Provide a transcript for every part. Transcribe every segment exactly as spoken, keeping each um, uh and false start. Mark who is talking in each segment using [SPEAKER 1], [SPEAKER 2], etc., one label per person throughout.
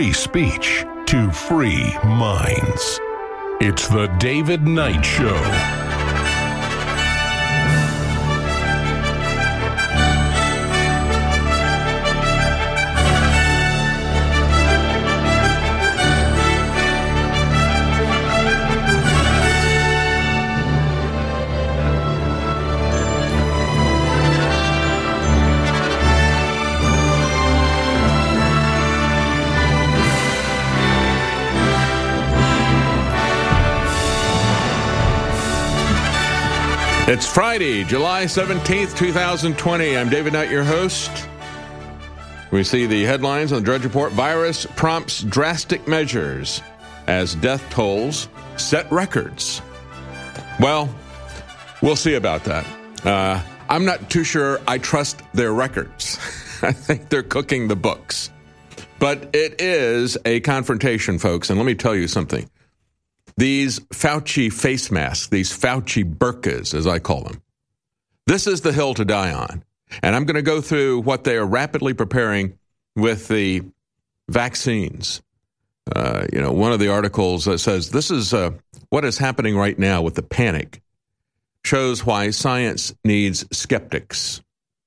[SPEAKER 1] free speech to free minds. It's the David Knight Show.
[SPEAKER 2] It's Friday, July seventeenth, twenty twenty. I'm David Knight, your host. We see the headlines on the Drudge Report. Virus prompts drastic measures as death tolls set records. Well, we'll see about that. Uh, I'm not too sure I trust their records. I think they're cooking the books. But it is a confrontation, folks, and let me tell you something. These Fauci face masks, these Fauci burkas, as I call them, this is the hill to die on. And I'm going to go through what they are rapidly preparing with the vaccines. Uh, you know, one of the articles uh, says this is uh, what is happening right now with the panic, shows why science needs skeptics.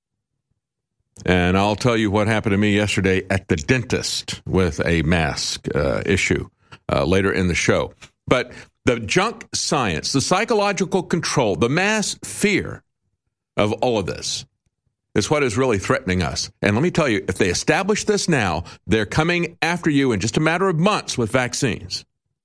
[SPEAKER 2] And I'll tell you what happened to me yesterday at the dentist with a mask uh, issue uh, later in the show. But the junk science, the psychological control, the mass fear of all of this is what is really threatening us. And let me tell you, if they establish this now, they're coming after you in just a matter of months with vaccines.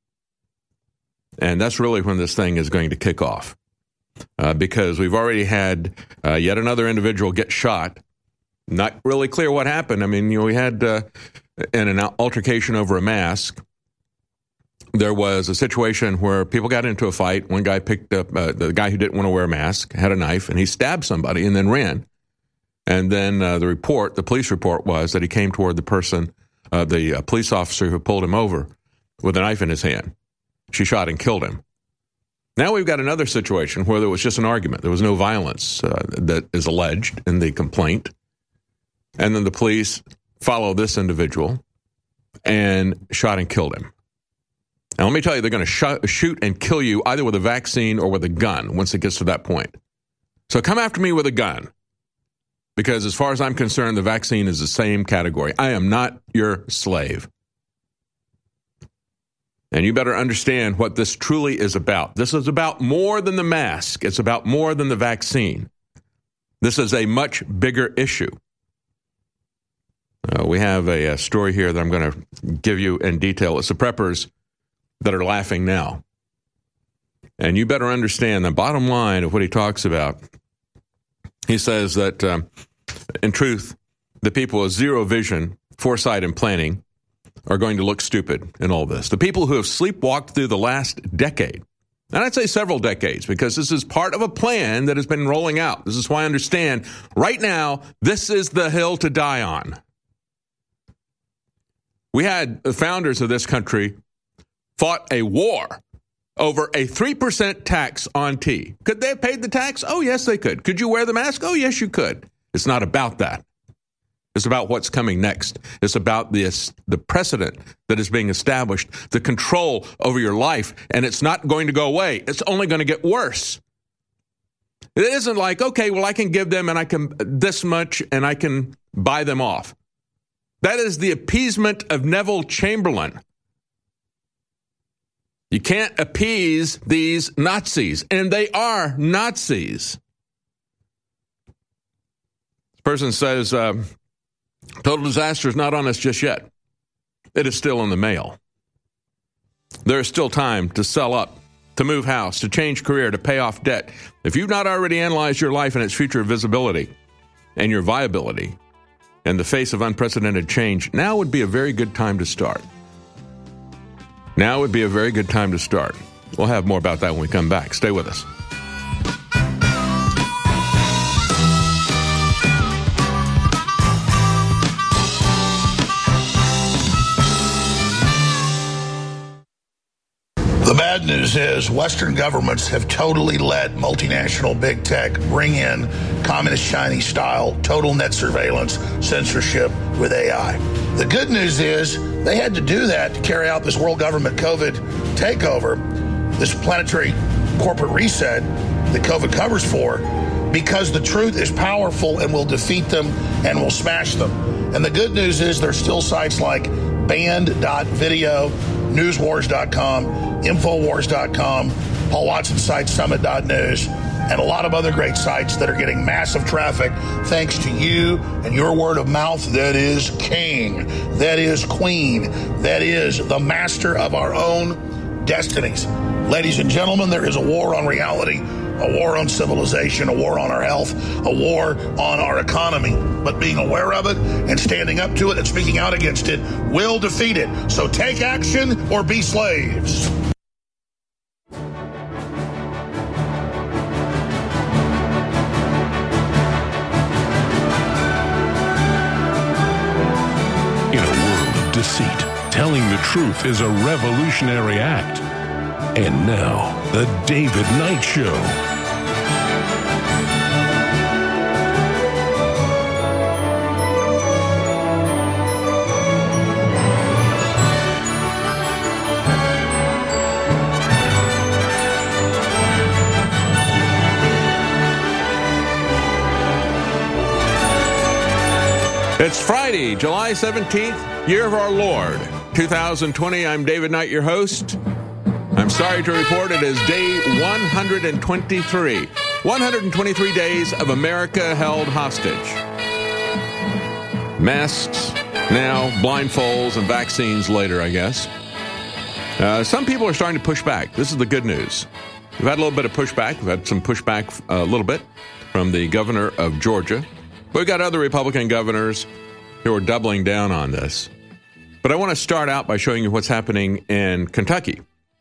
[SPEAKER 2] And that's really when this thing is going to kick off. Uh, because we've already had uh, yet another individual get shot. Not really clear what happened. I mean, you know, we had uh, an, an altercation over a mask. There was a situation where people got into a fight. One guy picked up, uh, the guy who didn't want to wear a mask had a knife, and he stabbed somebody and then ran. And then uh, the report, the police report was that he came toward the person, uh, the uh, police officer who pulled him over with a knife in his hand. She shot and killed him. Now we've got another situation where there was just an argument. There was no violence uh, that is alleged in the complaint. And then the police followed this individual and shot and killed him. Now, let me tell you, they're going to sh- shoot and kill you either with a vaccine or with a gun once it gets to that point. So come after me with a gun, because as far as I'm concerned, the vaccine is the same category. I am not your slave. And you better understand what this truly is about. This is about more than the mask. It's about more than the vaccine. This is a much bigger issue. Uh, we have a, a story here that I'm going to give you in detail. It's the preppers that are laughing now. And you better understand the bottom line of what he talks about. He says that, um, in truth, the people with zero vision, foresight, and planning are going to look stupid in all this. The people who have sleepwalked through the last decade, and I'd say several decades, because this is part of a plan that has been rolling out. This is why I understand right now, this is the hill to die on. We had the founders of this country fought a war over a three percent tax on tea. Could they have paid the tax? Oh, yes, they could. Could you wear the mask? Oh, yes, you could. It's not about that. It's about what's coming next. It's about this, the precedent that is being established, the control over your life, and it's not going to go away. It's only going to get worse. It isn't like, okay, well, I can give them and I can this much and I can buy them off. That is the appeasement of Neville Chamberlain. You can't appease these Nazis, and they are Nazis. This person says, uh, total disaster is not on us just yet. It is still in the mail. There is still time to sell up, to move house, to change career, to pay off debt. If you've not already analyzed your life and its future visibility and your viability in the face of unprecedented change, now would be a very good time to start. Now would be a very good time to start. We'll have more about that when we come back. Stay with us.
[SPEAKER 3] The bad news is Western governments have totally let multinational big tech bring in communist Chinese style total net surveillance censorship with A I. The good news is They had to do that to carry out this world government COVID takeover, this planetary corporate reset that COVID covers for, because the truth is powerful and will defeat them and will smash them. And the good news is there's still sites like banned dot video, newswars dot com, infowars dot com, Paul Watson's site, summit dot news, and a lot of other great sites that are getting massive traffic thanks to you and your word of mouth. That is king. That is queen. That is the master of our own destinies. Ladies and gentlemen, there is a war on reality, a war on civilization, a war on our health, a war on our economy. But being aware of it and standing up to it and speaking out against it will defeat it. So take action or be slaves.
[SPEAKER 1] In a world of deceit, telling the truth is a revolutionary act. And now, The David Knight Show.
[SPEAKER 2] It's Friday, July seventeenth, year of our Lord, two thousand twenty. I'm David Knight, your host. I'm sorry to report it is day one hundred twenty-three. one hundred twenty-three days of America held hostage. Masks now, blindfolds, and vaccines later, I guess. Uh, some people are starting to push back. This is the good news. We've had a little bit of pushback. We've had some pushback a little bit from the governor of Georgia. But we've got other Republican governors who are doubling down on this. But I want to start out by showing you what's happening in Kentucky.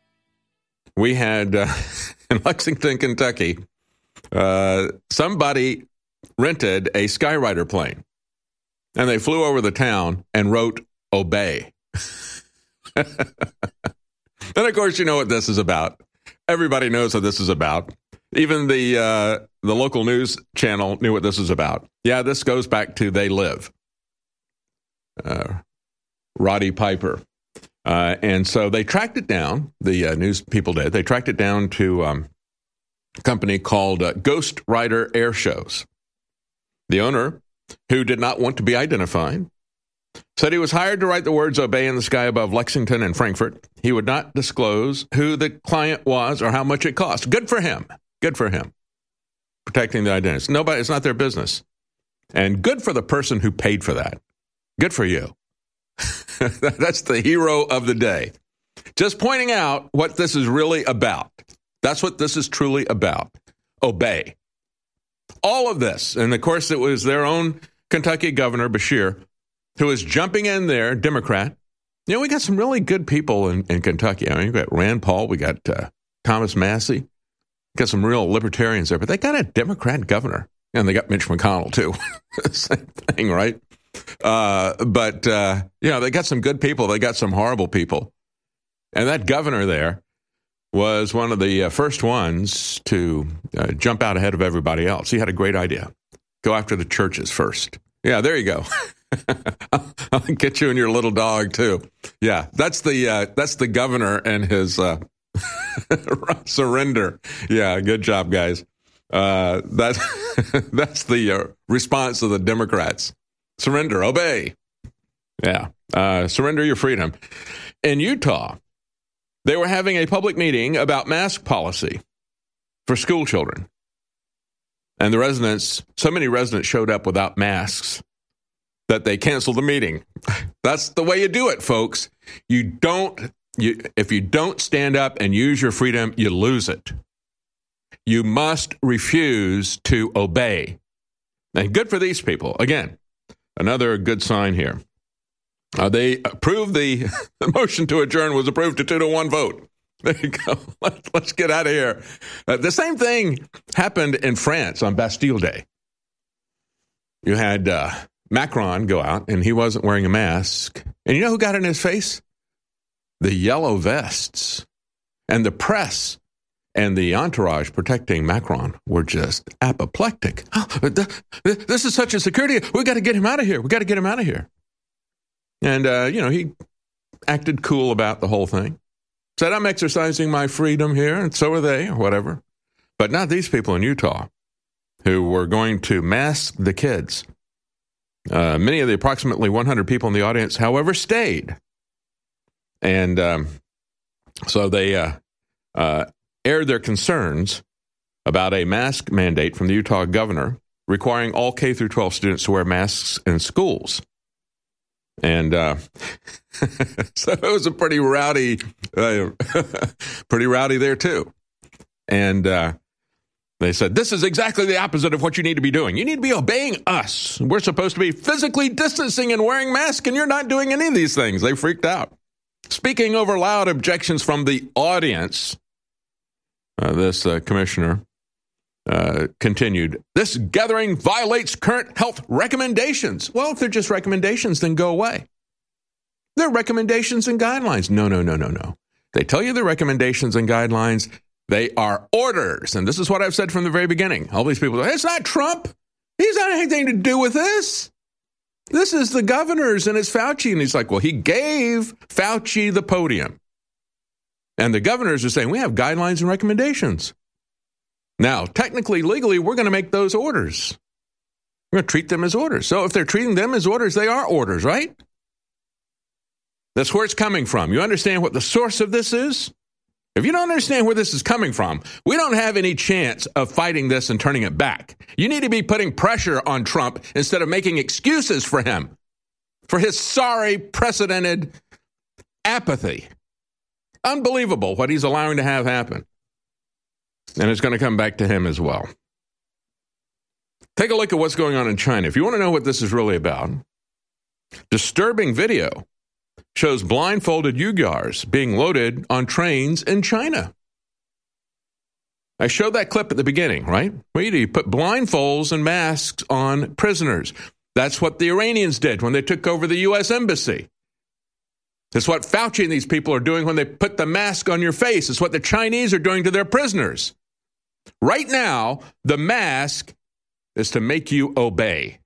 [SPEAKER 2] We had, uh, in Lexington, Kentucky, uh, somebody rented a Skyrider plane, and they flew over the town and wrote, "Obey." And, of course, you know what this is about. Everybody knows what this is about. Even the uh, the local news channel knew what this is about. Yeah, this goes back to They Live. Uh, Roddy Piper. Uh, and so they tracked it down, the uh, news people did. They tracked it down to um, a company called uh, Ghost Rider Air Shows. The owner, who did not want to be identified, said he was hired to write the words "Obey" in the sky above Lexington and Frankfort. He would not disclose who the client was or how much it cost. Good for him. Good for him. Protecting the identities. Nobody, it's not their business. And good for the person who paid for that. Good for you. That's the hero of the day. Just pointing out what this is really about. That's what this is truly about. Obey. All of this. And of course, it was their own Kentucky governor, Beshear, who is jumping in there, Democrat. You know, we got some really good people in, in Kentucky. I mean, we got Rand Paul. We got uh, Thomas Massey. We got some real libertarians there. But they got a Democrat governor. And they got Mitch McConnell, too. Same thing, right? Uh, but, uh, you know, they got some good people. They got some horrible people. And that governor there was one of the uh, first ones to uh, jump out ahead of everybody else. He had a great idea. Go after the churches first. Yeah, there you go. I'll get you and your little dog, too. Yeah, that's the uh, that's the governor and his uh, surrender. Yeah, good job, guys. Uh, that, that's the uh, response of the Democrats. Surrender, obey. Yeah, uh, surrender your freedom. In Utah, they were having a public meeting about mask policy for school children. And the residents, so many residents showed up without masks that they canceled the meeting. That's the way you do it, folks. You don't, you, if you don't stand up and use your freedom, you lose it. You must refuse to obey. And good for these people. Again, another good sign here. Uh, they approved the, the motion to adjourn was approved to two to one vote. There you go. Let, let's get out of here. Uh, the same thing happened in France on Bastille Day. You had uh, Macron go out, and he wasn't wearing a mask. And you know who got in his face? The yellow vests. And the press and the entourage protecting Macron were just apoplectic. Oh, this is such a security. We got to get him out of here. We got to get him out of here. And, uh, you know, he acted cool about the whole thing. Said, I'm exercising my freedom here, and so are they, or whatever. But not these people in Utah who were going to mask the kids. Uh, many of the approximately one hundred people in the audience, however, stayed. And um, so they uh, uh, aired their concerns about a mask mandate from the Utah governor requiring all K through twelve students to wear masks in schools. And uh, so it was a pretty rowdy, uh, pretty rowdy there too. And uh, they said, this is exactly the opposite of what you need to be doing. You need to be obeying us. We're supposed to be physically distancing and wearing masks, and you're not doing any of these things. They freaked out. Speaking over loud objections from the audience, uh, this uh, commissioner uh, continued, this gathering violates current health recommendations. Well, if they're just recommendations, then go away. They're recommendations and guidelines. No, no, no, no, no. They tell you the recommendations and guidelines. They are orders. And this is what I've said from the very beginning. All these people say, it's not Trump. He's not anything to do with this. This is the governors and it's Fauci. And he's like, well, he gave Fauci the podium. And the governors are saying, we have guidelines and recommendations. Now, technically, legally, we're going to make those orders. We're going to treat them as orders. So if they're treating them as orders, they are orders, right? That's where it's coming from. You understand what the source of this is? If you don't understand where this is coming from, we don't have any chance of fighting this and turning it back. You need to be putting pressure on Trump instead of making excuses for him, for his sorry, precedented apathy. Unbelievable what he's allowing to have happen. And it's going to come back to him as well. Take a look at what's going on in China. If you want to know what this is really about, disturbing video shows blindfolded Uyghurs being loaded on trains in China. I showed that clip at the beginning, right? Where you put blindfolds and masks on prisoners. That's what the Iranians did when they took over the U S embassy. It's what Fauci and these people are doing when they put the mask on your face. It's what the Chinese are doing to their prisoners. Right now, the mask is to make you obey.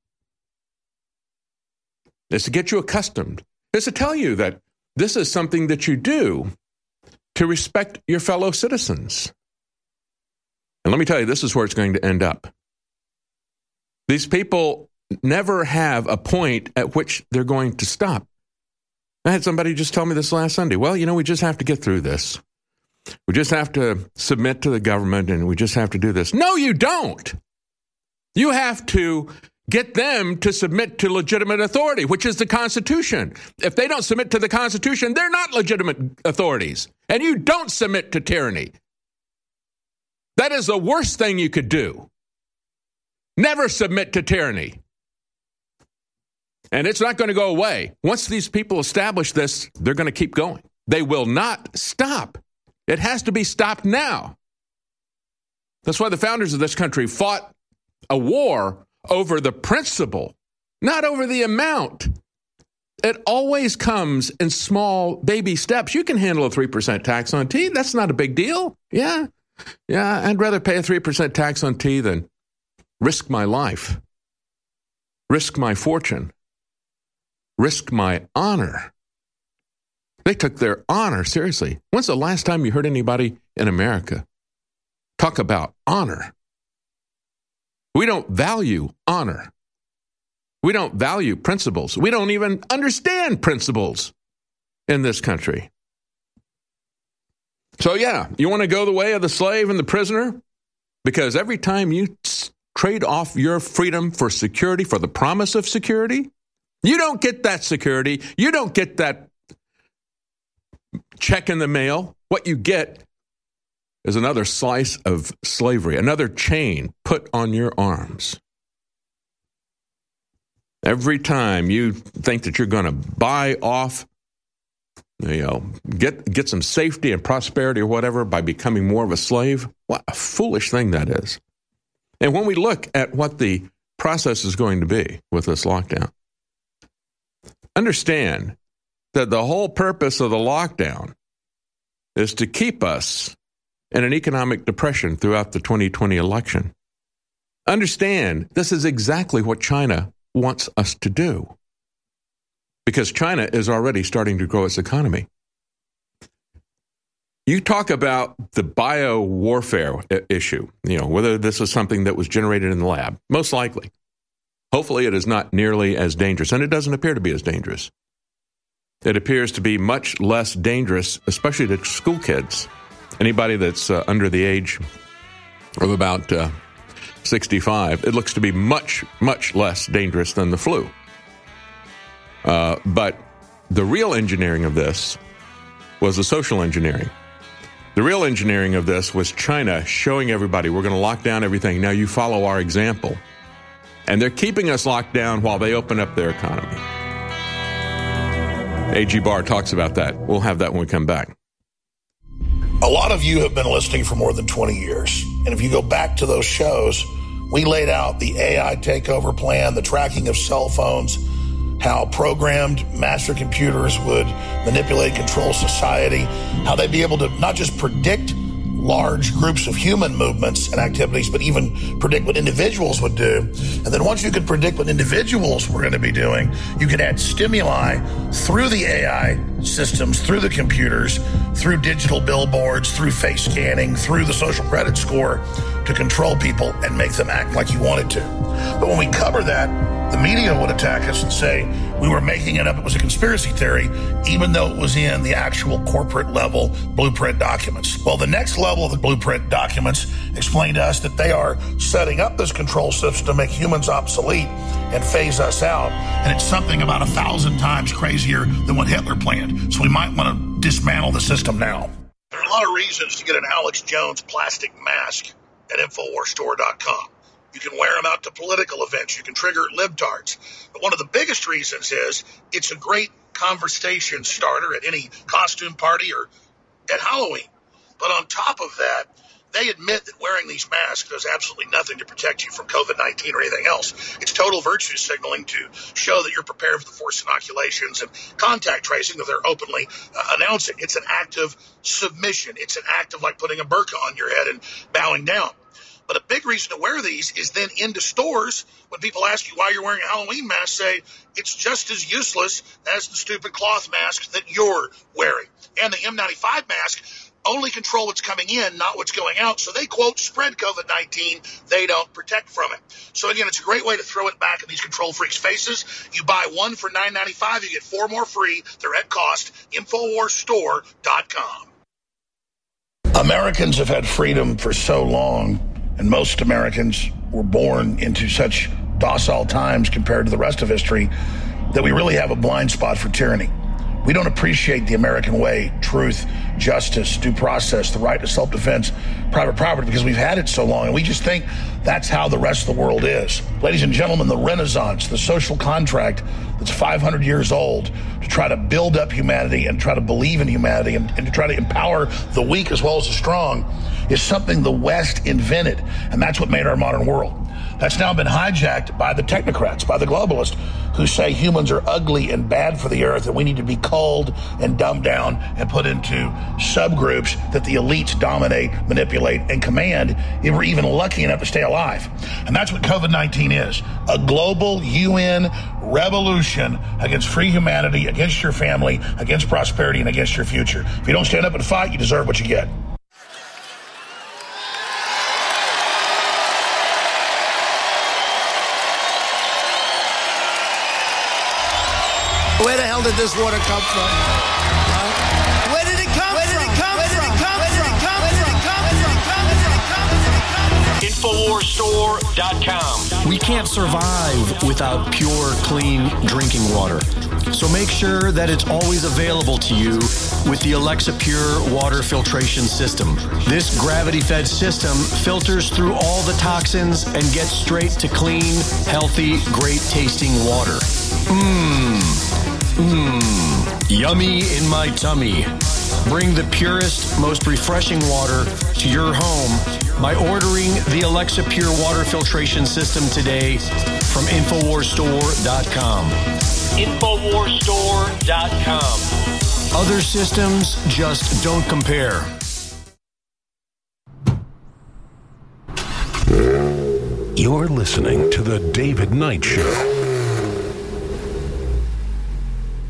[SPEAKER 2] It's to get you accustomed. It's to tell you that this is something that you do to respect your fellow citizens. And let me tell you, this is where it's going to end up. These people never have a point at which they're going to stop. I had somebody just tell me this last Sunday. Well, you know, we just have to get through this. We just have to submit to the government and we just have to do this. No, you don't. You have to get them to submit to legitimate authority, which is the Constitution. If they don't submit to the Constitution, they're not legitimate authorities. And you don't submit to tyranny. That is the worst thing you could do. Never submit to tyranny. And it's not going to go away. Once these people establish this, they're going to keep going. They will not stop. It has to be stopped now. That's why the founders of this country fought a war over the principle, not over the amount. It always comes in small baby steps. You can handle a three percent tax on tea. That's not a big deal. Yeah. Yeah, I'd rather pay a three percent tax on tea than risk my life, risk my fortune, risk my honor. They took their honor seriously. When's the last time you heard anybody in America talk about honor? We don't value honor. We don't value principles. We don't even understand principles in this country. So yeah, you want to go the way of the slave and the prisoner? Because every time you trade off your freedom for security, for the promise of security, you don't get that security. You don't get that check in the mail. What you get is another slice of slavery, another chain put on your arms. Every time you think that you're going to buy off, you know, get get some safety and prosperity or whatever by becoming more of a slave, what a foolish thing that is. And when we look at what the process is going to be with this lockdown, understand that the whole purpose of the lockdown is to keep us in an economic depression throughout the twenty twenty election. Understand, this is exactly what China wants us to do. because China is already starting to grow its economy. You talk about the bio warfare issue, you know, whether this is something that was generated in the lab. Most likely. Hopefully it is not nearly as dangerous, and it doesn't appear to be as dangerous. It appears to be much less dangerous, especially to school kids. Anybody that's uh, under the age of about uh, sixty-five, it looks to be much, much less dangerous than the flu. Uh, but the real engineering of this was the social engineering. The real engineering of this was China showing everybody, we're going to lock down everything. Now you follow our example. And they're keeping us locked down while they open up their economy. A G Barr talks about that. We'll have that when we come back.
[SPEAKER 3] A lot of you have been listening for more than twenty years. And if you go back to those shows, we laid out the A I takeover plan, the tracking of cell phones, how programmed master computers would manipulate, control society, how they'd be able to not just predict large groups of human movements and activities, but even predict what individuals would do. And then once you could predict what individuals were going to be doing, you could add stimuli through the A I systems, through the computers, through digital billboards, through face scanning, through the social credit score to control people and make them act like you wanted to. But when we cover that, the media would attack us and say we were making it up, it was a conspiracy theory, even though it was in the actual corporate level blueprint documents. Well, the next level of the blueprint documents explain to us that they are setting up this control system to make humans obsolete and phase us out. And it's something about a thousand times crazier than what Hitler planned. So we might want to dismantle the system now. There are a lot of reasons to get an Alex Jones plastic mask at Infowars Store dot com. You can wear them out to political events. You can trigger libtards. But one of the biggest reasons is it's a great conversation starter at any costume party or at Halloween. But on top of that, they admit that wearing these masks does absolutely nothing to protect you from COVID nineteen or anything else. It's total virtue signaling to show that you're prepared for the forced inoculations and contact tracing that they're openly uh, announcing. It's an act of submission. It's an act of like putting a burqa on your head and bowing down. But a big reason to wear these is then into stores, when people ask you why you're wearing a Halloween mask, say it's just as useless as the stupid cloth mask that you're wearing. And the N ninety-five mask only control what's coming in, not what's going out. So they, quote, spread COVID nineteen. They don't protect from it. So, again, it's a great way to throw it back in these control freaks' faces. You buy one for nine ninety-five, you get four more free. They're at cost. Infowars Store dot com. Americans have had freedom for so long. And most Americans were born into such docile times compared to the rest of history that we really have a blind spot for tyranny. We don't appreciate the American way, truth, justice, due process, the right to self-defense, private property, because we've had it so long, and we just think that's how the rest of the world is. Ladies and gentlemen, the Renaissance, the social contract that's five hundred years old to try to build up humanity and try to believe in humanity and, and to try to empower the weak as well as the strong is something the West invented, and that's what made our modern world. That's now been hijacked by the technocrats, by the globalists, who say humans are ugly and bad for the earth and we need to be culled and dumbed down and put into subgroups that the elites dominate, manipulate, and command if we're even lucky enough to stay alive. And that's what COVID nineteen is, a global U N revolution against free humanity, against your family, against prosperity, and against your future. If you don't stand up and fight, you deserve what you get.
[SPEAKER 4] Where the hell did this water come from? Huh? Where did it come Where from? Did it come Where did it come Where did it come Where did it come Where did it come Where did it come Where did it come Infowars Store dot com.
[SPEAKER 5] We can't survive without pure, clean drinking water. So make sure that it's always available to you with the Alexa Pure water filtration system. This gravity-fed system filters through all the toxins and gets straight to clean, healthy, great-tasting water. Mmm. Mmm. Yummy in my tummy. Bring the purest, most refreshing water to your home by ordering the Alexa Pure water filtration system today from Infowars Store dot com.
[SPEAKER 6] Infowars Store dot com.
[SPEAKER 5] Other systems just don't compare.
[SPEAKER 1] You're listening to The David Knight Show.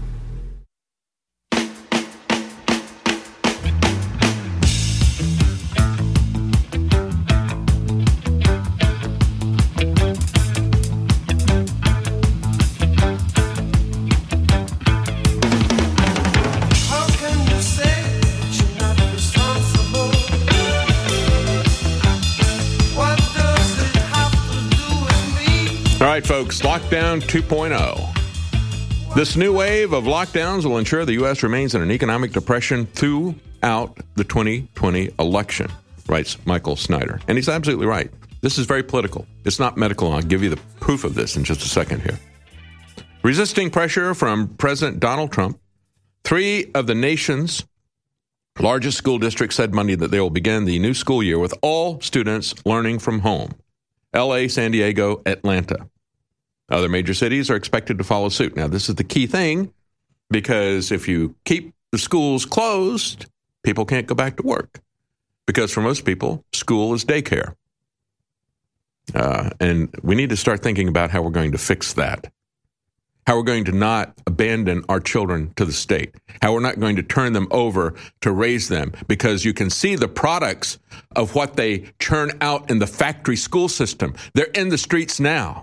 [SPEAKER 2] right, folks, lockdown two point oh. This new wave of lockdowns will ensure the U S remains in an economic depression throughout the twenty twenty election, writes Michael Snyder. And he's absolutely right. This is very political. It's not medical. I'll give you the proof of this in just a second here. Resisting pressure from President Donald Trump, three of the nation's largest school districts said Monday that they will begin the new school year with all students learning from home. L A, San Diego, Atlanta. Other major cities are expected to follow suit. Now, this is the key thing, because if you keep the schools closed, people can't go back to work. Because for most people, school is daycare. Uh, and we need to start thinking about how we're going to fix that. How we're going to not abandon our children to the state. How we're not going to turn them over to raise them, because you can see the products of what they churn out in the factory school system. They're in the streets now.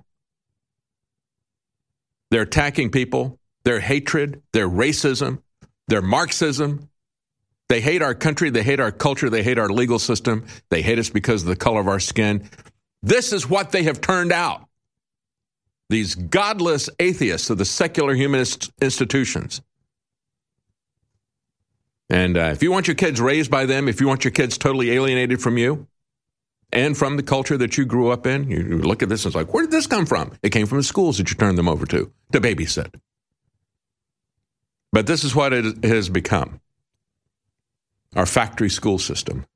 [SPEAKER 2] They're attacking people, their hatred, their racism, their Marxism. They hate our country, they hate our culture, they hate our legal system. They hate us because of the color of our skin. This is what they have turned out. These godless atheists of the secular humanist institutions. And uh, if you want your kids raised by them, if you want your kids totally alienated from you and from the culture that you grew up in, you, you look at this and it's like, where did this come from? It came from the schools that you turned them over to, to babysit. But this is what it has become. Our factory school system.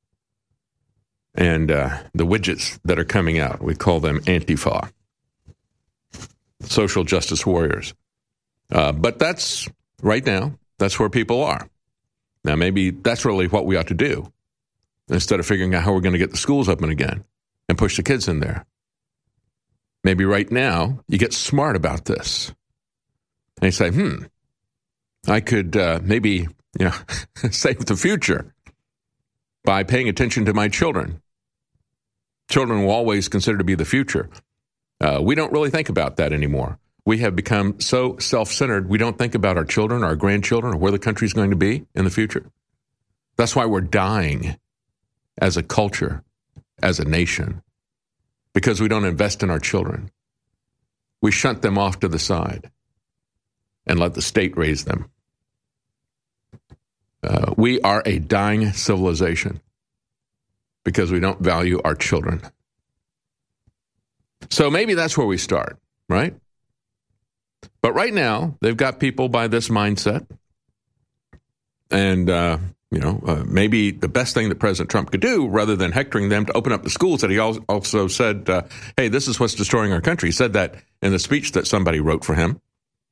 [SPEAKER 2] And uh, the widgets that are coming out, we call them Antifa. Social justice warriors. Uh, but that's, right now, that's where people are. Now, maybe that's really what we ought to do, instead of figuring out how we're going to get the schools open again and push the kids in there. Maybe right now, you get smart about this. And you say, hmm, I could uh, maybe you know, save the future by paying attention to my children. Children will always consider to be the future. Uh, we don't really think about that anymore. We have become so self-centered, we don't think about our children, our grandchildren, or where the country's going to be in the future. That's why we're dying as a culture, as a nation, because we don't invest in our children. We shunt them off to the side and let the state raise them. Uh, we are a dying civilization because we don't value our children. So maybe that's where we start, right? But right now, they've got people by this mindset. And, uh, you know, uh, maybe the best thing that President Trump could do, rather than hectoring them to open up the schools, that he also said, uh, hey, this is what's destroying our country. He said that in the speech that somebody wrote for him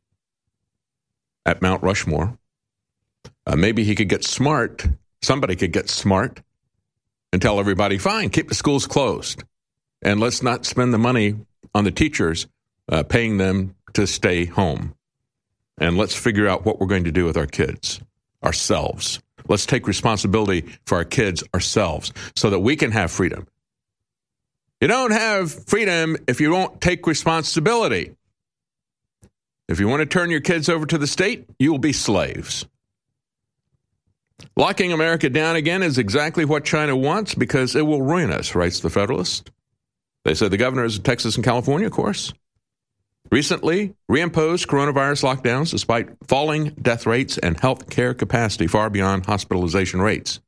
[SPEAKER 2] at Mount Rushmore. Uh, maybe he could get smart. Somebody could get smart and tell everybody, fine, keep the schools closed. And let's not spend the money on the teachers, uh, paying them to stay home. And let's figure out what we're going to do with our kids, ourselves. Let's take responsibility for our kids ourselves so that we can have freedom. You don't have freedom if you won't take responsibility. If you want to turn your kids over to the state, you will be slaves. Locking America down again is exactly what China wants, because it will ruin us, writes the Federalist. They said the governors of Texas and California, of course, recently reimposed coronavirus lockdowns despite falling death rates and health care capacity far beyond hospitalization rates.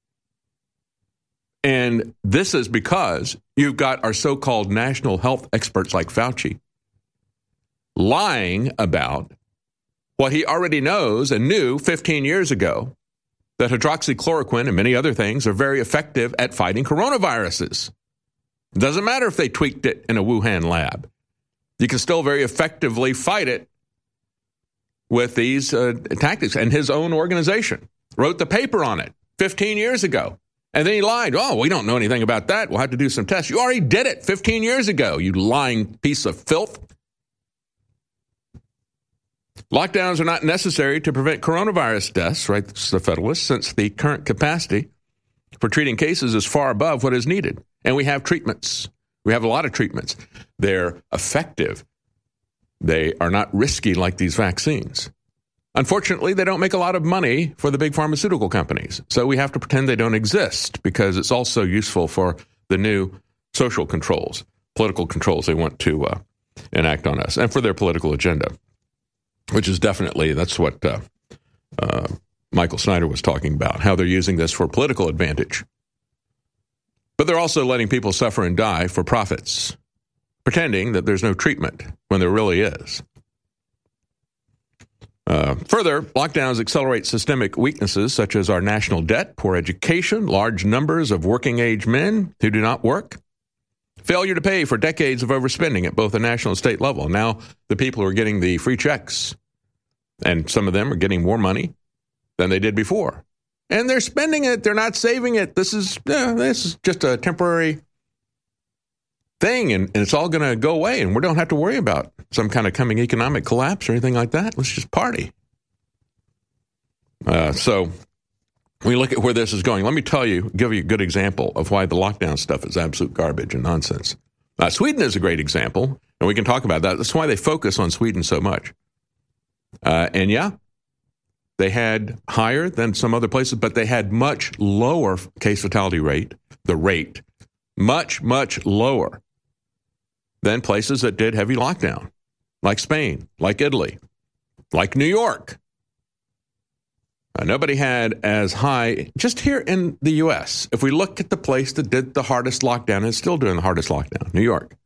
[SPEAKER 2] And this is because you've got our so-called national health experts like Fauci lying about what he already knows and knew fifteen years ago, that hydroxychloroquine and many other things are very effective at fighting coronaviruses. It doesn't matter if they tweaked it in a Wuhan lab. You can still very effectively fight it with these uh, tactics. And his own organization wrote the paper on it fifteen years ago. And then he lied. Oh, we don't know anything about that. We'll have to do some tests. You already did it fifteen years ago, you lying piece of filth. Lockdowns are not necessary to prevent coronavirus deaths, writes the Federalist, since the current capacity for treating cases is far above what is needed. And we have treatments. We have a lot of treatments. They're effective. They are not risky like these vaccines. Unfortunately, they don't make a lot of money for the big pharmaceutical companies. So we have to pretend they don't exist, because it's also useful for the new social controls, political controls they want to uh, enact on us and for their political agenda, which is definitely, that's what uh, uh, Michael Snyder was talking about, how they're using this for political advantage. But they're also letting people suffer and die for profits, pretending that there's no treatment when there really is. Uh, further, lockdowns accelerate systemic weaknesses such as our national debt, poor education, large numbers of working-age men who do not work, failure to pay for decades of overspending at both the national and state level. Now the people who are getting the free checks, and some of them are getting more money than they did before. And they're spending it. They're not saving it. This is uh, this is just a temporary thing, and, and it's all going to go away, and we don't have to worry about some kind of coming economic collapse or anything like that. Let's just party. Uh, so when you look at where this is going, let me tell you, give you a good example of why the lockdown stuff is absolute garbage and nonsense. Uh, Sweden is a great example, and we can talk about that. That's why they focus on Sweden so much. Uh, and yeah, they had higher than some other places, but they had much lower case fatality rate, the rate, much, much lower than places that did heavy lockdown, like Spain, like Italy, like New York. Uh, nobody had as high, just here in the U S, if we look at the place that did the hardest lockdown and is still doing the hardest lockdown, New York,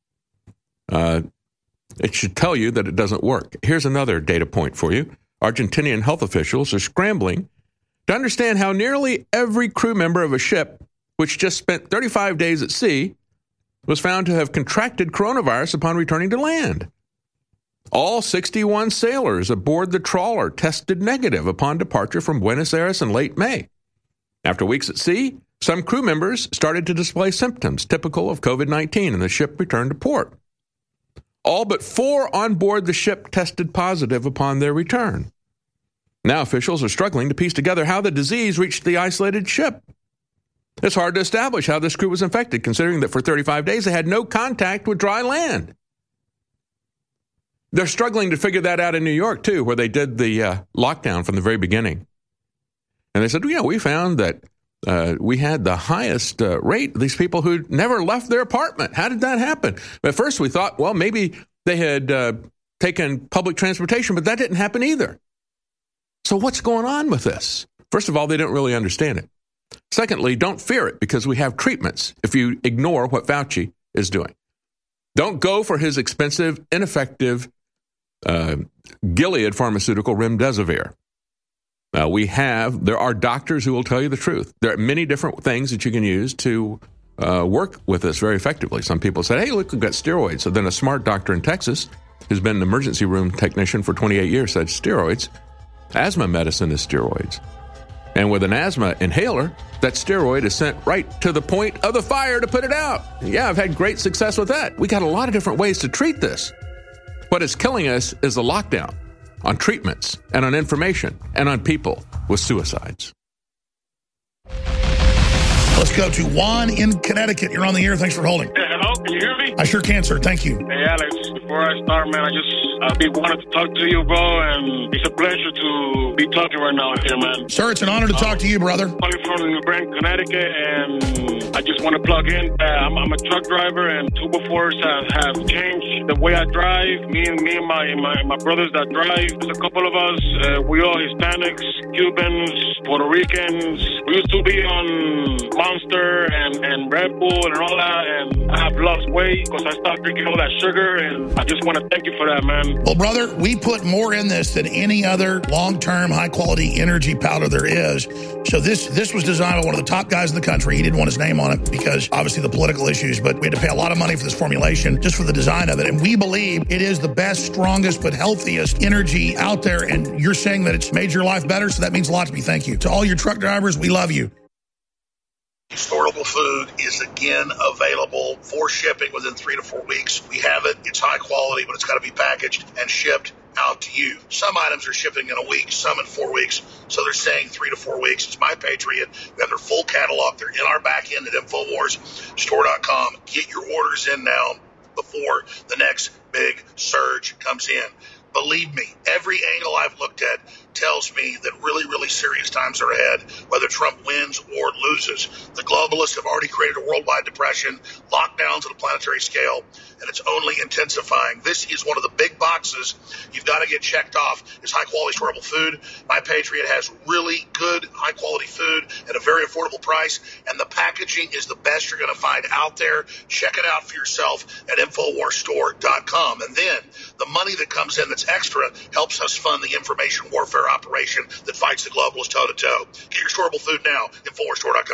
[SPEAKER 2] uh, it should tell you that it doesn't work. Here's another data point for you. Argentinian health officials are scrambling to understand how nearly every crew member of a ship, which just spent thirty-five days at sea, was found to have contracted coronavirus upon returning to land. All sixty-one sailors aboard the trawler tested negative upon departure from Buenos Aires in late May. After weeks at sea, some crew members started to display symptoms typical of COVID nineteen, and the ship returned to port. All but four on board the ship tested positive upon their return. Now officials are struggling to piece together how the disease reached the isolated ship. It's hard to establish how this crew was infected, considering that for thirty-five days they had no contact with dry land. They're struggling to figure that out in New York, too, where they did the uh, lockdown from the very beginning. And they said, you know, we found that uh, we had the highest uh, rate of these people who never left their apartment. How did that happen? At first we thought, well, maybe they had uh, taken public transportation, but that didn't happen either. So what's going on with this? First of all, they don't really understand it. Secondly, don't fear it, because we have treatments if you ignore what Fauci is doing. Don't go for his expensive, ineffective uh, Gilead pharmaceutical remdesivir. Uh, we have, there are doctors who will tell you the truth. There are many different things that you can use to uh, work with this very effectively. Some people said, hey, look, we've got steroids. So then a smart doctor in Texas, who's been an emergency room technician for twenty-eight years, said steroids. Asthma medicine is steroids. And with an asthma inhaler, that steroid is sent right to the point of the fire to put it out. Yeah, I've had great success with that. We got a lot of different ways to treat this. What is killing us is the lockdown on treatments and on information and on people with suicides.
[SPEAKER 3] Let's go to Juan in Connecticut. You're on the air. Thanks for holding.
[SPEAKER 7] Hey, hello, can you hear me?
[SPEAKER 3] I sure can, sir. Thank you.
[SPEAKER 7] Hey, Alex, before I start, man, I just I be wanted to talk to you, bro, and it's a pleasure to be talking right now here, man.
[SPEAKER 3] Sir, it's an honor to talk
[SPEAKER 7] um,
[SPEAKER 3] to you, brother.
[SPEAKER 7] I'm calling from New Britain, Connecticut, and I just want to plug in. Uh, I'm, I'm a truck driver, and two before have, have changed the way I drive. Me and me and my, my, my brothers that drive, there's a couple of us, uh, we all Hispanics, Cubans, Puerto Ricans. We used to be on Monster and, and Red Bull and all that, and I have lost weight because I stopped drinking all that sugar, and I just want to thank you for that, man.
[SPEAKER 3] Well, brother, we put more in this than any other long-term, high-quality energy powder there is. So this this was designed by one of the top guys in the country. He didn't want his name on it because, obviously, the political issues, but we had to pay a lot of money for this formulation just for the design of it. And we believe it is the best, strongest, but healthiest energy out there. And you're saying that it's made your life better, so that means a lot to me. Thank you. To all your truck drivers, we love you. Storable food is again available for shipping within three to four weeks. We have it. It's high quality, but it's got to be packaged and shipped out to you. Some items are shipping in a week, some in four weeks. So they're saying three to four weeks. It's My Patriot. We have their full catalog. They're in our back end at Infowars Store dot com. Get your orders in now before the next big surge comes in. Believe me, every angle I've looked at tells me that really, really serious times are ahead, whether Trump wins or loses. The globalists have already created a worldwide depression, lockdowns at a planetary scale, and it's only intensifying. This is one of the big boxes you've got to get checked off is high-quality, storable food. My Patriot has really good, high-quality food at a very affordable price, and the packaging is the best you're going to find out there. Check it out for yourself at Infowars Store dot com. And then the money that comes in that's extra helps us fund the information warfare operation that fights the globalists toe-to-toe. Get your storable food now, Infowars Store dot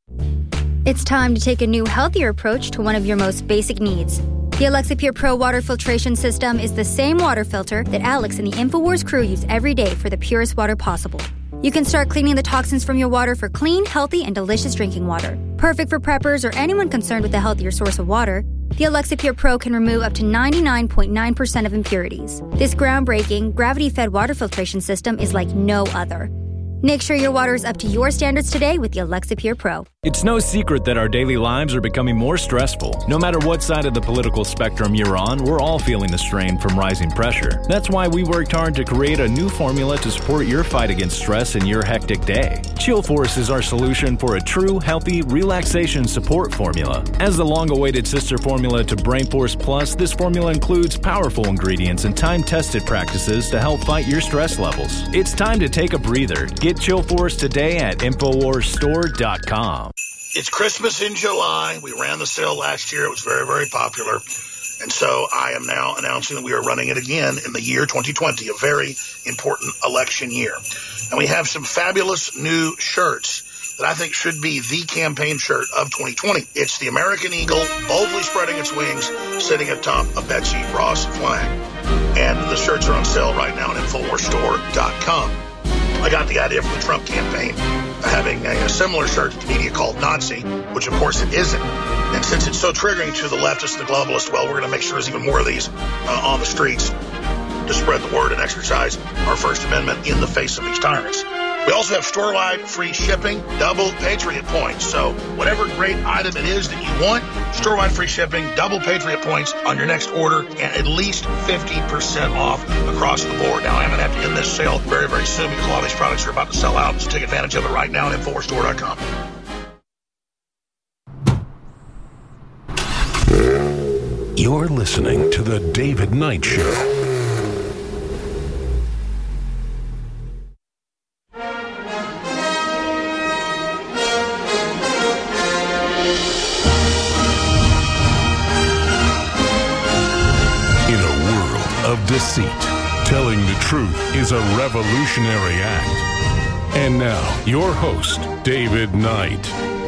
[SPEAKER 3] com.
[SPEAKER 8] It's time to take a new, healthier approach to one of your most basic needs. The Alexa Pure Pro water filtration system is the same water filter that Alex and the Infowars crew use every day for the purest water possible. You can start cleaning the toxins from your water for clean, healthy, and delicious drinking water. Perfect for preppers or anyone concerned with a healthier source of water, the Alexa Pure Pro can remove up to ninety-nine point nine percent of impurities. This groundbreaking, gravity-fed water filtration system is like no other. Make sure your water is up to your standards today with the Alexa Pure Pro.
[SPEAKER 9] It's no secret that our daily lives are becoming more stressful. No matter what side of the political spectrum you're on, we're all feeling the strain from rising pressure. That's why we worked hard to create a new formula to support your fight against stress in your hectic day. Chill Force is our solution for a true, healthy relaxation support formula. As the long-awaited sister formula to Brain Force Plus, this formula includes powerful ingredients and time-tested practices to help fight your stress levels. It's time to take a breather. Get Chill Force today at Infowars Store dot com.
[SPEAKER 3] It's Christmas in July. We ran the sale last year. It was very, very popular. And so I am now announcing that we are running it again in the year twenty twenty, a very important election year. And we have some fabulous new shirts that I think should be the campaign shirt of twenty twenty. It's the American Eagle boldly spreading its wings, sitting atop a Betsy Ross flag. And the shirts are on sale right now at Infowars Store dot com. I got the idea from the Trump campaign having a, a similar shirt that the media called Nazi, which of course it isn't. And since it's so triggering to the leftists and the globalists, well, we're going to make sure there's even more of these uh, on the streets to spread the word and exercise our First Amendment in the face of these tyrants. We also have store-wide free shipping, double Patriot points. So whatever great item it is that you want, store-wide free shipping, double Patriot points on your next order, and at least fifty percent off across the board. Now, I'm going to have to end this sale very, very soon because a lot of these products are about to sell out. So take advantage of it right now at Infowars Store dot com.
[SPEAKER 1] You're listening to The David Knight Show. Of deceit. Telling the truth is a revolutionary act. And now, your host, David Knight.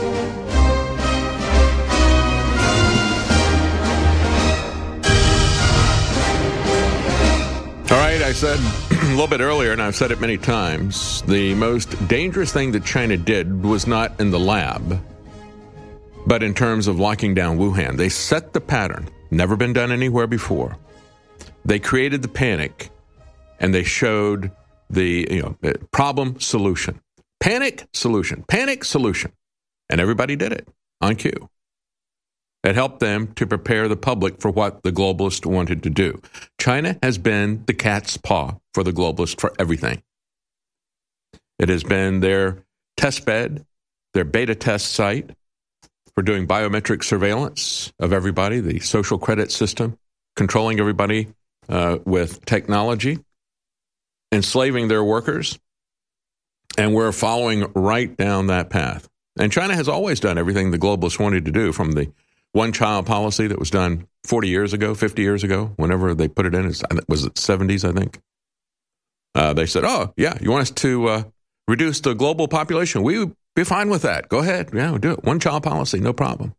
[SPEAKER 2] All right, I said a little bit earlier, and I've said it many times, the most dangerous thing that China did was not in the lab, but in terms of locking down Wuhan. They set the pattern, never been done anywhere before. They created the panic, and they showed the you know problem solution, panic solution, panic solution, and everybody did it on cue. It helped them to prepare the public for what the globalists wanted to do. China has been the cat's paw for the globalists for everything. It has been their test bed, their beta test site for doing biometric surveillance of everybody, the social credit system, controlling everybody Uh, with technology, enslaving their workers, and we're following right down that path. And China has always done everything the globalists wanted to do, from the one-child policy that was done forty years ago, fifty years ago, whenever they put it in. It was it seventies, I think. Uh, they said, oh, yeah, you want us to uh, reduce the global population? We would be fine with that. Go ahead. Yeah, we'll do it. One-child policy, no problem.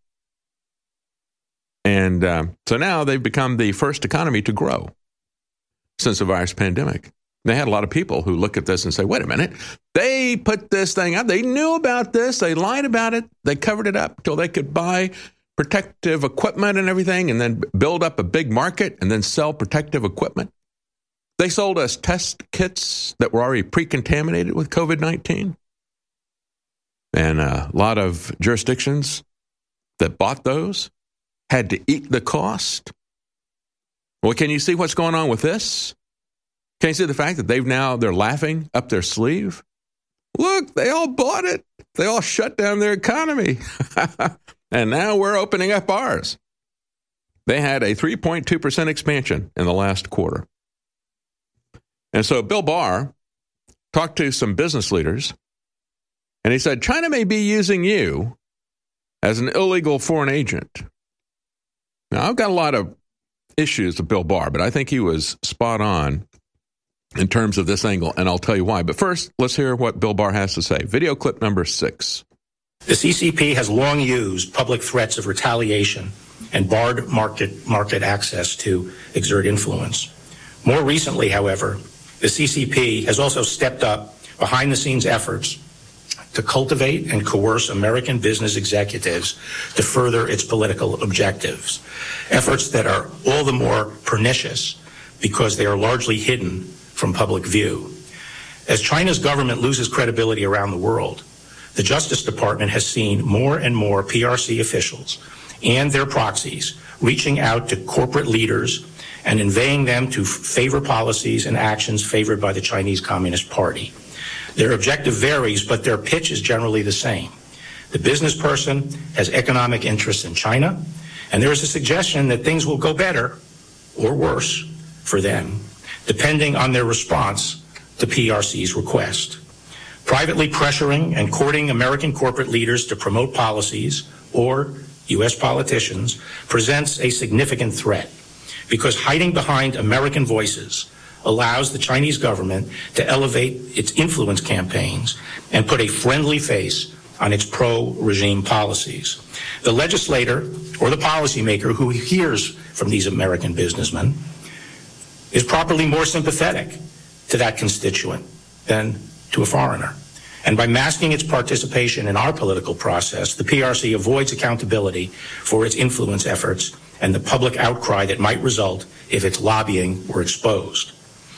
[SPEAKER 2] And um, so now they've become the first economy to grow since the virus pandemic. They had a lot of people who look at this and say, wait a minute, they put this thing out. They knew about this. They lied about it. They covered it up until they could buy protective equipment and everything and then build up a big market and then sell protective equipment. They sold us test kits that were already pre-contaminated with covid nineteen. And a lot of jurisdictions that bought those had to eat the cost. Well, can you see what's going on with this? Can you see the fact that they've now, they're laughing up their sleeve? Look, they all bought it. They all shut down their economy. And now we're opening up ours. They had a three point two percent expansion in the last quarter. And so Bill Barr talked to some business leaders, and he said, China may be using you as an illegal foreign agent. Now, I've got a lot of issues with Bill Barr, but I think he was spot on in terms of this angle, and I'll tell you why. But first, let's hear what Bill Barr has to say. Video clip number six.
[SPEAKER 10] The C C P has long used public threats of retaliation and barred market market access to exert influence. More recently, however, the C C P has also stepped up behind-the-scenes efforts to cultivate and coerce American business executives to further its political objectives, efforts that are all the more pernicious because they are largely hidden from public view. As China's government loses credibility around the world, the Justice Department has seen more and more P R C officials and their proxies reaching out to corporate leaders and inveighing them to favor policies and actions favored by the Chinese Communist Party. Their objective varies, but their pitch is generally the same. The business person has economic interests in China, and there is a suggestion that things will go better or worse for them, depending on their response to P R C's request. Privately pressuring and courting American corporate leaders to promote policies or U S politicians presents a significant threat because hiding behind American voices allows the Chinese government to elevate its influence campaigns and put a friendly face on its pro-regime policies. The legislator or the policymaker who hears from these American businessmen is properly more sympathetic to that constituent than to a foreigner. And by masking its participation in our political process, the P R C avoids accountability for its influence efforts and the public outcry that might result if its lobbying were exposed.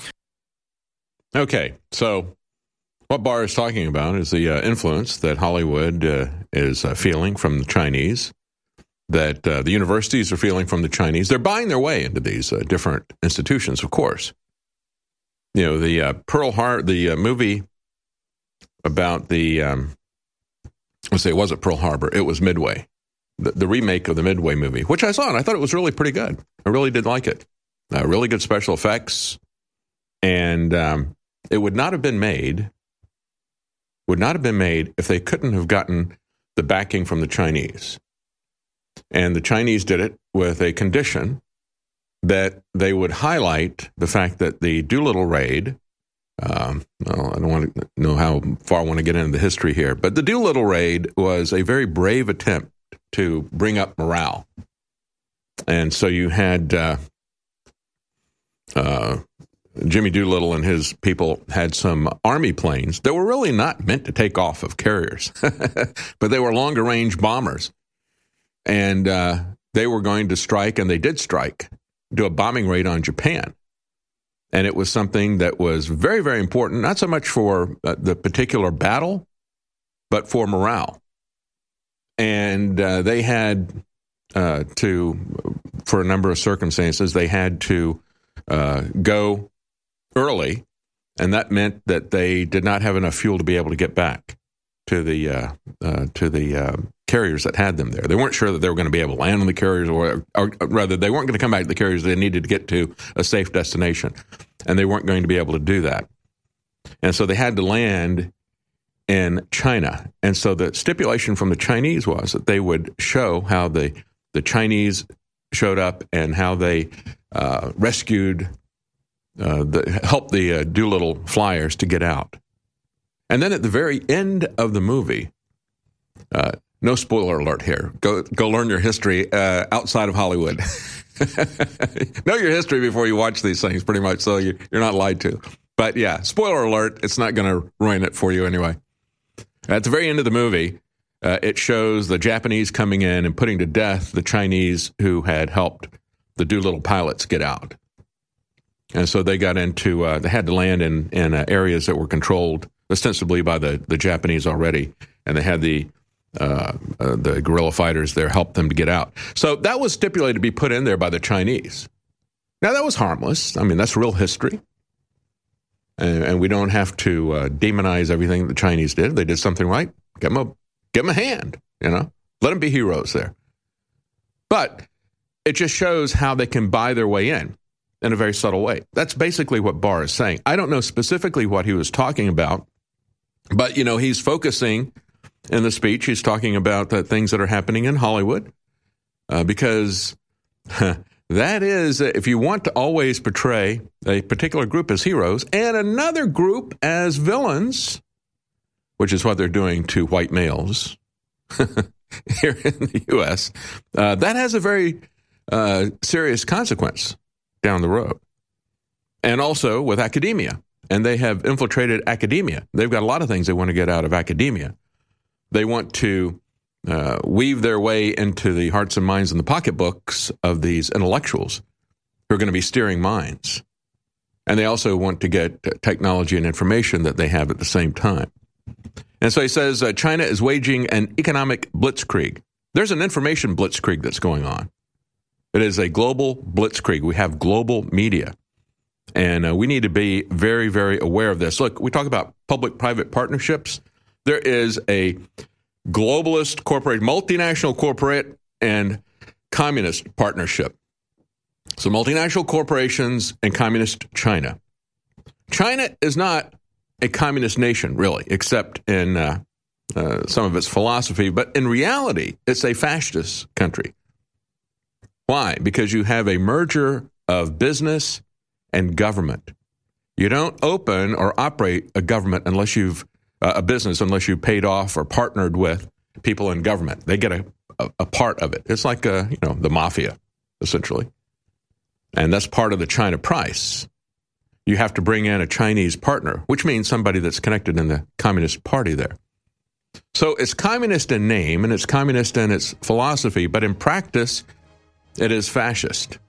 [SPEAKER 2] Okay, so what Barr is talking about is the uh, influence that Hollywood uh, is uh, feeling from the Chinese, that uh, the universities are feeling from the Chinese. They're buying their way into these uh, different institutions, of course. You know, the uh, Pearl Harbor, the uh, movie about the, um, let's say it wasn't Pearl Harbor, it was Midway, the, the remake of the Midway movie, which I saw, and I thought it was really pretty good. I really did like it. Uh, really good special effects, and um, it would not have been made, would not have been made if they couldn't have gotten the backing from the Chinese. And the Chinese did it with a condition that they would highlight the fact that the Doolittle raid, um, well, I don't want to know how far I want to get into the history here, but the Doolittle raid was a very brave attempt to bring up morale. And so you had uh, uh, Jimmy Doolittle and his people had some army planes that were really not meant to take off of carriers, but they were longer range bombers. And uh, they were going to strike, and they did strike, do a bombing raid on Japan. And it was something that was very, very important, not so much for uh, the particular battle, but for morale. And uh, they had uh, to, for a number of circumstances, they had to uh, go early, and that meant that they did not have enough fuel to be able to get back to the uh, uh, to the uh, carriers that had them there. They weren't sure that they were going to be able to land on the carriers, or, or rather, they weren't going to come back to the carriers. They needed to get to a safe destination, and they weren't going to be able to do that. And so they had to land in China. And so the stipulation from the Chinese was that they would show how the, the Chinese showed up and how they uh, rescued, uh, the, helped the uh, Doolittle flyers to get out. And then at the very end of the movie, uh, no spoiler alert here. Go go learn your history uh, outside of Hollywood. Know your history before you watch these things, pretty much, so you, you're not lied to. But yeah, spoiler alert, it's not going to ruin it for you anyway. At the very end of the movie, uh, it shows the Japanese coming in and putting to death the Chinese who had helped the Doolittle pilots get out. And so they got into, uh, they had to land in, in uh, areas that were controlled ostensibly by the, the Japanese already, and they had the uh, uh, the guerrilla fighters there help them to get out. So that was stipulated to be put in there by the Chinese. Now, that was harmless. I mean, that's real history. and, and we don't have to uh, demonize everything the Chinese did. If they did something right, give them a, give them a hand, you know. Let them be heroes there. But it just shows how they can buy their way in, in a very subtle way. That's basically what Barr is saying. I don't know specifically what he was talking about, but, you know, he's focusing in the speech. He's talking about the things that are happening in Hollywood, uh, because that is, if you want to always portray a particular group as heroes and another group as villains, which is what they're doing to white males here in the U S, uh, that has a very uh, serious consequence down the road. And also with academia. And they have infiltrated academia. They've got a lot of things they want to get out of academia. They want to uh, weave their way into the hearts and minds and the pocketbooks of these intellectuals who are going to be steering minds. And they also want to get technology and information that they have at the same time. And so he says uh, China is waging an economic blitzkrieg. There's an information blitzkrieg that's going on. It is a global blitzkrieg. We have global media. And uh, we need to be very, very aware of this. Look, we talk about public-private partnerships. There is a globalist corporate, multinational corporate, and communist partnership. So multinational corporations and communist China. China is not a communist nation, really, except in uh, uh, some of its philosophy. But in reality, it's a fascist country. Why? Because you have a merger of business and government. You don't open or operate a government unless you've uh, a business unless you paid off or partnered with people in government. They get a, a, a part of it. It's like a, you know the mafia, essentially, and that's part of the China price. You have to bring in a Chinese partner, which means somebody that's connected in the Communist Party there. So it's communist in name and it's communist in its philosophy, but in practice, it is fascist.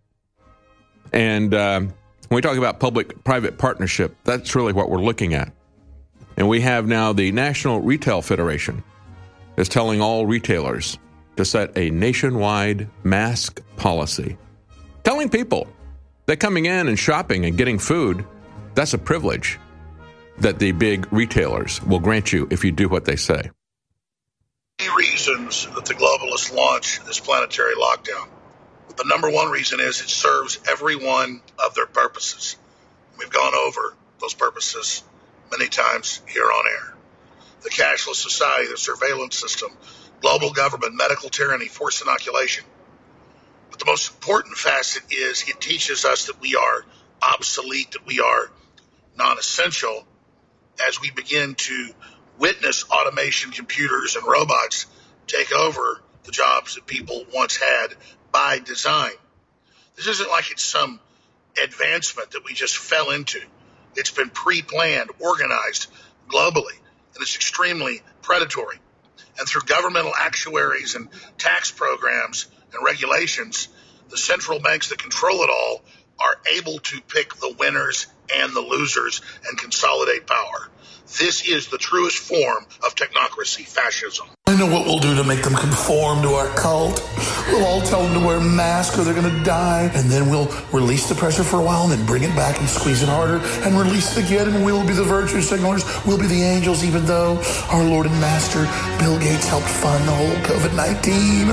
[SPEAKER 2] And um, when we talk about public-private partnership, that's really what we're looking at. And we have now the National Retail Federation is telling all retailers to set a nationwide mask policy, telling people that coming in and shopping and getting food, that's a privilege that the big retailers will grant you if you do what they say.
[SPEAKER 3] Many reasons that the globalists launch this planetary lockdown. The number one reason is it serves every one of their purposes. We've gone over those purposes many times here on air. The cashless society, the surveillance system, global government, medical tyranny, forced inoculation. But the most important facet is it teaches us that we are obsolete, that we are non-essential as we begin to witness automation, computers, and robots take over the jobs that people once had by design. This isn't like it's some advancement that we just fell into. It's been pre-planned, organized globally, and it's extremely predatory. And through governmental actuaries and tax programs and regulations, the central banks that control it all are able to pick the winners and the losers and consolidate power. This is the truest form of technocracy, fascism.
[SPEAKER 11] I know what we'll do to make them conform to our cult. We'll all tell them to wear masks or they're going to die. And then we'll release the pressure for a while and then bring it back and squeeze it harder and release it again. And we'll be the virtue signalers. We'll be the angels, even though our Lord and Master, Bill Gates, helped fund the whole COVID nineteen.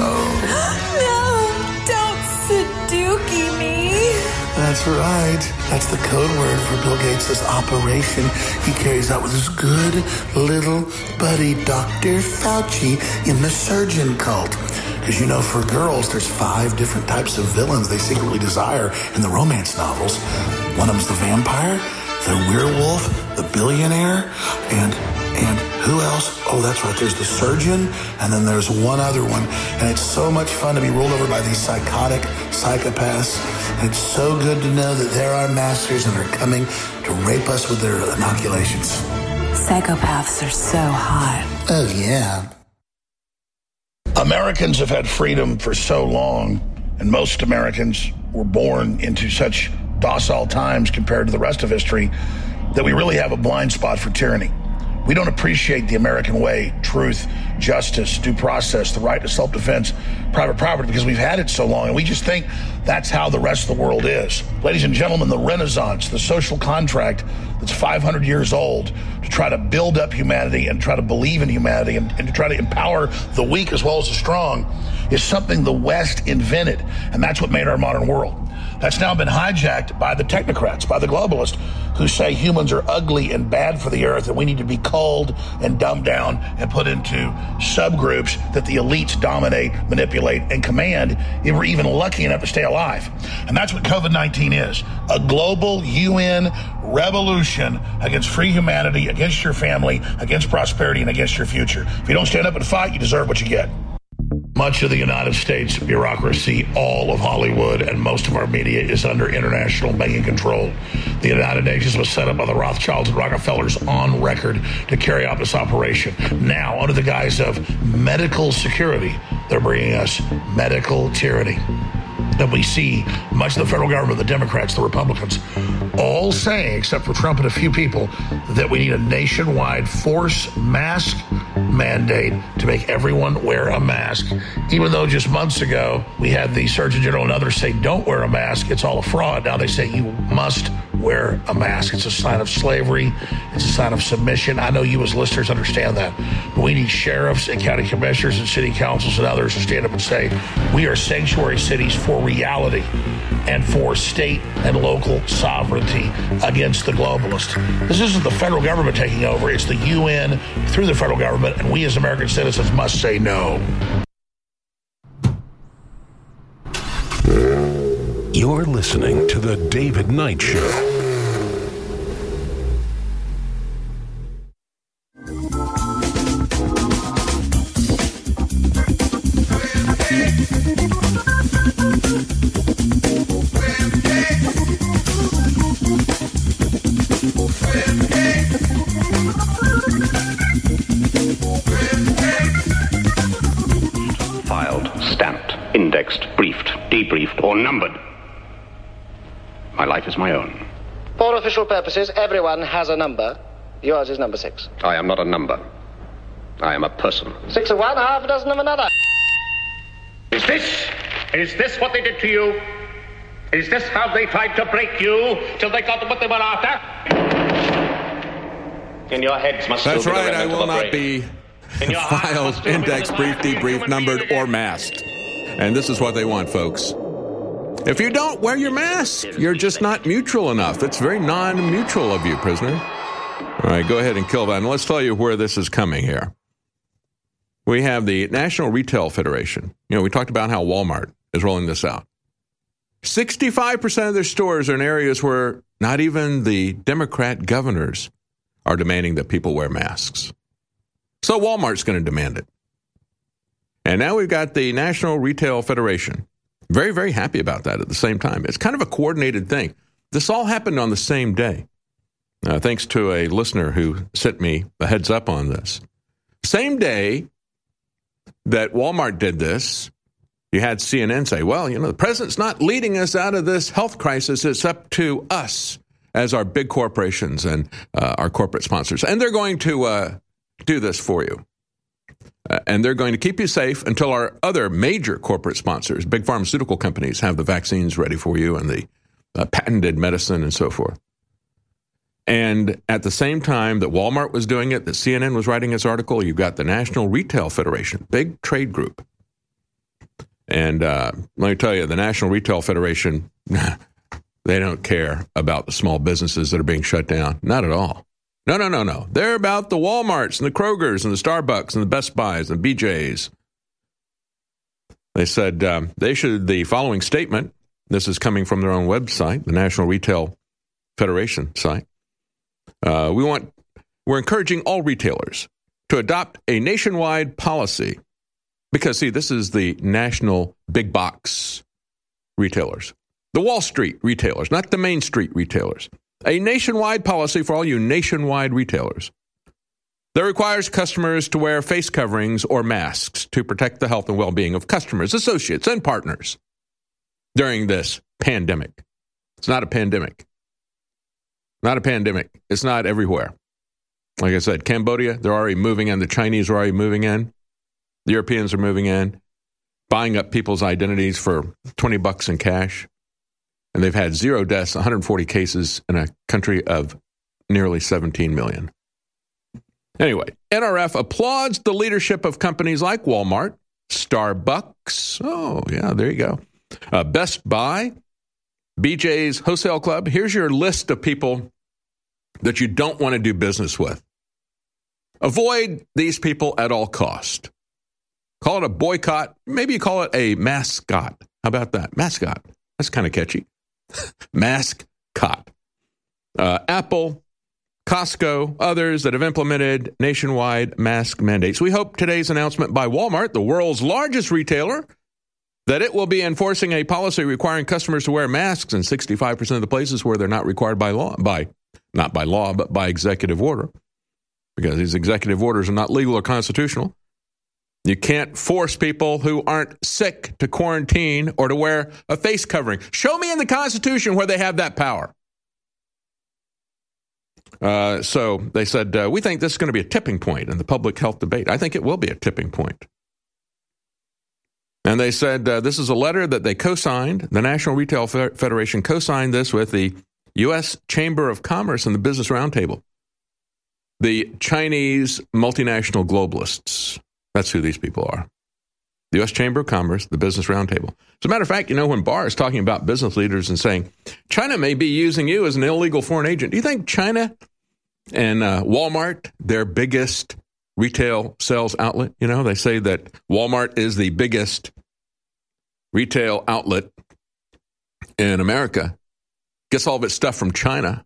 [SPEAKER 11] Oh.
[SPEAKER 12] No, don't Sudoku me.
[SPEAKER 11] That's right. That's the code word for Bill Gates' operation he carries out with his good little buddy, Doctor Fauci, in the surgeon cult. Because, you know, for girls, there's five different types of villains they secretly desire in the romance novels. One of them's the vampire, the werewolf, the billionaire, and and who else? Oh, that's right. There's the surgeon, and then there's one other one. And it's so much fun to be ruled over by these psychotic psychopaths. And it's so good to know that they're our masters and are coming to rape us with their inoculations.
[SPEAKER 12] Psychopaths are so hot.
[SPEAKER 11] Oh, yeah.
[SPEAKER 3] Americans have had freedom for so long, and most Americans were born into such docile times compared to the rest of history that we really have a blind spot for tyranny. We don't appreciate the American way, truth, justice, due process, the right to self-defense, private property, because we've had it so long, and we just think that's how the rest of the world is. Ladies and gentlemen, the Renaissance, the social contract that's five hundred years old to try to build up humanity and try to believe in humanity and, and to try to empower the weak as well as the strong is something the West invented, and that's what made our modern world. That's now been hijacked by the technocrats, by the globalists, who say humans are ugly and bad for the earth and we need to be culled and dumbed down and put into subgroups that the elites dominate, manipulate, and command if we're even lucky enough to stay alive. And that's what COVID nineteen is, a global U N revolution against free humanity, against your family, against prosperity, and against your future. If you don't stand up and fight, you deserve what you get. Much of the United States bureaucracy, all of Hollywood, and most of our media is under international banking control. The United Nations was set up by the Rothschilds and Rockefellers on record to carry out this operation. Now, under the guise of medical security, they're bringing us medical tyranny. And we see much of the federal government, the Democrats, the Republicans, all saying, except for Trump and a few people, that we need a nationwide force mask mandate to make everyone wear a mask. Even though just months ago we had the Surgeon General and others say, don't wear a mask, it's all a fraud. Now they say you must wear a mask. It's a sign of slavery. It's a sign of submission. I know you as listeners understand that. But we need sheriffs and county commissioners and city councils and others to stand up and say, we are sanctuary cities for reality and for state and local sovereignty against the globalists. This isn't the federal government taking over. It's the U N through the federal government, and we as American citizens must say no.
[SPEAKER 1] You're listening to The David Knight Show.
[SPEAKER 13] Filed, stamped, indexed, briefed, debriefed, or numbered. My life is my own.
[SPEAKER 14] For official purposes, everyone has a number. Yours is number six.
[SPEAKER 13] I am not a number. I am a person.
[SPEAKER 14] Six of one, half a dozen of another.
[SPEAKER 13] Is this, is this what they did to you? Is this how they tried to break you till they got what they were after? In your heads must
[SPEAKER 2] That's
[SPEAKER 13] still be
[SPEAKER 2] right,
[SPEAKER 13] the
[SPEAKER 2] I will not
[SPEAKER 13] brain.
[SPEAKER 2] be filed, indexed, briefed, debriefed, numbered, or masked. And this is what they want, folks. If you don't wear your mask, you're just not mutual enough. It's very non-mutual of you, prisoner. All right, go ahead and kill that. And let's tell you where this is coming here. We have the National Retail Federation. You know, we talked about how Walmart is rolling this out. sixty-five percent of their stores are in areas where not even the Democrat governors are demanding that people wear masks. So Walmart's going to demand it. And now we've got the National Retail Federation. Very, very happy about that at the same time. It's kind of a coordinated thing. This all happened on the same day. Uh, thanks to a listener who sent me a heads up on this. Same day that Walmart did this, you had C N N say, well, you know, the president's not leading us out of this health crisis. It's up to us as our big corporations and uh, our corporate sponsors. And they're going to uh, do this for you. Uh, and they're going to keep you safe until our other major corporate sponsors, big pharmaceutical companies, have the vaccines ready for you and the uh, patented medicine and so forth. And at the same time that Walmart was doing it, that C N N was writing its article, you've got the National Retail Federation, big trade group. And uh, let me tell you, the National Retail Federation, they don't care about the small businesses that are being shut down. Not at all. No, no, no, no. They're about the Walmarts and the Krogers and the Starbucks and the Best Buys and B J's. They said um, they issued the following statement. This is coming from their own website, the National Retail Federation site. Uh, we want, we're encouraging all retailers to adopt a nationwide policy because, see, this is the national big box retailers, the Wall Street retailers, not the Main Street retailers. A nationwide policy for all you nationwide retailers that requires customers to wear face coverings or masks to protect the health and well-being of customers, associates, and partners during this pandemic. It's not a pandemic. Not a pandemic. It's not everywhere. Like I said, Cambodia, they're already moving in. The Chinese are already moving in. The Europeans are moving in, buying up people's identities for twenty bucks in cash. And they've had zero deaths, one hundred forty cases in a country of nearly seventeen million. Anyway, N R F applauds the leadership of companies like Walmart, Starbucks. Oh, yeah, there you go. Uh, Best Buy, B J's Wholesale Club. Here's your list of people that you don't want to do business with. Avoid these people at all cost. Call it a boycott. Maybe you call it a mascot. How about that? Mascot. That's kind of catchy. Mascot. Uh, Apple, Costco, others that have implemented nationwide mask mandates. We hope today's announcement by Walmart, the world's largest retailer, that it will be enforcing a policy requiring customers to wear masks in sixty-five percent of the places where they're not required by law, by not by law, but by executive order, because these executive orders are not legal or constitutional. You can't force people who aren't sick to quarantine or to wear a face covering. Show me in the Constitution where they have that power. Uh, so they said, uh, we think this is going to be a tipping point in the public health debate. I think it will be a tipping point. And they said uh, this is a letter that they co-signed. The National Retail Federation co-signed this with the U S Chamber of Commerce and the Business Roundtable. The Chinese multinational globalists. That's who these people are. The U S Chamber of Commerce, the Business Roundtable. As a matter of fact, you know, when Barr is talking about business leaders and saying, China may be using you as an illegal foreign agent, do you think China and uh, Walmart, their biggest retail sales outlet, you know, they say that Walmart is the biggest retail outlet in America, gets all of its stuff from China.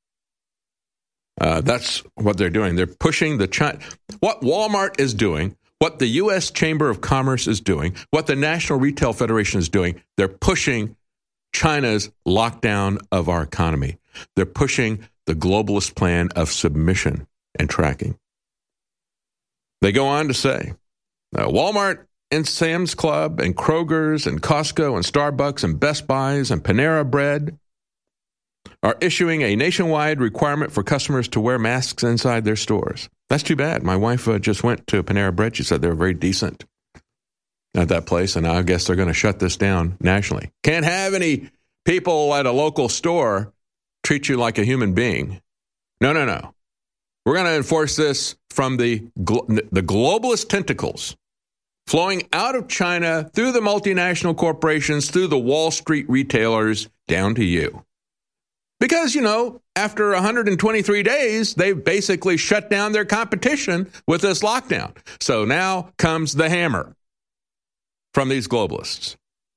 [SPEAKER 2] Uh, that's what they're doing. They're pushing the China. What Walmart is doing, what the U S Chamber of Commerce is doing, what the National Retail Federation is doing, they're pushing China's lockdown of our economy. They're pushing the globalist plan of submission and tracking. They go on to say, uh, Walmart and Sam's Club and Kroger's and Costco and Starbucks and Best Buy's and Panera Bread are issuing a nationwide requirement for customers to wear masks inside their stores. That's too bad. My wife uh, just went to Panera Bread. She said they were very decent at that place, and I guess they're going to shut this down nationally. Can't have any people at a local store treat you like a human being. No, no, no. We're going to enforce this from the glo- the globalist tentacles flowing out of China through the multinational corporations, through the Wall Street retailers, down to you. Because, you know, after one hundred twenty-three days, they've basically shut down their competition with this lockdown. So now comes the hammer from these globalists.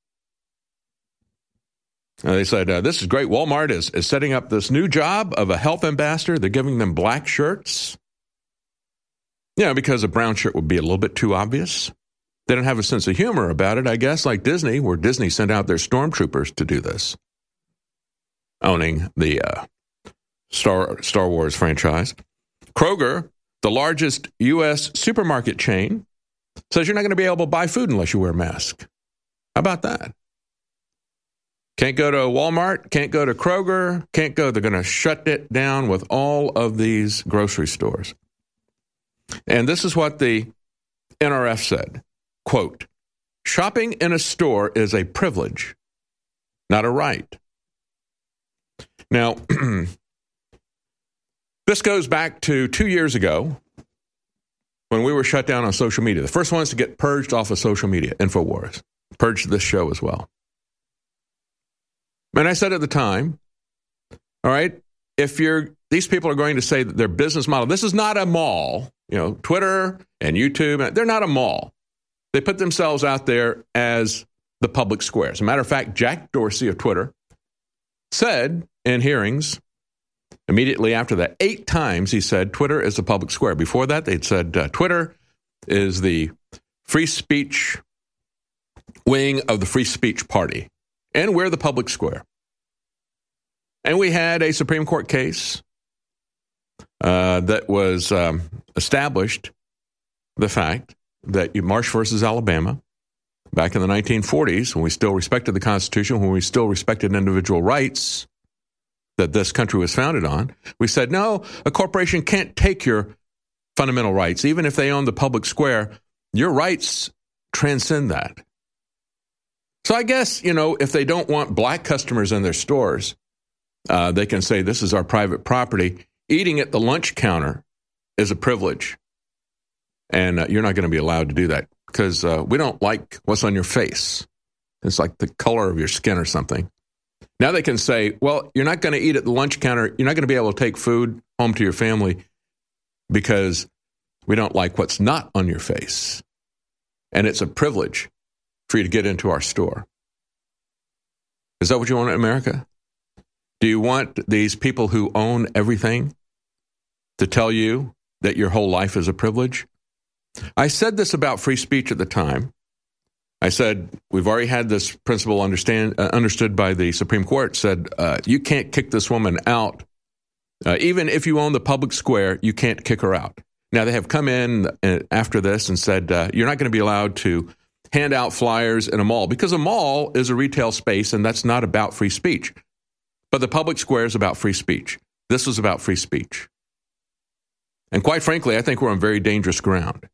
[SPEAKER 2] Uh, they said, uh, this is great. Walmart is, is setting up this new job of a health ambassador. They're giving them black shirts. You know, because a brown shirt would be a little bit too obvious. They don't have a sense of humor about it, I guess, like Disney, where Disney sent out their stormtroopers to do this, owning the uh, Star Star Wars franchise. Kroger, the largest U S supermarket chain, says you're not going to be able to buy food unless you wear a mask. How about that? Can't go to Walmart, can't go to Kroger, can't go. They're going to shut it down with all of these grocery stores. And this is what the N R F said, quote, shopping in a store is a privilege, not a right. Now, this goes back to two years ago when we were shut down on social media. The first ones to get purged off of social media, InfoWars, purged this show as well. And I said at the time, all right, if you're, these people are going to say that their business model, this is not a mall, you know, Twitter and YouTube, they're not a mall. They put themselves out there as the public square. As a matter of fact, Jack Dorsey of Twitter said in hearings immediately after that, eight times he said Twitter is the public square. Before that, they'd said uh, Twitter is the free speech wing of the free speech party. And we're the public square. And we had a Supreme Court case uh, that was um, established the fact that Marsh versus Alabama, back in the nineteen forties, when we still respected the Constitution, when we still respected individual rights, that this country was founded on. We said, no, a corporation can't take your fundamental rights. Even if they own the public square, your rights transcend that. So I guess, you know, if they don't want black customers in their stores, uh, they can say this is our private property. Eating at the lunch counter is a privilege. And uh, you're not going to be allowed to do that because uh, we don't like what's on your face. It's like the color of your skin or something. Now they can say, well, you're not going to eat at the lunch counter. You're not going to be able to take food home to your family because we don't like what's not on your face. And it's a privilege for you to get into our store. Is that what you want in America? Do you want these people who own everything to tell you that your whole life is a privilege? I said this about free speech at the time. I said, we've already had this principle understand, uh, understood by the Supreme Court, said uh, you can't kick this woman out. Uh, even if you own the public square, you can't kick her out. Now, they have come in after this and said, uh, you're not going to be allowed to hand out flyers in a mall, because a mall is a retail space, and that's not about free speech. But the public square is about free speech. This was about free speech. And quite frankly, I think we're on very dangerous ground.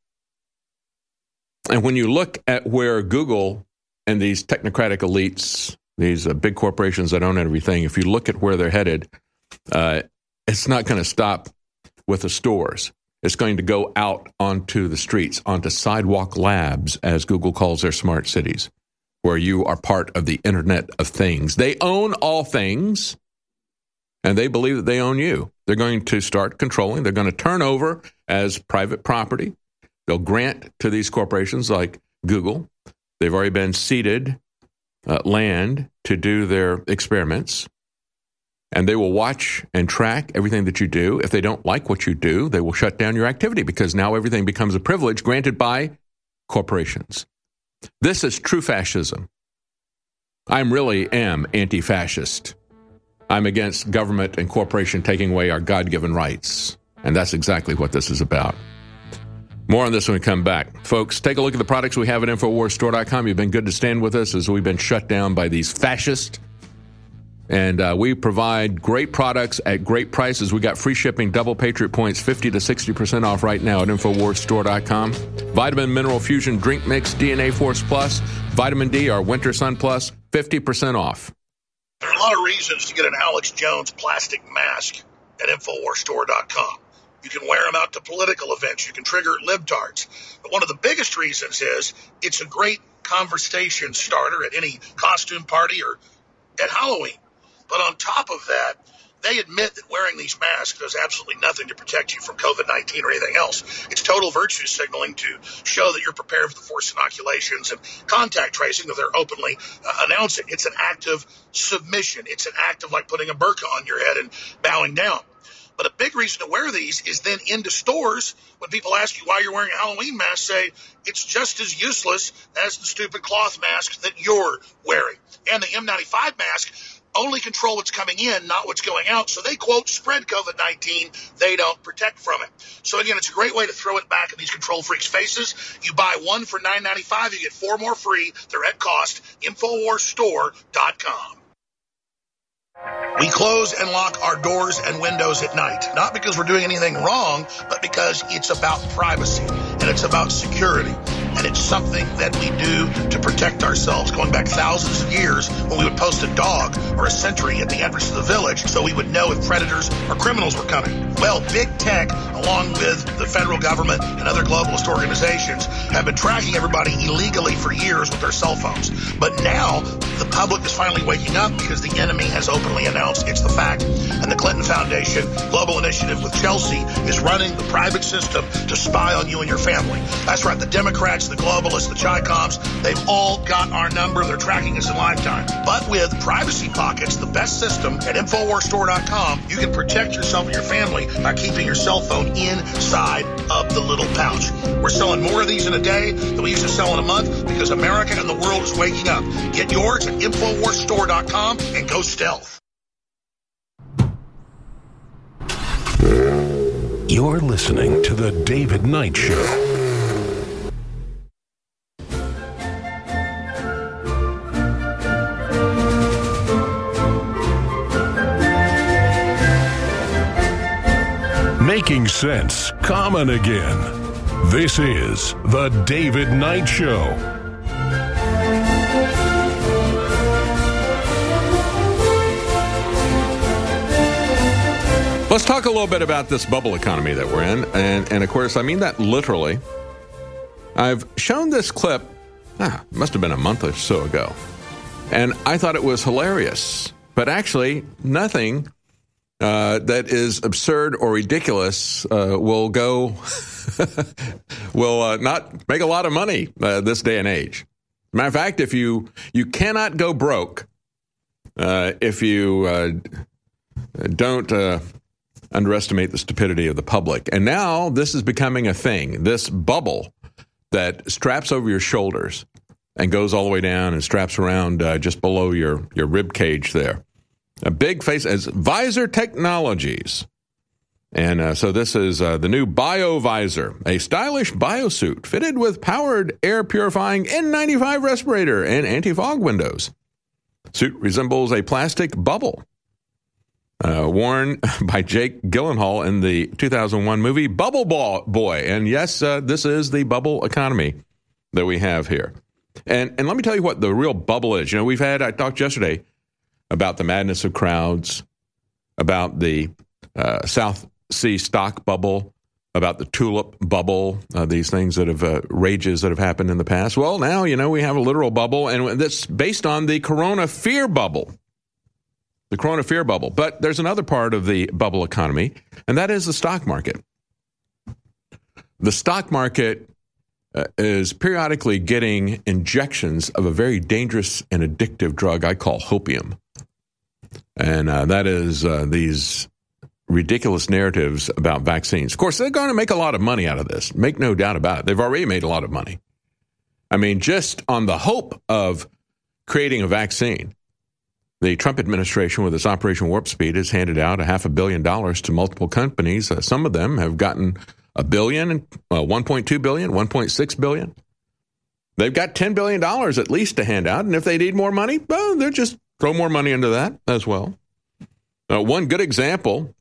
[SPEAKER 2] And when you look at where Google and these technocratic elites, these uh, big corporations that own everything, if you look at where they're headed, uh, it's not going to stop with the stores. It's going to go out onto the streets, onto sidewalk labs, as Google calls their smart cities, where you are part of the Internet of Things. They own all things, and they believe that they own you. They're going to start controlling. They're going to turn over as private property. They'll grant to these corporations like Google. They've already been ceded uh, land to do their experiments. And they will watch and track everything that you do. If they don't like what you do, they will shut down your activity because now everything becomes a privilege granted by corporations. This is true fascism. I really am anti-fascist. I'm against government and corporation taking away our God-given rights. And that's exactly what this is about. More on this when we come back. Folks, take a look at the products we have at Infowars Store dot com. You've been good to stand with us as we've been shut down by these fascists. And uh, we provide great products at great prices. We got free shipping, double Patriot points, fifty to sixty percent off right now at Infowars Store dot com. Vitamin Mineral Fusion Drink Mix, D N A Force Plus, Vitamin D, our Winter Sun Plus, fifty percent off.
[SPEAKER 3] There are a lot of reasons to get an Alex Jones plastic mask at Infowars Store dot com. You can wear them out to political events. You can trigger libtards. But one of the biggest reasons is it's a great conversation starter at any costume party or at Halloween. But on top of that, they admit that wearing these masks does absolutely nothing to protect you from COVID nineteen or anything else. It's total virtue signaling to show that you're prepared for the forced inoculations and contact tracing that they're openly uh, announcing. It's an act of submission. It's an act of like putting a burqa on your head and bowing down. But a big reason to wear these is then into stores, when people ask you why you're wearing a Halloween mask, say it's just as useless as the stupid cloth mask that you're wearing. And the N ninety-five mask only control what's coming in, not what's going out. So they, quote, spread COVID nineteen. They don't protect from it. So, again, it's a great way to throw it back in these control freaks' faces. You buy one for nine ninety-five, you get four more free. They're at cost. Infowars Store dot com. We close and lock our doors and windows at night, not because we're doing anything wrong, but because it's about privacy and it's about security. And it's something that we do to protect ourselves, going back thousands of years when we would post a dog or a sentry at the entrance of the village so we would know if predators or criminals were coming. Well, big tech, along with the federal government and other globalist organizations, have been tracking everybody illegally for years with their cell phones. But now the public is finally waking up because the enemy has openly announced it's the fact. And the Clinton Foundation Global Initiative with Chelsea is running the private system to spy on you and your family. That's right, the Democrats, the globalists, the Chi-Coms, they've all got our number. They're tracking us in lifetime. But with Privacy Pockets, the best system at Infowars Store dot com, you can protect yourself and your family by keeping your cell phone inside of the little pouch. We're selling more of these in a day than we used to sell in a month because America and the world is waking up. Get yours at Infowars Store dot com and go stealth.
[SPEAKER 1] You're listening to The David Knight Show. making sense common again. This is The David Knight Show.
[SPEAKER 2] Let's talk a little bit about this bubble economy that we're in. And, and of course, I mean that literally. I've shown this clip, ah, it must have been a month or so ago. And I thought it was hilarious. But actually, nothing uh, that is absurd or ridiculous uh, will go, will uh, not make a lot of money uh, this day and age. Matter of fact, if you, you cannot go broke uh, if you uh, don't... Uh, underestimate the stupidity of the public. And now this is becoming a thing. This bubble that straps over your shoulders and goes all the way down and straps around uh, just below your, your rib cage there. A big face as Visor Technologies. And uh, so this is uh, the new BioVisor, a stylish biosuit fitted with powered air purifying N ninety-five respirator and anti-fog windows. Suit resembles a plastic bubble. Uh, worn by Jake Gyllenhaal in the two thousand one movie Bubble Boy. And yes, uh, this is the bubble economy that we have here. And and let me tell you what the real bubble is. You know, we've had, I talked yesterday about the madness of crowds, about the uh, South Sea stock bubble, about the tulip bubble, uh, these things that have, uh, rages that have happened in the past. Well, now, you know, we have a literal bubble, and that's based on the Corona fear bubble. The Corona fear bubble. But there's another part of the bubble economy, and that is the stock market. The stock market uh, is periodically getting injections of a very dangerous and addictive drug I call hopium. And uh, that is uh, these ridiculous narratives about vaccines. Of course, they're going to make a lot of money out of this. Make no doubt about it. They've already made a lot of money. I mean, just on the hope of creating a vaccine, the Trump administration, with its Operation Warp Speed, has handed out a half a billion dollars to multiple companies. Uh, some of them have gotten a billion, uh, one point two billion, one point six billion. They've got ten billion dollars at least to hand out. And if they need more money, well, they'll just throw more money into that as well. Uh, one good example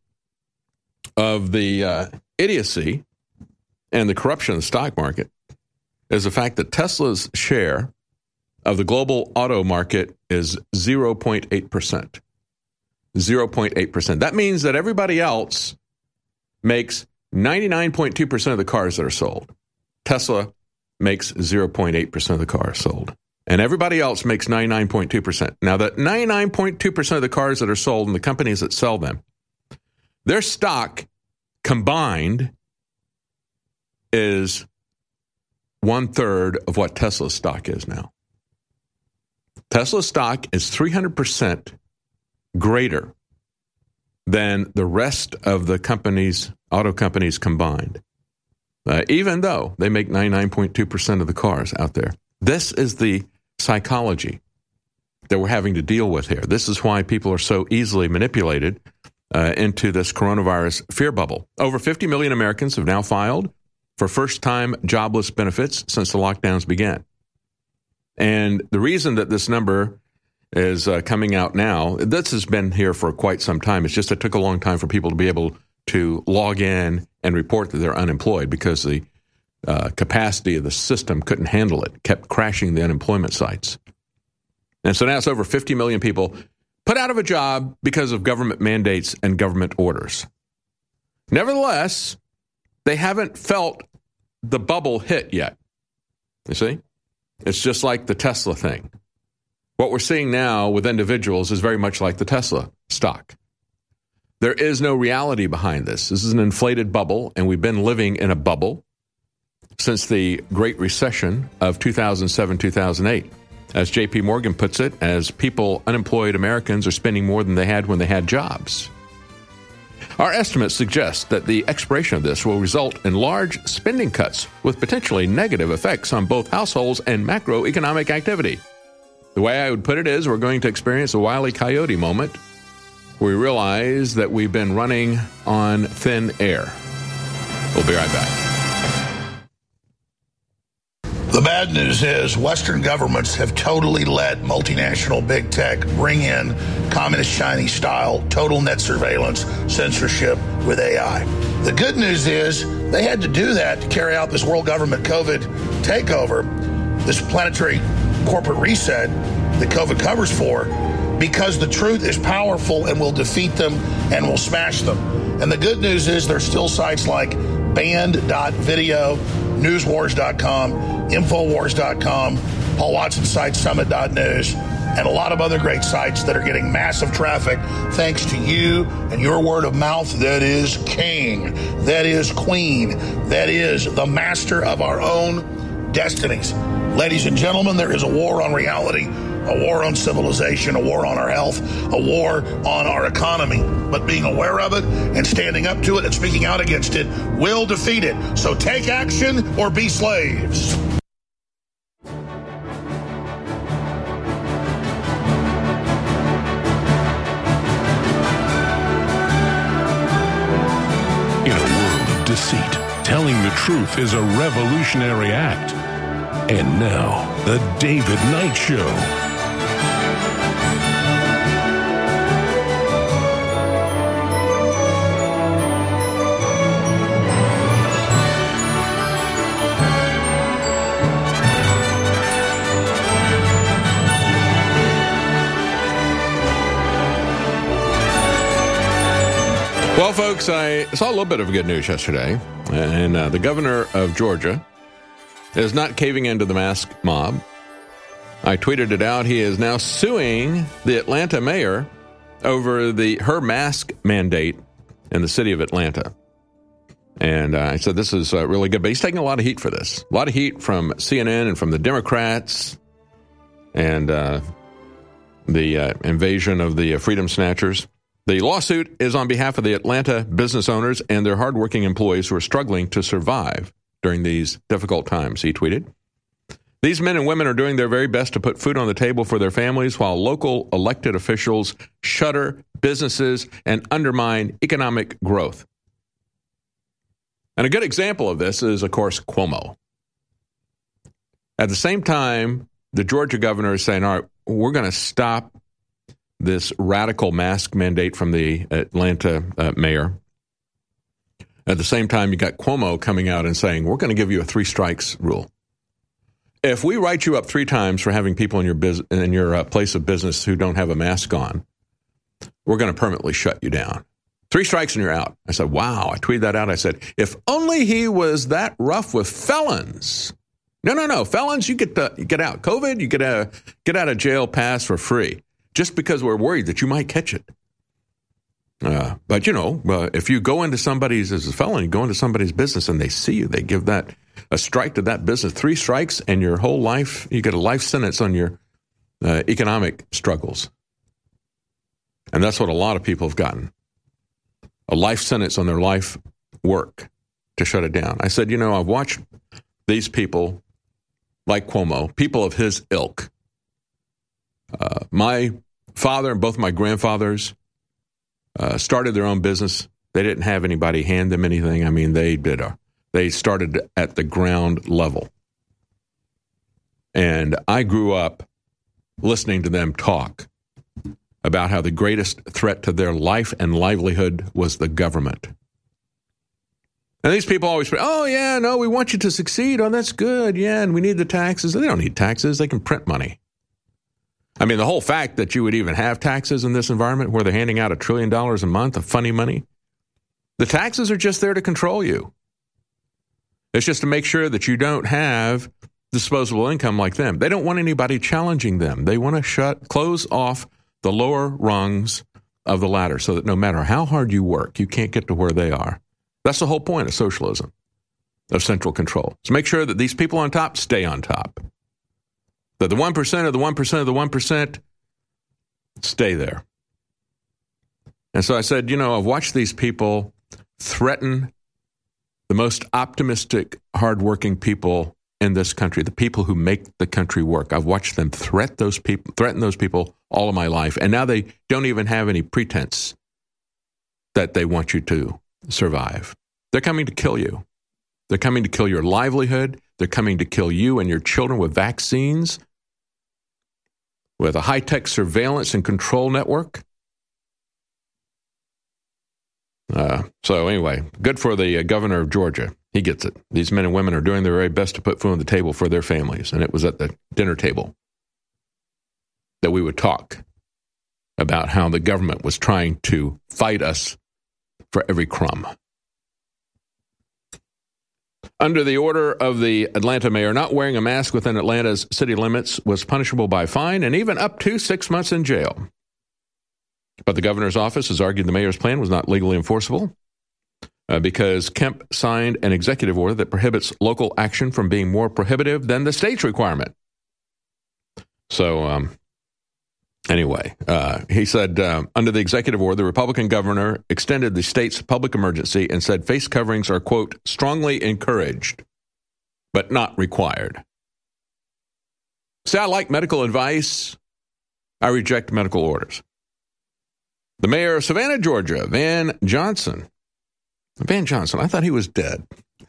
[SPEAKER 2] of the uh, idiocy and the corruption of the stock market is the fact that Tesla's share of the global auto market is zero point eight percent. zero point eight percent. That means that everybody else makes ninety-nine point two percent of the cars that are sold. Tesla makes zero point eight percent of the cars sold. And everybody else makes ninety-nine point two percent. Now, that ninety-nine point two percent of the cars that are sold and the companies that sell them, their stock combined is one-third of what Tesla's stock is now. Tesla's stock is three hundred percent greater than the rest of the companies, auto companies combined, uh, even though they make ninety-nine point two percent of the cars out there. This is the psychology that we're having to deal with here. This is why people are so easily manipulated uh, into this coronavirus fear bubble. Over fifty million Americans have now filed for first-time jobless benefits since the lockdowns began. And the reason that this number is uh, coming out now, this has been here for quite some time. It's just it took a long time for people to be able to log in and report that they're unemployed because the uh, capacity of the system couldn't handle it, kept crashing the unemployment sites. And so now it's over fifty million people put out of a job because of government mandates and government orders. Nevertheless, they haven't felt the bubble hit yet. You see? It's just like the Tesla thing. What we're seeing now with individuals is very much like the Tesla stock. There is no reality behind this. This is an inflated bubble, and we've been living in a bubble since the Great Recession of two thousand seven, two thousand eight. As J P Morgan puts it, as people, unemployed Americans, are spending more than they had when they had jobs. Our estimates suggest that the expiration of this will result in large spending cuts with potentially negative effects on both households and macroeconomic activity. The way I would put it is we're going to experience a Wile E. Coyote moment where we realize that we've been running on thin air. We'll be right back.
[SPEAKER 3] The bad news is Western governments have totally let multinational big tech bring in communist Chinese style total net surveillance censorship with A I. The good news is they had to do that to carry out this world government COVID takeover, this planetary corporate reset that COVID covers for, because the truth is powerful and will defeat them and will smash them. And the good news is there's still sites like banned dot video, newswars dot com, infowars dot com, Paul Watson site summit dot news, and a lot of other great sites that are getting massive traffic thanks to you and your word of mouth. That is king. That is queen. That is the master of our own destinies. Ladies and gentlemen, there is a war on reality, a war on civilization, a war on our health, a war on our economy. But being aware of it and standing up to it and speaking out against it will defeat it. So take action or be slaves.
[SPEAKER 1] In a world of deceit, telling the truth is a revolutionary act. And now, The David Knight Show.
[SPEAKER 2] Well, folks, I saw a little bit of good news yesterday, and uh, the governor of Georgia is not caving into the mask mob. I tweeted it out. He is now suing the Atlanta mayor over the her mask mandate in the city of Atlanta. And uh, I said this is uh, really good, but he's taking a lot of heat for this. A lot of heat from C N N and from the Democrats and uh, the uh, invasion of the uh, freedom snatchers. The lawsuit is on behalf of the Atlanta business owners and their hardworking employees who are struggling to survive during these difficult times, he tweeted. These men and women are doing their very best to put food on the table for their families while local elected officials shutter businesses and undermine economic growth. And a good example of this is, of course, Cuomo. At the same time, the Georgia governor is saying, all right, we're going to stop this radical mask mandate from the Atlanta uh, mayor. At the same time, you got Cuomo coming out and saying, we're going to give you a three strikes rule. If we write you up three times for having people in your bus- in your uh, place of business who don't have a mask on, we're going to permanently shut you down. Three strikes and you're out. I said, wow. I tweeted that out. I said, if only he was that rough with felons. No, no, no. Felons, you get to, you get out. COVID, you get a get out of jail pass for free. Just because we're worried that you might catch it. Uh, but, you know, uh, if you go into somebody's, as a felon, you go into somebody's business and they see you, they give that a strike to that business, three strikes, and your whole life, you get a life sentence on your uh, economic struggles. And that's what a lot of people have gotten. A life sentence on their life work to shut it down. I said, you know, I've watched these people like Cuomo, people of his ilk. Uh, my father and both my grandfathers uh, started their own business. They didn't have anybody hand them anything. I mean, they did. A, they started at the ground level. And I grew up listening to them talk about how the greatest threat to their life and livelihood was the government. And these people always say, oh, yeah, no, we want you to succeed. Oh, that's good. Yeah, and we need the taxes. They don't need taxes. They can print money. I mean, the whole fact that you would even have taxes in this environment where they're handing out a trillion dollars a month of funny money, the taxes are just there to control you. It's just to make sure that you don't have disposable income like them. They don't want anybody challenging them. They want to shut, close off the lower rungs of the ladder so that no matter how hard you work, you can't get to where they are. That's the whole point of socialism, of central control. So make sure that these people on top stay on top. That the one percent of the one percent of the one percent stay there. And so I said, you know, I've watched these people threaten the most optimistic, hardworking people in this country, the people who make the country work. I've watched them threat those people, threaten those people all of my life. And now they don't even have any pretense that they want you to survive. They're coming to kill you. They're coming to kill your livelihood. They're coming to kill you and your children with vaccines, with a high-tech surveillance and control network. Uh, so anyway, good for the uh, governor of Georgia. He gets it. These men and women are doing their very best to put food on the table for their families. And it was at the dinner table that we would talk about how the government was trying to fight us for every crumb. Under the order of the Atlanta mayor, not wearing a mask within Atlanta's city limits was punishable by fine and even up to six months in jail. But the governor's office has argued the mayor's plan was not legally enforceable uh, because Kemp signed an executive order that prohibits local action from being more prohibitive than the state's requirement. So, um, anyway, uh, he said uh, under the executive order, the Republican governor extended the state's public emergency and said face coverings are, quote, strongly encouraged, but not required. See, I like medical advice. I reject medical orders. The mayor of Savannah, Georgia, Van Johnson. Van Johnson, I thought he was dead.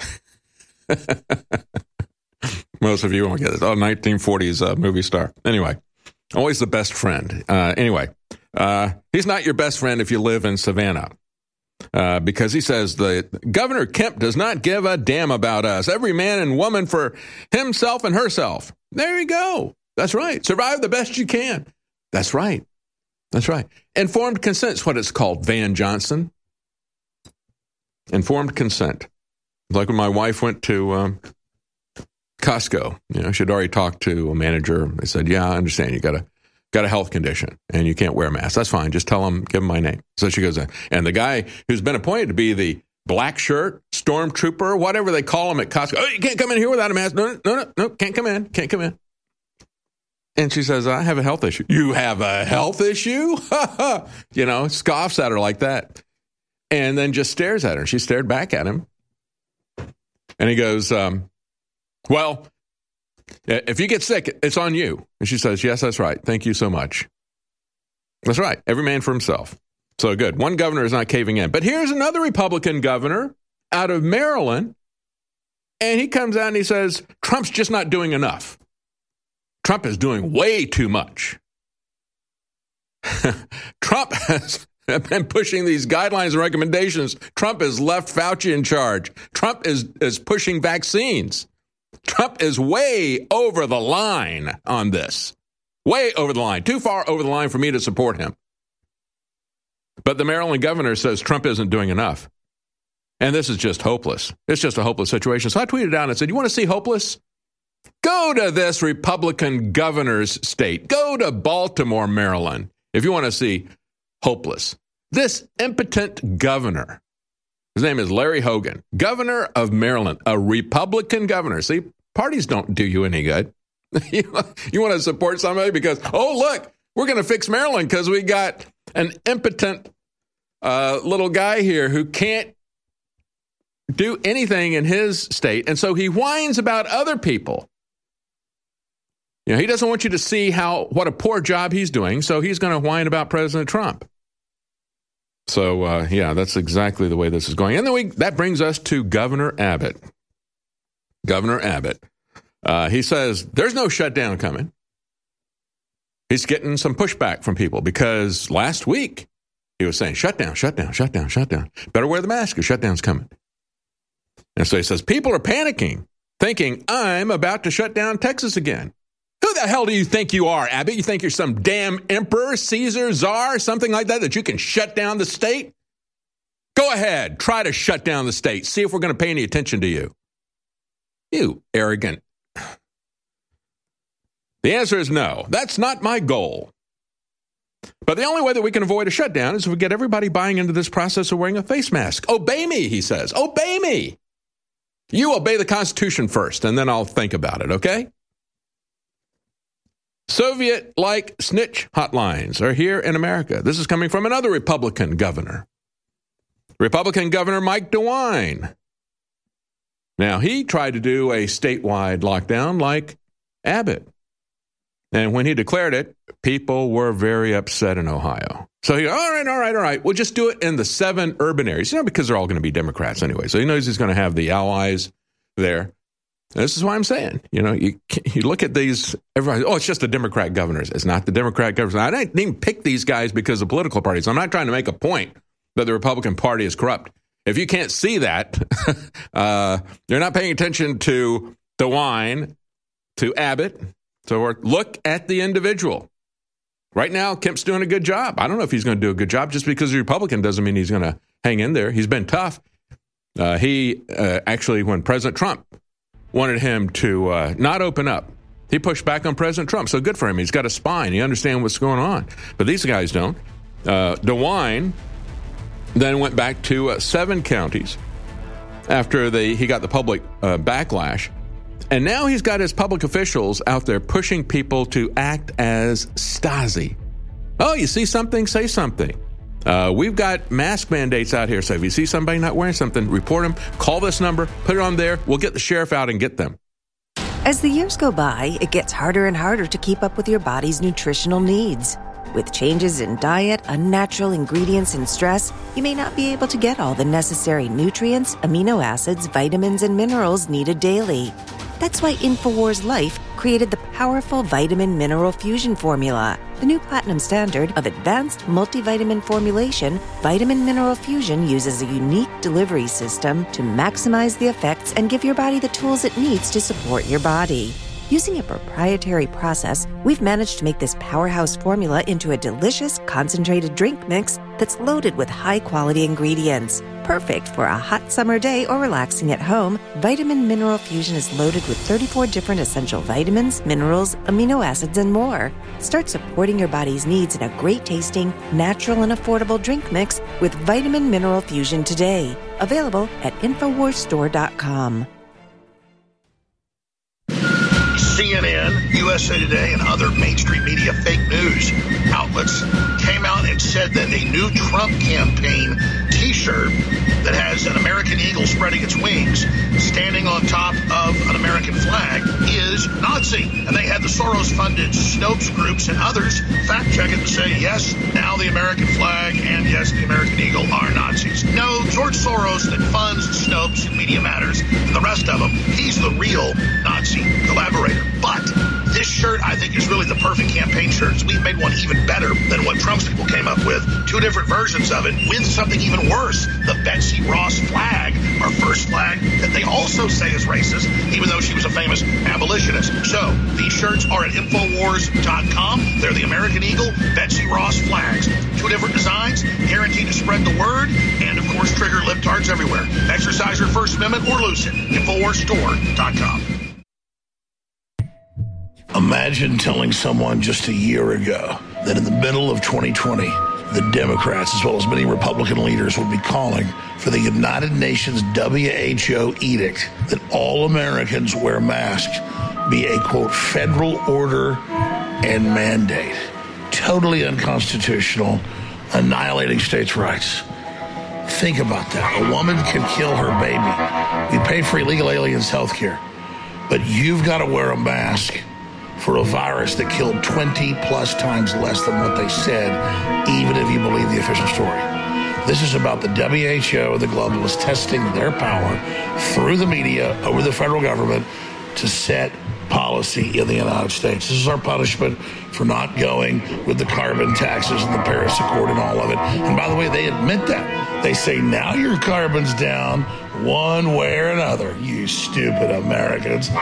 [SPEAKER 2] Most of you won't get it. Oh, nineteen forties uh, movie star. Anyway, always the best friend. Uh, anyway, uh, he's not your best friend if you live in Savannah. Uh, because he says the Governor Kemp does not give a damn about us. Every man and woman for himself and herself. There you go. That's right. Survive the best you can. That's right. That's right. Informed consent is what it's called, Van Johnson. Informed consent. Like when my wife went to um, Costco, you know, she'd already talked to a manager. They said, yeah, I understand. You got a, got a health condition and you can't wear a mask. That's fine. Just tell them, give them my name. So she goes, and the guy who's been appointed to be the black shirt, stormtrooper, whatever they call him at Costco. Oh, you can't come in here without a mask. No, no, no, no, can't come in. Can't come in. And she says, I have a health issue. You have a health issue? You know, scoffs at her like that. And then just stares at her. She stared back at him. And he goes, um, well, if you get sick, it's on you. And she says, yes, that's right. Thank you so much. That's right. Every man for himself. So good. One governor is not caving in. But here's another Republican governor out of Maryland. And he comes out and he says, Trump's just not doing enough. Trump is doing way too much. Trump has been pushing these guidelines and recommendations. Trump has left Fauci in charge. Trump is, is pushing vaccines. Trump is way over the line on this. Way over the line. Too far over the line for me to support him. But the Maryland governor says Trump isn't doing enough. And this is just hopeless. It's just a hopeless situation. So I tweeted out and said, you want to see hopeless? Go to this Republican governor's state. Go to Baltimore, Maryland, if you want to see hopeless. This impotent governor, his name is Larry Hogan, governor of Maryland, a Republican governor. See, parties don't do you any good. you, you want to support somebody because, oh, look, we're going to fix Maryland because we got an impotent uh, little guy here who can't do anything in his state. And so he whines about other people. You know, he doesn't want you to see how what a poor job he's doing, so he's going to whine about President Trump. So, uh, yeah, that's exactly the way this is going. And then we, that brings us to Governor Abbott. Governor Abbott. Uh, he says there's no shutdown coming. He's getting some pushback from people because last week he was saying, shutdown, shutdown, shutdown, shutdown. Better wear the mask or shutdown's coming. And so he says, people are panicking, thinking I'm about to shut down Texas again. Who the hell do you think you are, Abbott? You think you're some damn emperor, Caesar, czar, something like that, that you can shut down the state? Go ahead. Try to shut down the state. See if we're going to pay any attention to you. You arrogant. The answer is no. That's not my goal. But the only way that we can avoid a shutdown is if we get everybody buying into this process of wearing a face mask. Obey me, he says. Obey me. You obey the Constitution first, and then I'll think about it, okay? Soviet-like snitch hotlines are here in America. This is coming from another Republican governor. Republican Governor Mike DeWine. Now, he tried to do a statewide lockdown like Abbott. And when he declared it, people were very upset in Ohio. So he, all right, all right, all right, we'll just do it in the seven urban areas, you know, because they're all going to be Democrats anyway. So he knows he's going to have the allies there. This is why I'm saying, you know, you you look at these, everybody, oh, it's just the Democrat governors. It's not the Democrat governors. I didn't even pick these guys because of political parties. I'm not trying to make a point that the Republican Party is corrupt. If you can't see that, uh, you're not paying attention to DeWine, to Abbott. So look at the individual. Right now, Kemp's doing a good job. I don't know if he's going to do a good job. Just because he's a Republican doesn't mean he's going to hang in there. He's been tough. Uh, he uh, actually, when President Trump wanted him to uh, not open up, he pushed back on President Trump. So good for him. He's got a spine. He understands what's going on. But these guys don't. Uh, DeWine then went back to uh, seven counties after they, he got the public uh, backlash. And now he's got his public officials out there pushing people to act as Stasi. Oh, you see something? Say something. Uh, we've got mask mandates out here. So if you see somebody not wearing something, report them. Call this number. Put it on there. We'll get the sheriff out and get them.
[SPEAKER 15] As the years go by, it gets harder and harder to keep up with your body's nutritional needs. With changes in diet, unnatural ingredients, and stress, you may not be able to get all the necessary nutrients, amino acids, vitamins, and minerals needed daily. That's why InfoWars Life created the powerful Vitamin Mineral Fusion formula. The new platinum standard of advanced multivitamin formulation, Vitamin Mineral Fusion uses a unique delivery system to maximize the effects and give your body the tools it needs to support your body. Using a proprietary process, we've managed to make this powerhouse formula into a delicious, concentrated drink mix that's loaded with high-quality ingredients. Perfect for a hot summer day or relaxing at home, Vitamin Mineral Fusion is loaded with thirty-four different essential vitamins, minerals, amino acids, and more. Start supporting your body's needs in a great-tasting, natural, and affordable drink mix with Vitamin Mineral Fusion today. Available at Infowars Store dot com.
[SPEAKER 3] C N N, U S A Today, and other mainstream media fake news outlets came out and said that a new Trump campaign T-shirt that has an American eagle spreading its wings, standing on top of an American flag, is Nazi. And they had the Soros-funded Snopes groups and others fact-check it and say, yes, now the American flag and, yes, the American eagle are Nazis. No, George Soros that funds Snopes and Media Matters and the rest of them, he's the real Nazi collaborator. But this shirt, I think, is really the perfect campaign shirt. We've made one even better than what Trump's people came up with. Two different versions of it with something even worse, the Betsy Ross flag, our first flag, that they also say is racist, even though she was a famous abolitionist. So these shirts are at Infowars dot com. They're the American Eagle, Betsy Ross flags. Two different designs, guaranteed to spread the word, and, of course, trigger libtards everywhere. Exercise your First Amendment or lose it. Infowars Store dot com. Imagine telling someone just a year ago that in the middle of twenty twenty, the Democrats, as well as many Republican leaders, would be calling for the United Nations W H O edict that all Americans wear masks be a, quote, federal order and mandate. Totally unconstitutional, annihilating states' rights. Think about that. A woman can kill her baby. We pay for illegal aliens' health care, but you've got to wear a mask for a virus that killed twenty plus times less than what they said, even if you believe the official story. This is about the W H O, the globalists, testing their power through the media over the federal government to set policy in the United States. This is our punishment for not going with the carbon taxes and the Paris Accord and all of it. And by the way, they admit that. They say, now your carbon's down one way or another, you stupid Americans.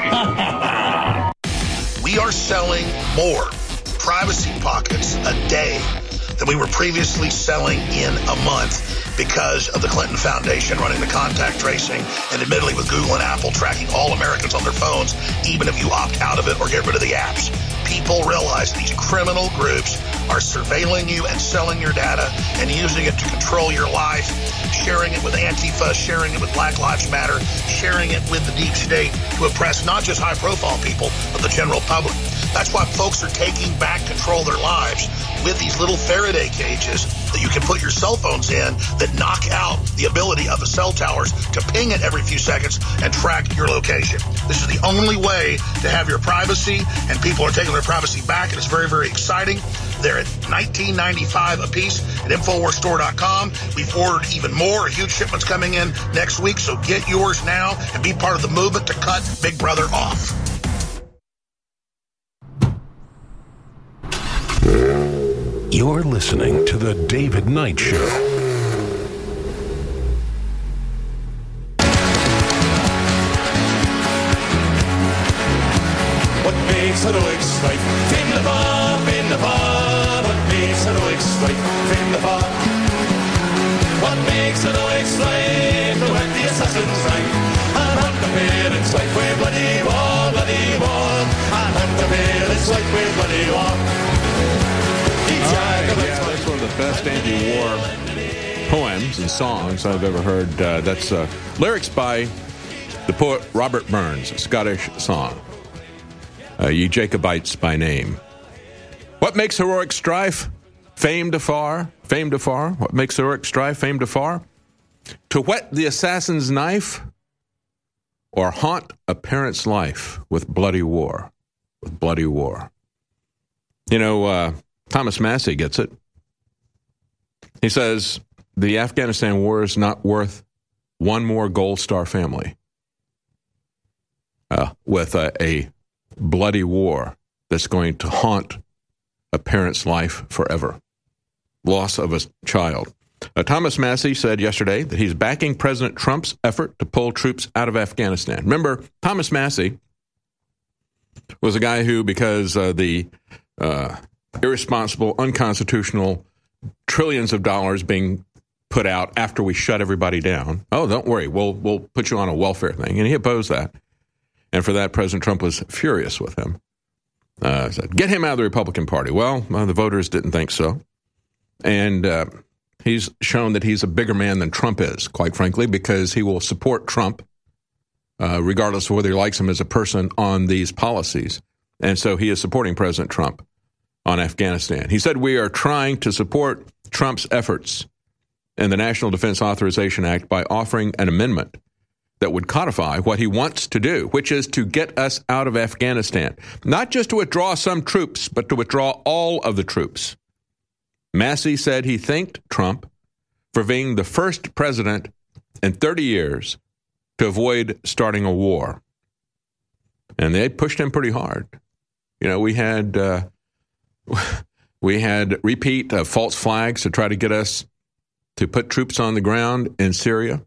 [SPEAKER 3] We are selling more privacy pockets a day than we were previously selling in a month because of the Clinton Foundation running the contact tracing and admittedly with Google and Apple tracking all Americans on their phones, even if you opt out of it or get rid of the apps. People realize these criminal groups are surveilling you and selling your data and using it to control your life, sharing it with Antifa, sharing it with Black Lives Matter, sharing it with the deep state to oppress not just high-profile people, but the general public. That's why folks are taking back control of their lives with these little Faraday cages that you can put your cell phones in that knock out the ability of the cell towers to ping it every few seconds and track your location. This is the only way to have your privacy, and people are taking their privacy back, and it's very, very exciting. They're at nineteen ninety-five a piece at Infowars Store dot com. We've ordered even more. A huge shipment's coming in next week, so get yours now and be part of the movement to cut Big Brother off.
[SPEAKER 1] You're listening to The David Knight Show.
[SPEAKER 16] What makes heroics life? Fame the bar, fame the bar. What makes heroics life? Fame the bar. What makes heroics life? The when the assassins right. And hunt the parents' life with bloody war, bloody war. And hunt the parents' life with bloody war.
[SPEAKER 2] Right, yeah, that's one of the best anti-war poems and songs I've ever heard. Uh, that's uh, lyrics by the poet Robert Burns, a Scottish song. Uh, Ye Jacobites by name. What makes heroic strife? Famed afar, famed afar. What makes heroic strife? Famed afar. To whet the assassin's knife, or haunt a parent's life with bloody war, with bloody war. You know, uh, Thomas Massey gets it. He says, the Afghanistan war is not worth one more Gold Star family uh, with a, a bloody war that's going to haunt a parent's life forever. Loss of a child. Uh, Thomas Massey said yesterday that he's backing President Trump's effort to pull troops out of Afghanistan. Remember, Thomas Massey was a guy who, because uh, the uh, irresponsible, unconstitutional trillions of dollars being put out after we shut everybody down. Oh, don't worry, we'll we'll put you on a welfare thing. And he opposed that. And for that, President Trump was furious with him. Uh, said, get him out of the Republican Party. Well, uh, the voters didn't think so. And uh, he's shown that he's a bigger man than Trump is, quite frankly, because he will support Trump, uh, regardless of whether he likes him as a person, on these policies. And so he is supporting President Trump on Afghanistan. He said, we are trying to support Trump's efforts in the National Defense Authorization Act by offering an amendment that would codify what he wants to do, which is to get us out of Afghanistan. Not just to withdraw some troops, but to withdraw all of the troops. Massey said he thanked Trump for being the first president in thirty years to avoid starting a war. And they pushed him pretty hard. You know, we had uh, we had repeat uh, false flags to try to get us to put troops on the ground in Syria.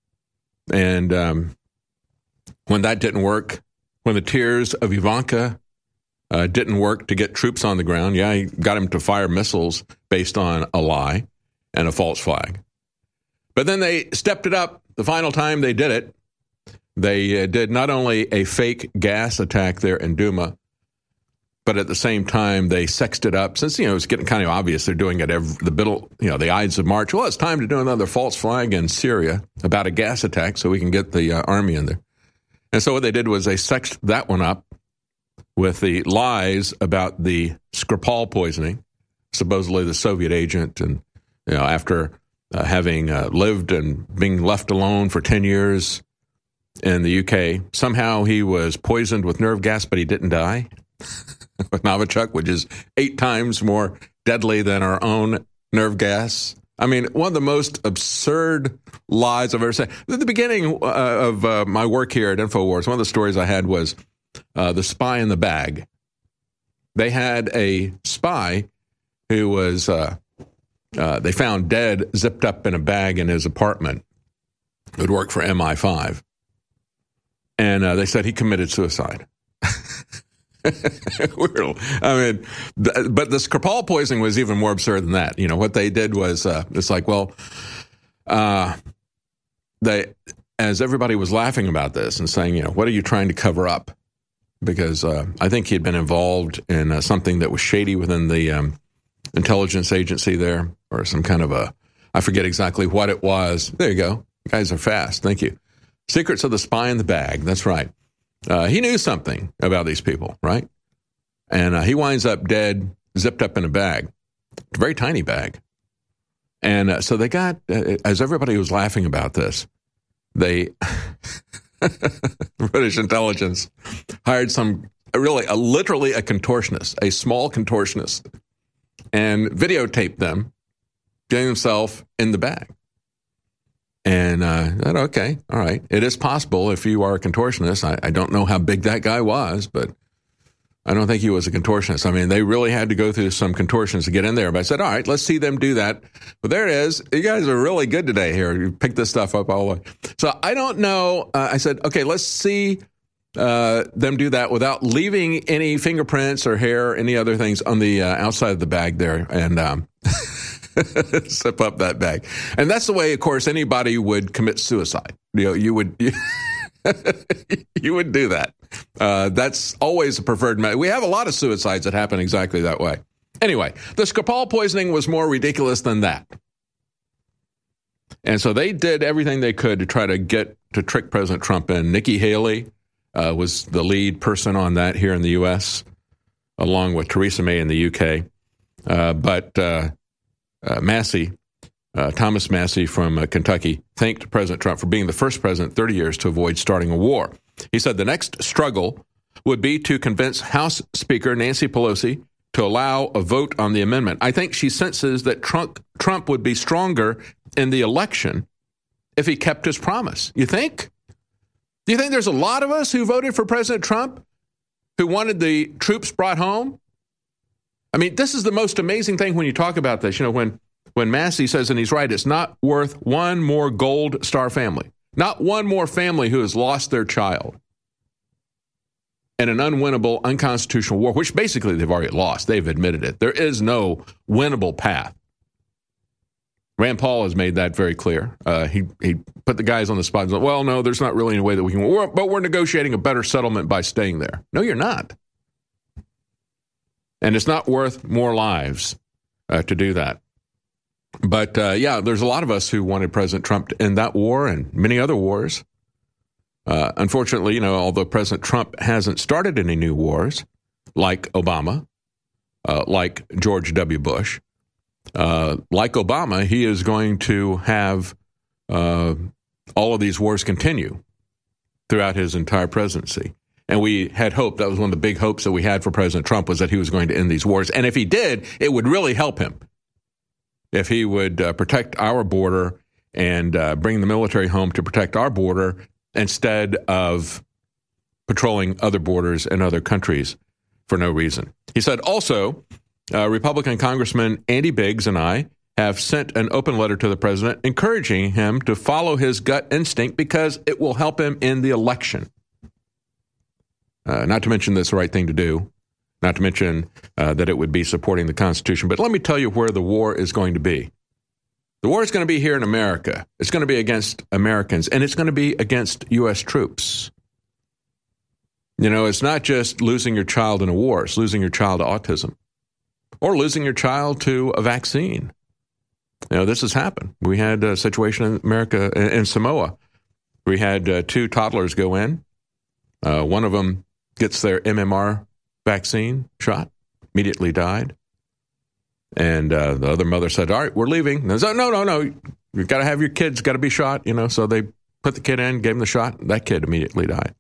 [SPEAKER 2] And um, when that didn't work, when the tears of Ivanka uh, didn't work to get troops on the ground, yeah, he got him to fire missiles based on a lie and a false flag. But then they stepped it up the final time they did it. They uh, did not only a fake gas attack there in Duma, but at the same time they sexed it up. Since, you know, it's getting kind of obvious they're doing it every, the middle, you know, the Ides of March. Well, it's time to do another false flag in Syria about a gas attack so we can get the uh, army in there. And so what they did was they sexed that one up with the lies about the Skripal poisoning, supposedly the Soviet agent, and, you know, after uh, having uh, lived and being left alone for ten years in the U K, somehow he was poisoned with nerve gas, but he didn't die with Novichok, which is eight times more deadly than our own nerve gas. I mean, one of the most absurd lies I've ever said. At the beginning uh, of uh, my work here at InfoWars, one of the stories I had was uh, the spy in the bag. They had a spy who was, uh, uh, they found dead, zipped up in a bag in his apartment, who'd worked for M I five. And uh, they said he committed suicide. I mean, th- but the Skripal poisoning was even more absurd than that. You know, what they did was, uh, it's like, well, uh, they, as everybody was laughing about this and saying, you know, what are you trying to cover up? Because uh, I think he had been involved in uh, something that was shady within the um, intelligence agency there, or some kind of a, I forget exactly what it was. There you go. You guys are fast. Thank you. Secrets of the Spy in the Bag. That's right. Uh, he knew something about these people, right? And uh, he winds up dead, zipped up in a bag, a very tiny bag. And uh, so they got, uh, as everybody was laughing about this, they, British intelligence hired some, really, a, literally a contortionist, a small contortionist, and videotaped them getting himself in the bag. And uh, I thought, okay, all right. It is possible if you are a contortionist. I, I don't know how big that guy was, but I don't think he was a contortionist. I mean, they really had to go through some contortions to get in there. But I said, all right, let's see them do that. But there it is. You guys are really good today here. You picked this stuff up all the way. So I don't know. Uh, I said, okay, let's see uh, them do that without leaving any fingerprints or hair or any other things on the uh, outside of the bag there. And um, zip up that bag. And that's the way, of course, anybody would commit suicide. You know, you would... You you would do that. Uh, that's always a preferred method. We have a lot of suicides that happen exactly that way. Anyway, the Skripal poisoning was more ridiculous than that. And so they did everything they could to try to get to trick President Trump in. Nikki Haley uh, was the lead person on that here in the U S, along with Theresa May in the U K. Uh, but uh, uh, Massey, Uh, Thomas Massey from uh, Kentucky thanked President Trump for being the first president in thirty years to avoid starting a war. He said the next struggle would be to convince House Speaker Nancy Pelosi to allow a vote on the amendment. I think she senses that Trump, Trump would be stronger in the election if he kept his promise. You think? Do you think there's a lot of us who voted for President Trump who wanted the troops brought home? I mean, this is the most amazing thing when you talk about this. You know, when When Massey says, and he's right, it's not worth one more Gold Star family, not one more family who has lost their child in an unwinnable, unconstitutional war, which basically they've already lost. They've admitted it. There is no winnable path. Rand Paul has made that very clear. Uh, he, he put the guys on the spot and said, well, no, there's not really any way that we can, we're, but we're negotiating a better settlement by staying there. No, you're not. And it's not worth more lives uh, to do that. But, uh, yeah, there's a lot of us who wanted President Trump to end that war and many other wars. Uh, unfortunately, you know, although President Trump hasn't started any new wars, like Obama, uh, like George W. Bush, uh, like Obama, he is going to have uh, all of these wars continue throughout his entire presidency. And we had hoped, that was one of the big hopes that we had for President Trump, was that he was going to end these wars. And if he did, it would really help him. If he would uh, protect our border and uh, bring the military home to protect our border instead of patrolling other borders in other countries for no reason. He said also, uh, Republican Congressman Andy Biggs and I have sent an open letter to the president encouraging him to follow his gut instinct because it will help him in the election. Uh, not to mention this the right thing to do. Not to mention uh, that it would be supporting the Constitution. But let me tell you where the war is going to be. The war is going to be here in America. It's going to be against Americans, and it's going to be against U S troops. You know, it's not just losing your child in a war. It's losing your child to autism or losing your child to a vaccine. You know, this has happened. We had a situation in America, in Samoa. We had uh, two toddlers go in. Uh, one of them gets their M M R vaccine shot, immediately died. And uh, the other mother said, all right, we're leaving. And said, no, no, no, you've got to have your kids, got to be shot, you know. So they put the kid in, gave him the shot. That kid immediately died.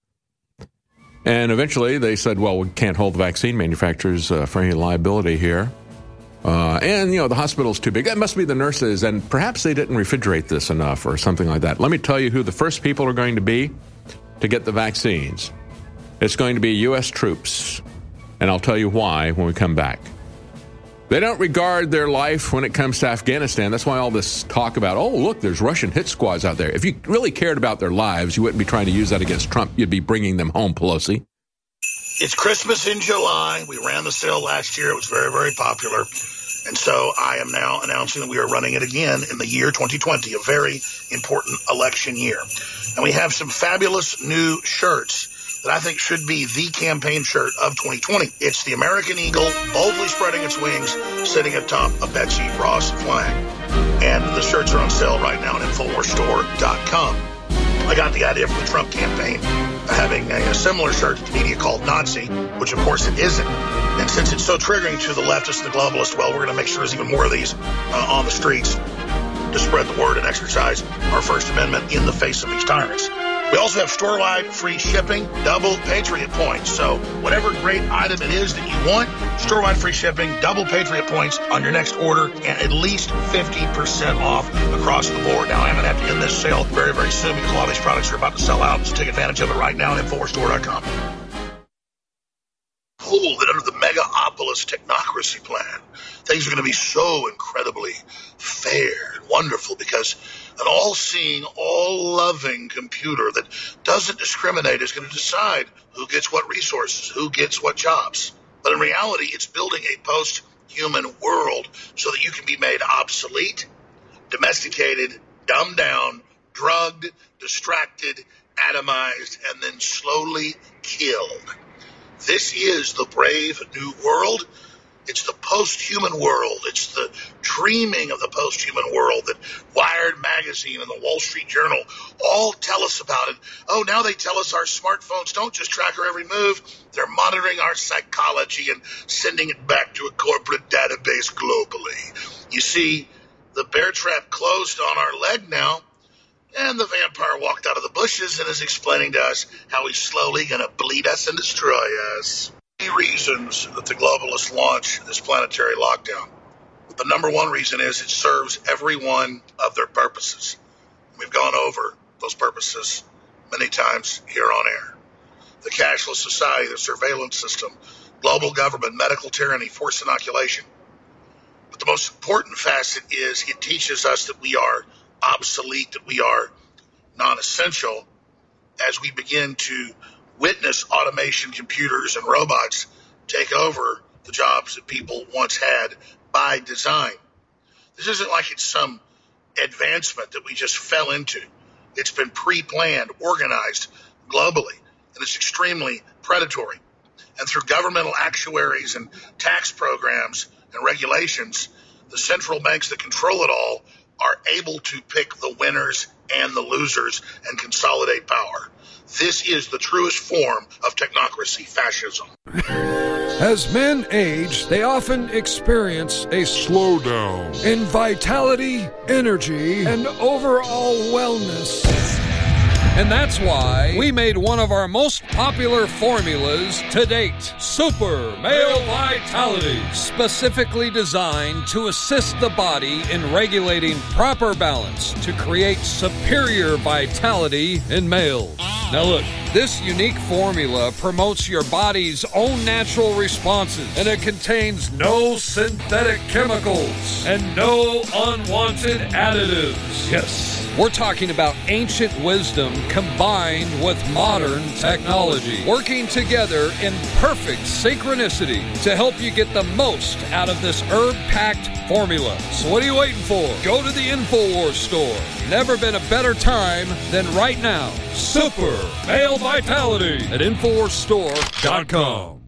[SPEAKER 2] And eventually they said, well, we can't hold the vaccine manufacturers uh, for any liability here. Uh, and, you know, the hospital's too big. That must be the nurses. And perhaps they didn't refrigerate this enough or something like that. Let me tell you who the first people are going to be to get the vaccines. It's going to be U S troops, and I'll tell you why when we come back. They don't regard their life when it comes to Afghanistan. That's why all this talk about, oh, look, there's Russian hit squads out there. If you really cared about their lives, you wouldn't be trying to use that against Trump. You'd be bringing them home, Pelosi.
[SPEAKER 3] It's Christmas in July. We ran the sale last year. It was very, very popular. And so I am now announcing that we are running it again in the year twenty twenty, a very important election year. And we have some fabulous new shirts that I think should be the campaign shirt of twenty twenty. It's the American Eagle boldly spreading its wings, sitting atop a Betsy Ross flag. And the shirts are on sale right now at Infowars Store dot com. I got the idea from the Trump campaign having a, a similar shirt that the media called Nazi, which of course it isn't. And since it's so triggering to the leftists and the globalists, well, we're going to make sure there's even more of these uh, on the streets to spread the word and exercise our First Amendment in the face of these tyrants. We also have store-wide free shipping, double Patriot points. So whatever great item it is that you want, store-wide free shipping, double Patriot points on your next order, and at least fifty percent off across the board. Now, I'm going to have to end this sale very, very soon because a lot of these products are about to sell out. So take advantage of it right now at Infowars Store dot com. Cool that under the Megapolis technocracy plan, things are going to be so incredibly fair and wonderful because an all-seeing, all-loving computer that doesn't discriminate is going to decide who gets what resources, who gets what jobs. But in reality, it's building a post-human world so that you can be made obsolete, domesticated, dumbed down, drugged, distracted, atomized, and then slowly killed. This is the brave new world. It's the post-human world. It's the dreaming of the post-human world that Wired Magazine and the Wall Street Journal all tell us about. And, oh, now they tell us our smartphones don't just track our every move. They're monitoring our psychology and sending it back to a corporate database globally. You see, the bear trap closed on our leg now, and the vampire walked out of the bushes and is explaining to us how he's slowly going to bleed us and destroy us. Reasons that the globalists launch this planetary lockdown. The number one reason is it serves every one of their purposes. We've gone over those purposes many times here on air. The cashless society, the surveillance system, global government, medical tyranny, forced inoculation. But the most important facet is it teaches us that we are obsolete, that we are non-essential as we begin to witness automation, computers, and robots take over the jobs that people once had by design. This isn't like it's some advancement that we just fell into. It's been pre-planned, organized globally, and it's extremely predatory. And through governmental actuaries and tax programs and regulations, the central banks that control it all are able to pick the winners and the losers and consolidate power. This is the truest form of technocracy fascism.
[SPEAKER 17] As men age, they often experience a slowdown in vitality, energy, and overall wellness. And that's why we made one of our most popular formulas to date, Super Male Vitality, specifically designed to assist the body in regulating proper balance to create superior vitality in males. Now look, this unique formula promotes your body's own natural responses, and it contains no synthetic chemicals and no unwanted additives. Yes, we're talking about ancient wisdom combined with modern technology, working together in perfect synchronicity to help you get the most out of this herb-packed formula. So what are you waiting for? Go to the Infowars store. Never been a better time than right now. Super Male Vitality at Infowars Store dot com.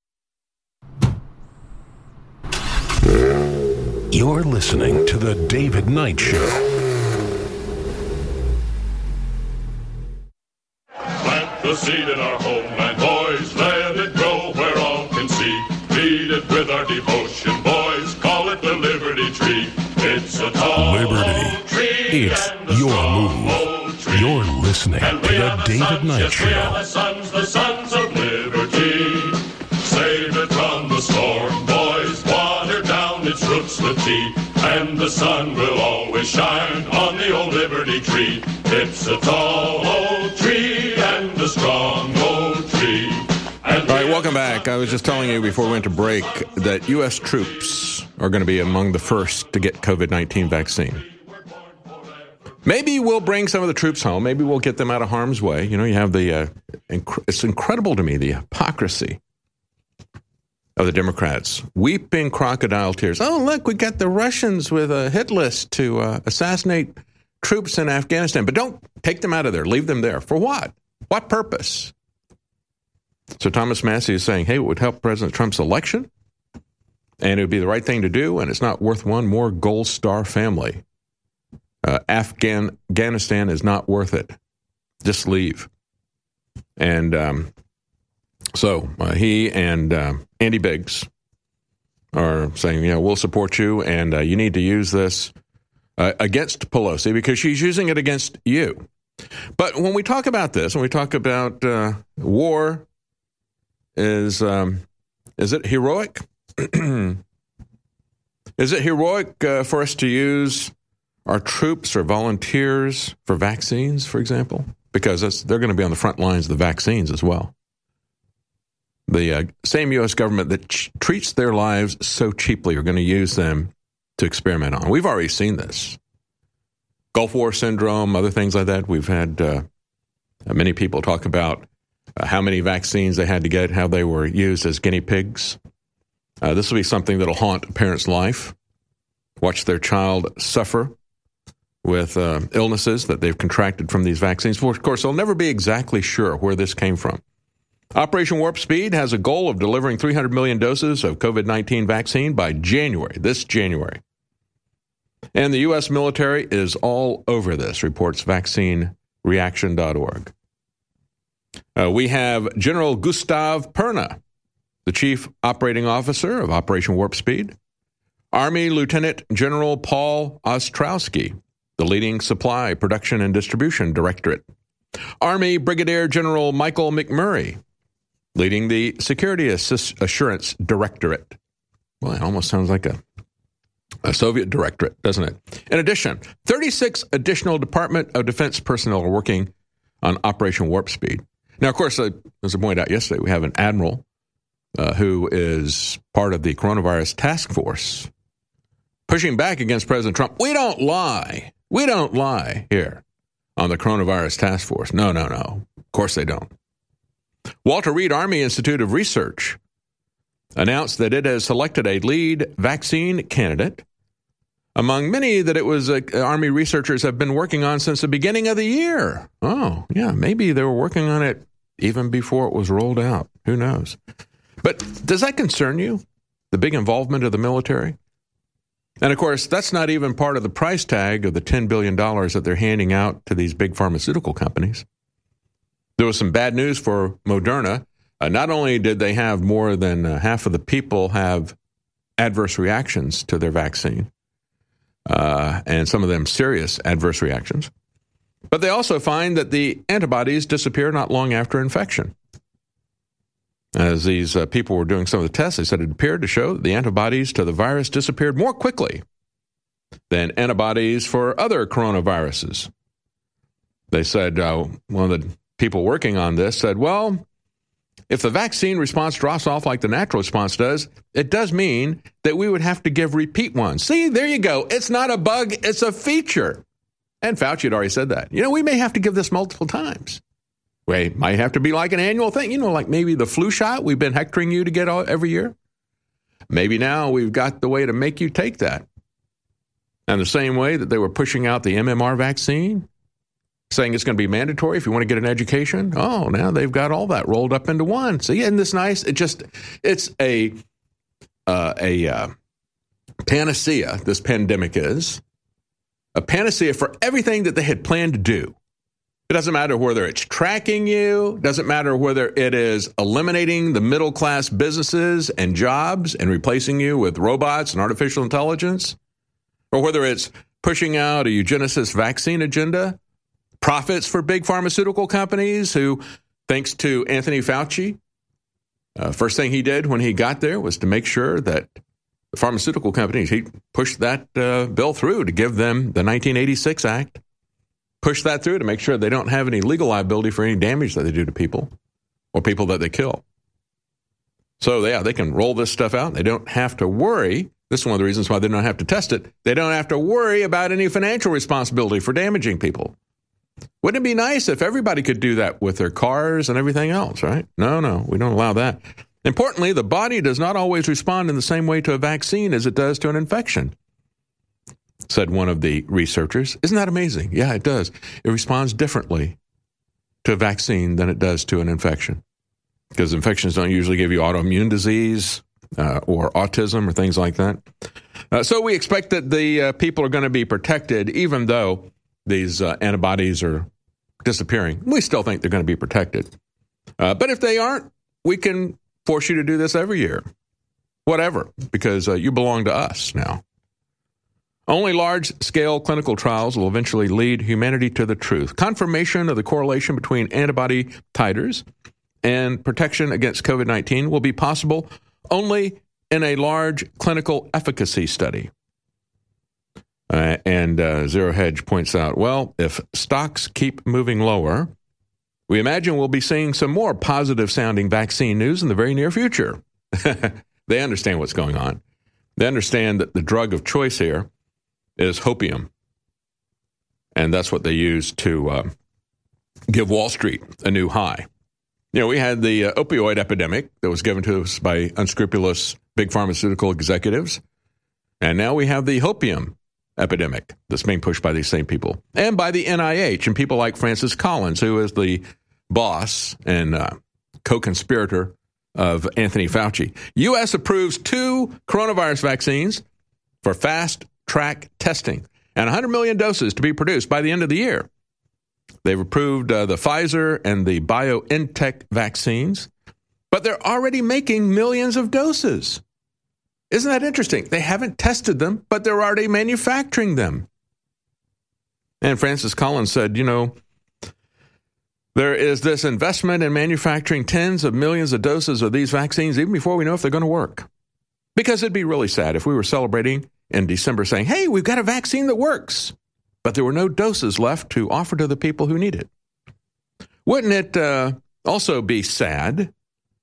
[SPEAKER 1] You're listening to The David Knight Show.
[SPEAKER 16] Plant the seed in our homeland, boys, let it grow where all can see. Feed it with our devotion, boys, call it the Liberty Tree. It's a tall
[SPEAKER 1] Liberty.
[SPEAKER 16] tree.
[SPEAKER 1] It's your move. You're listening to The David Knight Show.
[SPEAKER 16] The sons, the sons of liberty. Save it from the storm, boys, water down its roots the tea. And the sun will always shine on the old Liberty Tree. It's a tall old tree and a strong old tree. And
[SPEAKER 2] all right, welcome back. I was just telling you before we went to break that U S troops are going to be among the first to get COVID nineteen vaccine. Maybe we'll bring some of the troops home. Maybe we'll get them out of harm's way. You know, you have the, uh, inc- it's incredible to me, the hypocrisy of the Democrats. Weeping crocodile tears. Oh, look, we got the Russians with a hit list to uh, assassinate troops in Afghanistan. But don't take them out of there. Leave them there. For what? What purpose? So Thomas Massie is saying, hey, it would help President Trump's election, and it would be the right thing to do, and it's not worth one more gold star family. Uh, Afghan- Afghanistan is not worth it. Just leave. And um, so uh, he and uh, Andy Biggs are saying, you know, we'll support you, and uh, you need to use this uh, against Pelosi because she's using it against you. But when we talk about this, when we talk about uh, war, is um, is it heroic? Is it heroic uh, for us to use our troops or volunteers for vaccines, for example? Because that's, they're going to be on the front lines of the vaccines as well. The uh, same U S government that ch- treats their lives so cheaply are going to use them to experiment on. We've already seen this. Gulf War syndrome, other things like that. We've had uh, many people talk about uh, how many vaccines they had to get, how they were used as guinea pigs. Uh, this will be something that will haunt a parent's life. Watch their child suffer with uh, illnesses that they've contracted from these vaccines. Of course, they'll never be exactly sure where this came from. Operation Warp Speed has a goal of delivering three hundred million doses of COVID nineteen vaccine by January, this January. And the U S military is all over this, reports vaccine reaction dot org. Uh, we have General Gustav Perna, the Chief Operating Officer of Operation Warp Speed. Army Lieutenant General Paul Ostrowski, the leading Supply, Production, and Distribution Directorate. Army Brigadier General Michael McMurray, leading the Security Assist- Assurance Directorate. Well, it almost sounds like a, a Soviet directorate, doesn't it? In addition, thirty-six additional Department of Defense personnel are working on Operation Warp Speed. Now, of course, uh, as I pointed out yesterday, we have an admiral uh, who is part of the coronavirus task force pushing back against President Trump. We don't lie. We don't lie here on the coronavirus task force. No, no, no. Of course they don't. Walter Reed Army Institute of Research announced that it has selected a lead vaccine candidate among many that it was uh, Army researchers have been working on since the beginning of the year. Oh, yeah, maybe they were working on it even before it was rolled out. Who knows? But does that concern you, the big involvement of the military? And, of course, that's not even part of the price tag of the ten billion dollars that they're handing out to these big pharmaceutical companies. There was some bad news for Moderna. Uh, not only did they have more than uh, half of the people have adverse reactions to their vaccine, uh, and some of them serious adverse reactions, but they also find that the antibodies disappear not long after infection. As these uh, people were doing some of the tests, they said it appeared to show that the antibodies to the virus disappeared more quickly than antibodies for other coronaviruses. They said, uh, one of the people working on this said, well, if the vaccine response drops off like the natural response does, it does mean that we would have to give repeat ones. See, there you go. It's not a bug, it's a feature. And Fauci had already said that. You know, we may have to give this multiple times. It might have to be like an annual thing, you know, like maybe the flu shot we've been hectoring you to get all, every year. Maybe now we've got the way to make you take that. And the same way that they were pushing out the M M R vaccine, saying it's going to be mandatory if you want to get an education. Oh, now they've got all that rolled up into one. See, isn't this nice? It just, it's a, uh, a uh, panacea, this pandemic is. A panacea for everything that they had planned to do. It doesn't matter whether it's tracking you, doesn't matter whether it is eliminating the middle-class businesses and jobs and replacing you with robots and artificial intelligence, or whether it's pushing out a eugenicist vaccine agenda, profits for big pharmaceutical companies who, thanks to Anthony Fauci, uh, first thing he did when he got there was to make sure that the pharmaceutical companies, he pushed that uh, bill through to give them the nineteen eighty-six Act. Push that through to make sure they don't have any legal liability for any damage that they do to people or people that they kill. So, yeah, they can roll this stuff out. They don't have to worry. This is one of the reasons why they don't have to test it. They don't have to worry about any financial responsibility for damaging people. Wouldn't it be nice if everybody could do that with their cars and everything else, right? No, no, we don't allow that. Importantly, the body does not always respond in the same way to a vaccine as it does to an infection, said one of the researchers. Isn't that amazing? Yeah, it does. It responds differently to a vaccine than it does to an infection, because infections don't usually give you autoimmune disease uh, or autism or things like that. Uh, so we expect that the uh, people are going to be protected, even though these uh, antibodies are disappearing. We still think they're going to be protected. Uh, but if they aren't, we can force you to do this every year. Whatever, because uh, you belong to us now. Only large-scale clinical trials will eventually lead humanity to the truth. Confirmation of the correlation between antibody titers and protection against COVID nineteen will be possible only in a large clinical efficacy study. Uh, and uh, Zero Hedge points out, well, if stocks keep moving lower, we imagine we'll be seeing some more positive-sounding vaccine news in the very near future. They understand what's going on. They understand that the drug of choice here is hopium. And that's what they use to uh, give Wall Street a new high. You know, we had the uh, opioid epidemic that was given to us by unscrupulous big pharmaceutical executives. And now we have the hopium epidemic that's being pushed by these same people. And by the N I H and people like Francis Collins, who is the boss and uh, co-conspirator of Anthony Fauci. U S approves two coronavirus vaccines for fast-track testing and one hundred million doses to be produced by the end of the year. They've approved uh, the Pfizer and the BioNTech vaccines, but they're already making millions of doses. Isn't that interesting? They haven't tested them, but they're already manufacturing them. And Francis Collins said, you know, there is this investment in manufacturing tens of millions of doses of these vaccines even before we know if they're going to work. Because it'd be really sad if we were celebrating in December saying, hey, we've got a vaccine that works, but there were no doses left to offer to the people who need it. Wouldn't it uh, also be sad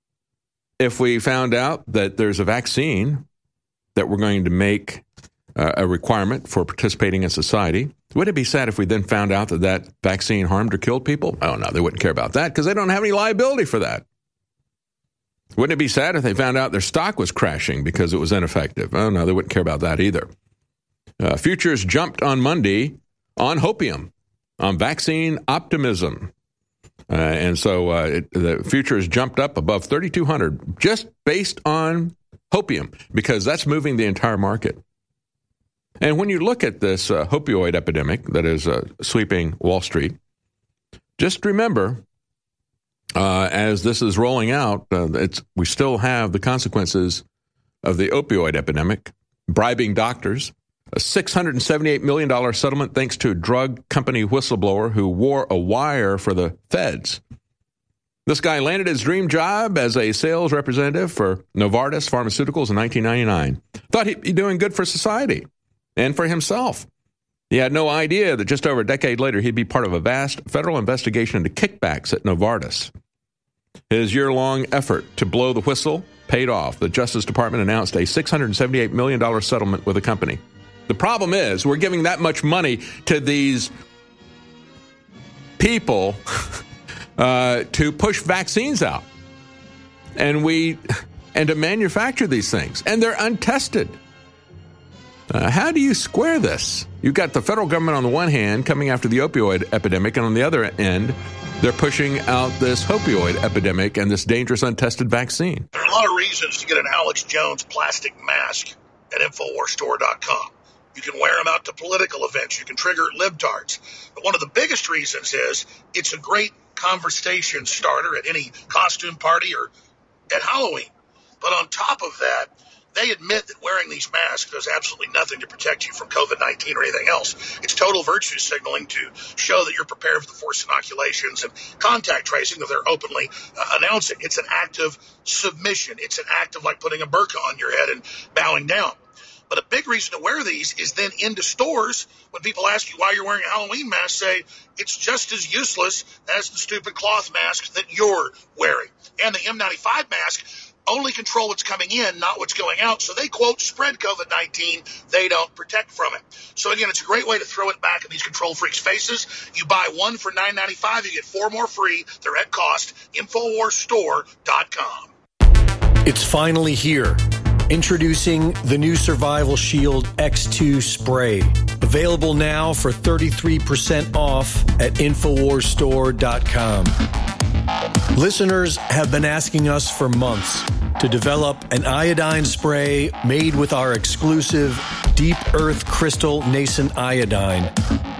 [SPEAKER 2] if we found out that there's a vaccine that we're going to make uh, a requirement for participating in society? Would it be sad if we then found out that that vaccine harmed or killed people? Oh, no, they wouldn't care about that because they don't have any liability for that. Wouldn't it be sad if they found out their stock was crashing because it was ineffective? Oh, no, they wouldn't care about that either. Uh, futures jumped on Monday on hopium, on vaccine optimism. Uh, and so uh, it, the futures jumped up above thirty-two hundred just based on hopium because that's moving the entire market. And when you look at this uh, opioid epidemic that is uh, sweeping Wall Street, just remember, uh, as this is rolling out, uh, it's, we still have the consequences of the opioid epidemic, bribing doctors, a six hundred seventy-eight million dollars settlement thanks to a drug company whistleblower who wore a wire for the feds. This guy landed his dream job as a sales representative for Novartis Pharmaceuticals in nineteen ninety-nine. Thought he'd be doing good for society and for himself. He had no idea that just over a decade later, he'd be part of a vast federal investigation into kickbacks at Novartis. His year-long effort to blow the whistle paid off. The Justice Department announced a six hundred seventy-eight million dollars settlement with the company. The problem is we're giving that much money to these people uh, to push vaccines out and we and to manufacture these things, and they're untested. Uh, how do you square this? You've got the federal government on the one hand coming after the opioid epidemic, and on the other end, they're pushing out this opioid epidemic and this dangerous untested vaccine.
[SPEAKER 3] There are a lot of reasons to get an Alex Jones plastic mask at Infowars Store dot com. You can wear them out to political events. You can trigger libtards. But one of the biggest reasons is it's a great conversation starter at any costume party or at Halloween. But on top of that, they admit that wearing these masks does absolutely nothing to protect you from COVID nineteen or anything else. It's total virtue signaling to show that you're prepared for the forced inoculations and contact tracing that they're openly uh, announcing. It's an act of submission. It's an act of like putting a burqa on your head and bowing down. But a big reason to wear these is then into stores, when people ask you why you're wearing a Halloween mask, say it's just as useless as the stupid cloth mask that you're wearing. And the N ninety-five mask only control what's coming in, not what's going out. So they, quote, spread COVID nineteen. They don't protect from it. So, again, it's a great way to throw it back in these control freaks' faces. You buy one for nine ninety-five, you get four more free. They're at cost. Infowars Store dot com.
[SPEAKER 5] It's finally here. Introducing the new Survival Shield X two spray. Available now for thirty-three percent off at Infowars Store dot com. Listeners have been asking us for months to develop an iodine spray made with our exclusive Deep Earth Crystal Nascent Iodine.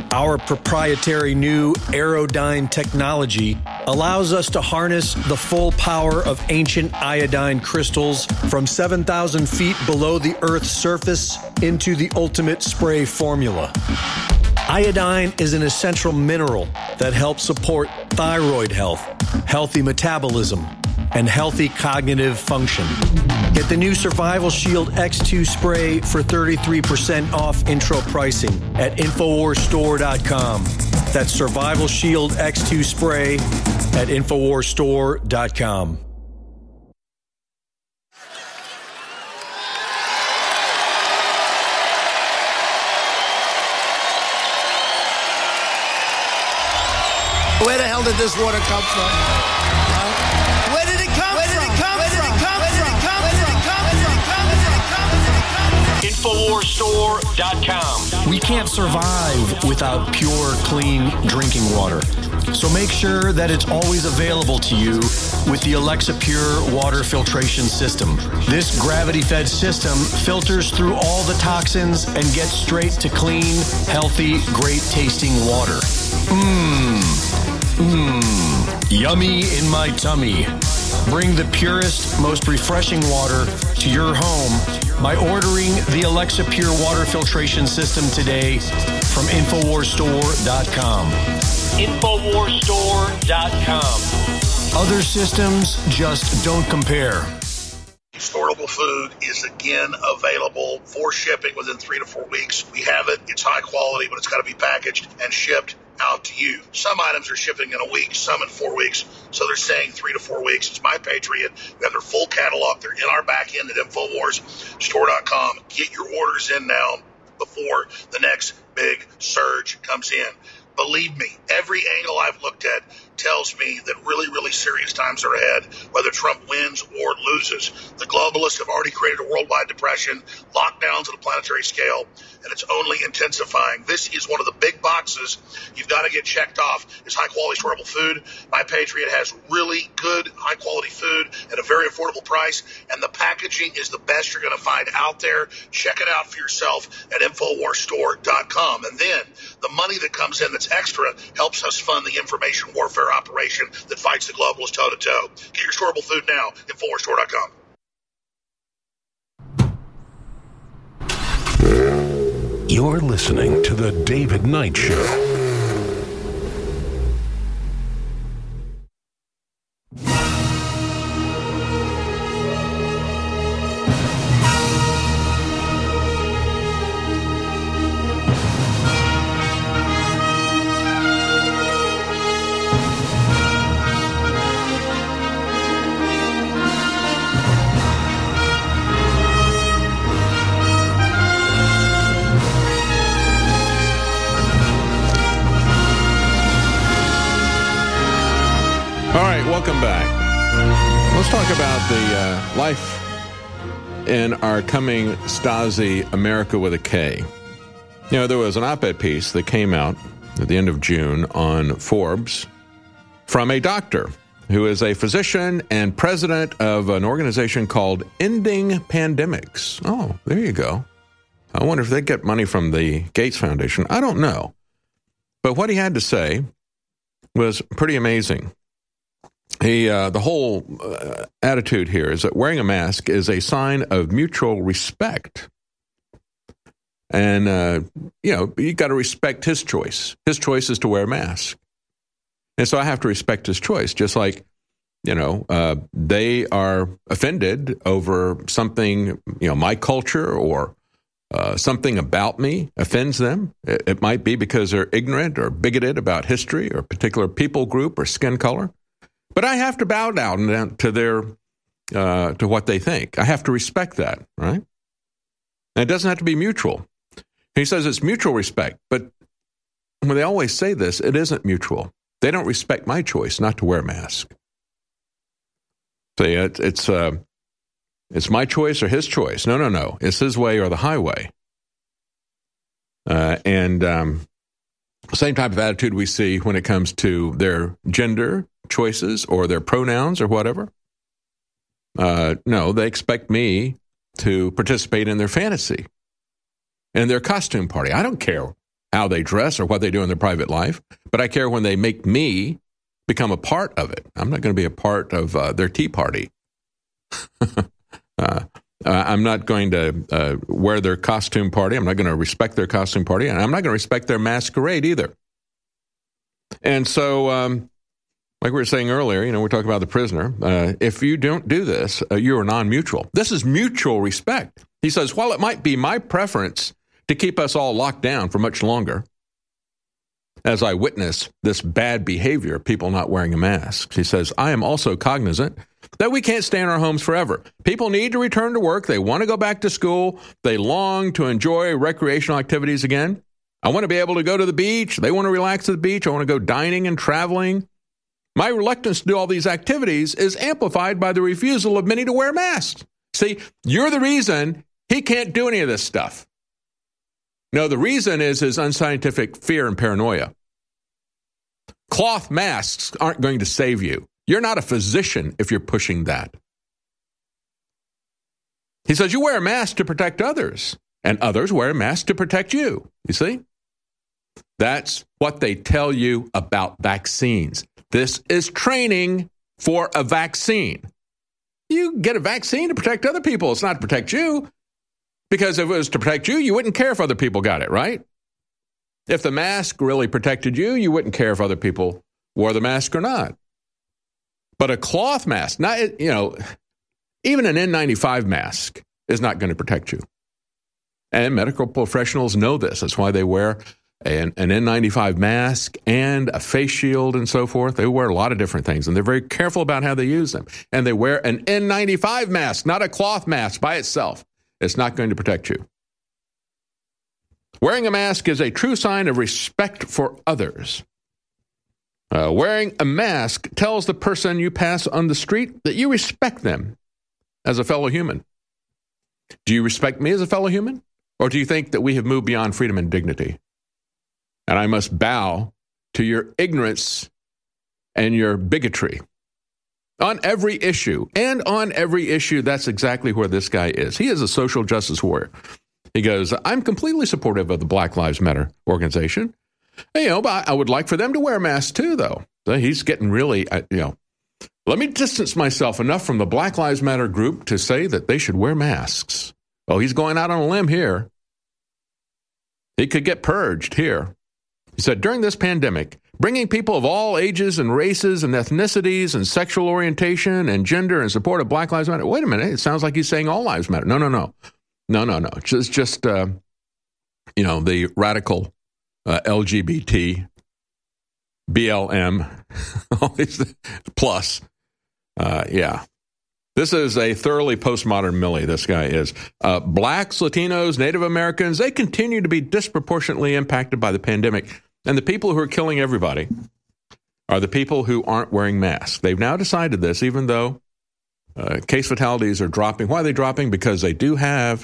[SPEAKER 5] Our proprietary new Aerodyne technology allows us to harness the full power of ancient iodine crystals from seven thousand feet below the Earth's surface into the ultimate spray formula. Iodine is an essential mineral that helps support thyroid health, healthy metabolism, and healthy cognitive function. Get the new Survival Shield X two spray for thirty-three percent off intro pricing at Infowars Store dot com. That's Survival Shield X two spray at Infowars Store dot com.
[SPEAKER 4] Where the hell did this water come from? Huh? Where did it come Where did it come Where did it come from? Where did it come from?
[SPEAKER 6] Infowars Store dot com.
[SPEAKER 5] We can't survive without pure, clean drinking water. So make sure that it's always available to you with the Alexa Pure water filtration system. This gravity-fed system filters through all the toxins and gets straight to clean, healthy, great-tasting water. Mmm. Mmm. Yummy in my tummy. Bring the purest, most refreshing water to your home by ordering the Alexa Pure water filtration system today from Infowars Store dot com.
[SPEAKER 6] Infowars Store dot com.
[SPEAKER 5] Other systems just don't compare.
[SPEAKER 3] Storable food is again available for shipping within three to four weeks. We have it. It's high quality, but it's got to be packaged and shipped out to you. Some items are shipping in a week, some in four weeks. So they're saying three to four weeks. It's My Patriot. We have their full catalog. They're in our back end at Infowars Store dot com. Get your orders in now before the next big surge comes in. Believe me, every angle I've looked at tells me that really, really serious times are ahead, whether Trump wins or loses. The globalists have already created a worldwide depression, lockdowns at a planetary scale, and it's only intensifying. This is one of the big boxes you've got to get checked off is high-quality storable food. My Patriot has really good, high-quality food at a very affordable price, and the packaging is the best you're going to find out there. Check it out for yourself at Infowars Store dot com. And then the money that comes in that's extra helps us fund the information warfare operation that fights the globalists toe-to-toe. Get your storable food now, Infowars Store dot com.
[SPEAKER 1] You're listening to The David Knight Show.
[SPEAKER 2] Welcome back. Let's talk about the uh, life in our coming Stasi America with a K. You know, there was an op-ed piece that came out at the end of June on Forbes from a doctor who is a physician and president of an organization called Ending Pandemics. Oh, there you go. I wonder if they get money from the Gates Foundation. I don't know. But what he had to say was pretty amazing. He, uh, the whole uh, attitude here is that wearing a mask is a sign of mutual respect. And, uh, you know, you got to respect his choice. His choice is to wear a mask. And so I have to respect his choice, just like, you know, uh, they are offended over something, you know, my culture or uh, something about me offends them. It, it might be because they're ignorant or bigoted about history or a particular people group or skin color. But I have to bow down to their, uh, to what they think. I have to respect that, right? And it doesn't have to be mutual. He says it's mutual respect, but when they always say this, it isn't mutual. They don't respect my choice not to wear a mask. See, it, it's uh, it's my choice or his choice. No, no, no. It's his way or the highway. Uh, and um, same type of attitude we see when it comes to their gender choices or their pronouns or whatever. Uh, no, they expect me to participate in their fantasy and their costume party. I don't care how they dress or what they do in their private life, but I care when they make me become a part of it. I'm not going to be a part of uh, their tea party. uh, I'm not going to uh, wear their costume party. I'm not going to respect their costume party, and I'm not going to respect their masquerade either. And so, um, like we were saying earlier, you know, we're talking about the prisoner. Uh, if you don't do this, uh, you are non-mutual. This is mutual respect. He says, while it might be my preference to keep us all locked down for much longer, as I witness this bad behavior, people not wearing a mask, he says, I am also cognizant that we can't stay in our homes forever. People need to return to work. They want to go back to school. They long to enjoy recreational activities again. I want to be able to go to the beach. They want to relax at the beach. I want to go dining and traveling. My reluctance to do all these activities is amplified by the refusal of many to wear masks. See, you're the reason he can't do any of this stuff. No, the reason is his unscientific fear and paranoia. Cloth masks aren't going to save you. You're not a physician if you're pushing that. He says you wear a mask to protect others, and others wear a mask to protect you. You see? That's what they tell you about vaccines. This is training for a vaccine. You get a vaccine to protect other people. It's not to protect you. Because if it was to protect you, you wouldn't care if other people got it, right? If the mask really protected you, you wouldn't care if other people wore the mask or not. But a cloth mask, not, you know, even an N ninety-five mask is not going to protect you. And medical professionals know this. That's why they wear an, an N ninety-five mask and a face shield and so forth. They wear a lot of different things, and they're very careful about how they use them. And they wear an N ninety-five mask, not a cloth mask by itself. It's not going to protect you. Wearing a mask is a true sign of respect for others. Uh, wearing a mask tells the person you pass on the street that you respect them as a fellow human. Do you respect me as a fellow human? Or do you think that we have moved beyond freedom and dignity? And I must bow to your ignorance and your bigotry. On every issue, and on every issue, that's exactly where this guy is. He is a social justice warrior. He goes, I'm completely supportive of the Black Lives Matter organization. And, you know, but I would like for them to wear masks too, though. So he's getting really, uh, you know, let me distance myself enough from the Black Lives Matter group to say that they should wear masks. Oh, he's going out on a limb here. He could get purged here. He said, during this pandemic, bringing people of all ages and races and ethnicities and sexual orientation and gender in support of Black Lives Matter. Wait a minute. It sounds like he's saying all lives matter. No, no, no. No, no, no. Just, just uh, you know, the radical uh, L G B T, B L M, all these plus. Uh, yeah. This is a thoroughly postmodern Millie, this guy is. Uh, blacks, Latinos, Native Americans, they continue to be disproportionately impacted by the pandemic. And the people who are killing everybody are the people who aren't wearing masks. They've now decided this, even though uh, case fatalities are dropping. Why are they dropping? Because they do have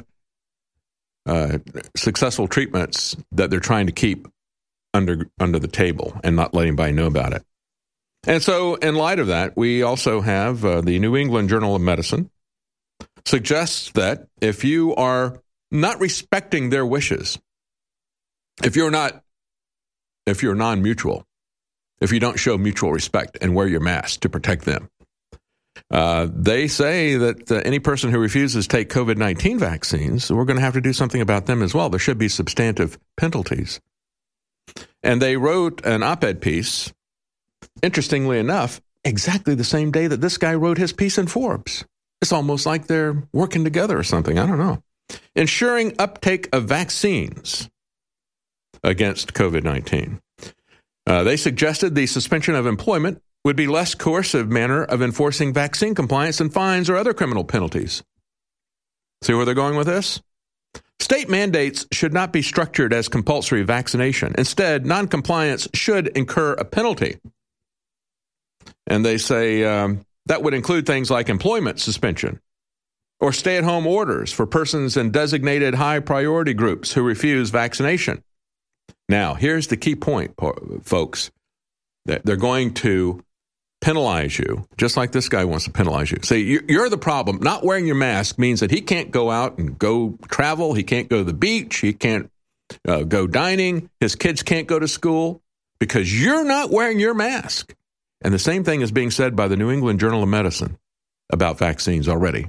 [SPEAKER 2] uh, successful treatments that they're trying to keep under under the table and not letting anybody know about it. And so in light of that, we also have uh, the New England Journal of Medicine suggests that if you are not respecting their wishes, if you're not If you're non-mutual, if you don't show mutual respect and wear your mask to protect them. Uh, they say that uh, any person who refuses to take COVID nineteen vaccines, we're going to have to do something about them as well. There should be substantive penalties. And they wrote an op-ed piece, interestingly enough, exactly the same day that this guy wrote his piece in Forbes. It's almost like they're working together or something. I don't know. Ensuring uptake of vaccines against COVID nineteen. Uh, they suggested the suspension of employment would be less coercive manner of enforcing vaccine compliance than fines or other criminal penalties. See where they're going with this? State mandates should not be structured as compulsory vaccination. Instead, noncompliance should incur a penalty. And they say um, that would include things like employment suspension or stay-at-home orders for persons in designated high-priority groups who refuse vaccination. Now, here's the key point, folks. They're going to penalize you, just like this guy wants to penalize you. See, you're the problem. Not wearing your mask means that he can't go out and go travel. He can't go to the beach. He can't uh, go dining. His kids can't go to school because you're not wearing your mask. And the same thing is being said by the New England Journal of Medicine about vaccines already.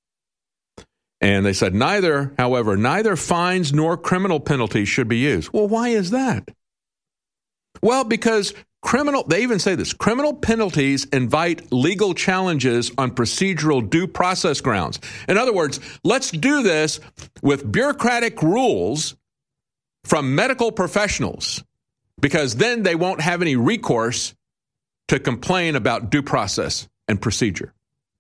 [SPEAKER 2] And they said neither, however, neither fines nor criminal penalties should be used. Well, why is that? Well, because criminal, they even say this, criminal penalties invite legal challenges on procedural due process grounds. In other words, let's do this with bureaucratic rules from medical professionals, because then they won't have any recourse to complain about due process and procedure.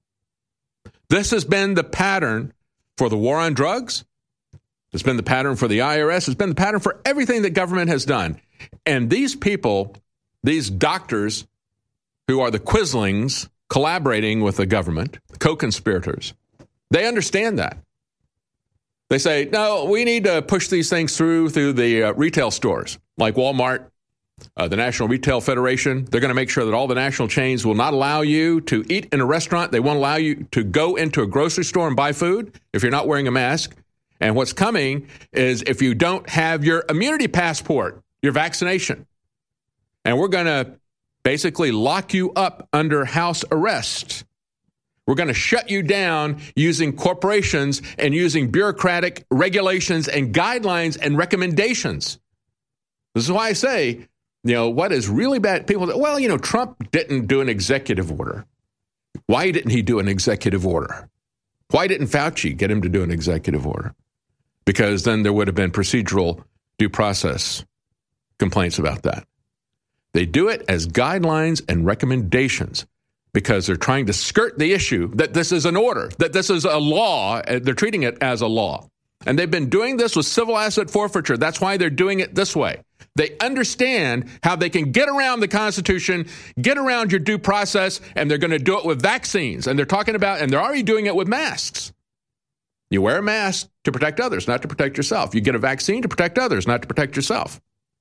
[SPEAKER 2] This has been the pattern for the war on drugs. It's been the pattern for the I R S. It's been the pattern for everything that government has done. And these people, these doctors who are the quislings collaborating with the government, co-conspirators, they understand that. They say, no, we need to push these things through through the uh, retail stores like Walmart, uh, the National Retail Federation. They're going to make sure that all the national chains will not allow you to eat in a restaurant. They won't allow you to go into a grocery store and buy food if you're not wearing a mask. And what's coming is if you don't have your immunity passport, your vaccination, and we're going to basically lock you up under house arrest. We're going to shut you down using corporations and using bureaucratic regulations and guidelines and recommendations. This is why I say, you know, what is really bad, people say, well, you know, Trump didn't do an executive order. Why didn't he do an executive order? Why didn't Fauci get him to do an executive order? Because then there would have been procedural due process complaints about that. They do it as guidelines and recommendations because they're trying to skirt the issue that this is an order, that this is a law. They're treating it as a law. And they've been doing this with civil asset forfeiture. That's why they're doing it this way. They understand how they can get around the Constitution, get around your due process, and they're going to do it with vaccines. And they're talking about, and they're already doing it with masks. You wear a mask to protect others, not to protect yourself. You get a vaccine to protect others, not to protect yourself.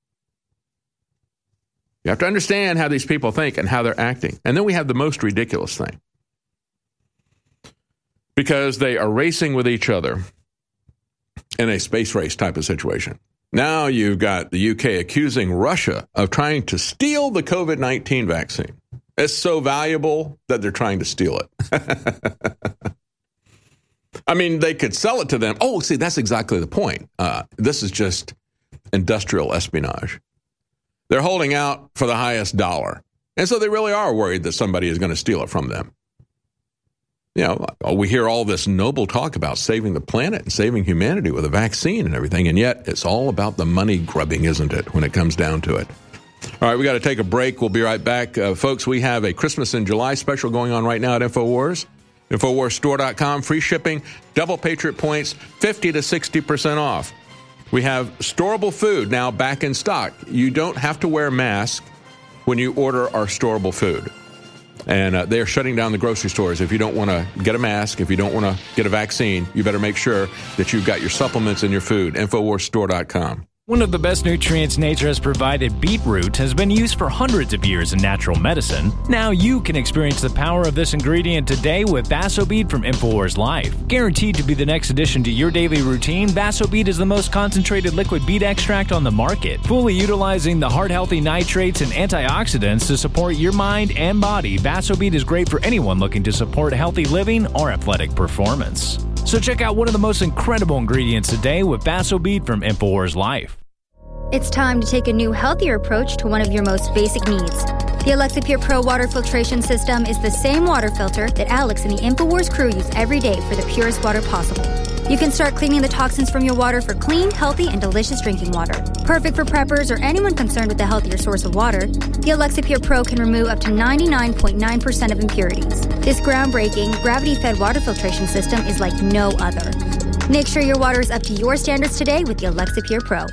[SPEAKER 2] You have to understand how these people think and how they're acting. And then we have the most ridiculous thing. Because they are racing with each other in a space race type of situation. Now you've got the U K accusing Russia of trying to steal the COVID nineteen vaccine. It's so valuable that they're trying to steal it. I mean, they could sell it to them. Oh, see, that's exactly the point. Uh, this is just industrial espionage. They're holding out for the highest dollar. And so they really are worried that somebody is going to steal it from them. You know, we hear all this noble talk about saving the planet and saving humanity with a vaccine and everything, and yet it's all about the money grubbing, isn't it, when it comes down to it? All right, we got to take a break. We'll be right back. Uh, folks, we have a Christmas in July special going on right now at InfoWars. InfoWars Store dot com, free shipping, double Patriot points, fifty to sixty percent off. We have storable food now back in stock. You don't have to wear a mask when you order our storable food. And uh, they're shutting down the grocery stores. If you don't want to get a mask, if you don't want to get a vaccine, you better make sure that you've got your supplements in your food. InfoWars Store dot com.
[SPEAKER 9] One of the best nutrients nature has provided, beetroot, has been used for hundreds of years in natural medicine. Now you can experience the power of this ingredient today with Basobeat from InfoWars Life. Guaranteed to be the next addition to your daily routine, Basobeat is the most concentrated liquid beet extract on the market. Fully utilizing the heart-healthy nitrates and antioxidants to support your mind and body, Basobeat is great for anyone looking to support healthy living or athletic performance. So check out one of the most incredible ingredients today with Basobeat from InfoWars Life.
[SPEAKER 8] It's time to take a new, healthier approach to one of your most basic needs. The Alexa Pure Pro water filtration system is the same water filter that Alex and the InfoWars crew use every day for the purest water possible. You can start cleaning the toxins from your water for clean, healthy, and delicious drinking water. Perfect for preppers or anyone concerned with a healthier source of water, the Alexa Pure Pro can remove up to ninety-nine point nine percent of impurities. This groundbreaking, gravity-fed water filtration system is like no other. Make sure your water is up to your standards today with the Alexa Pure Pro.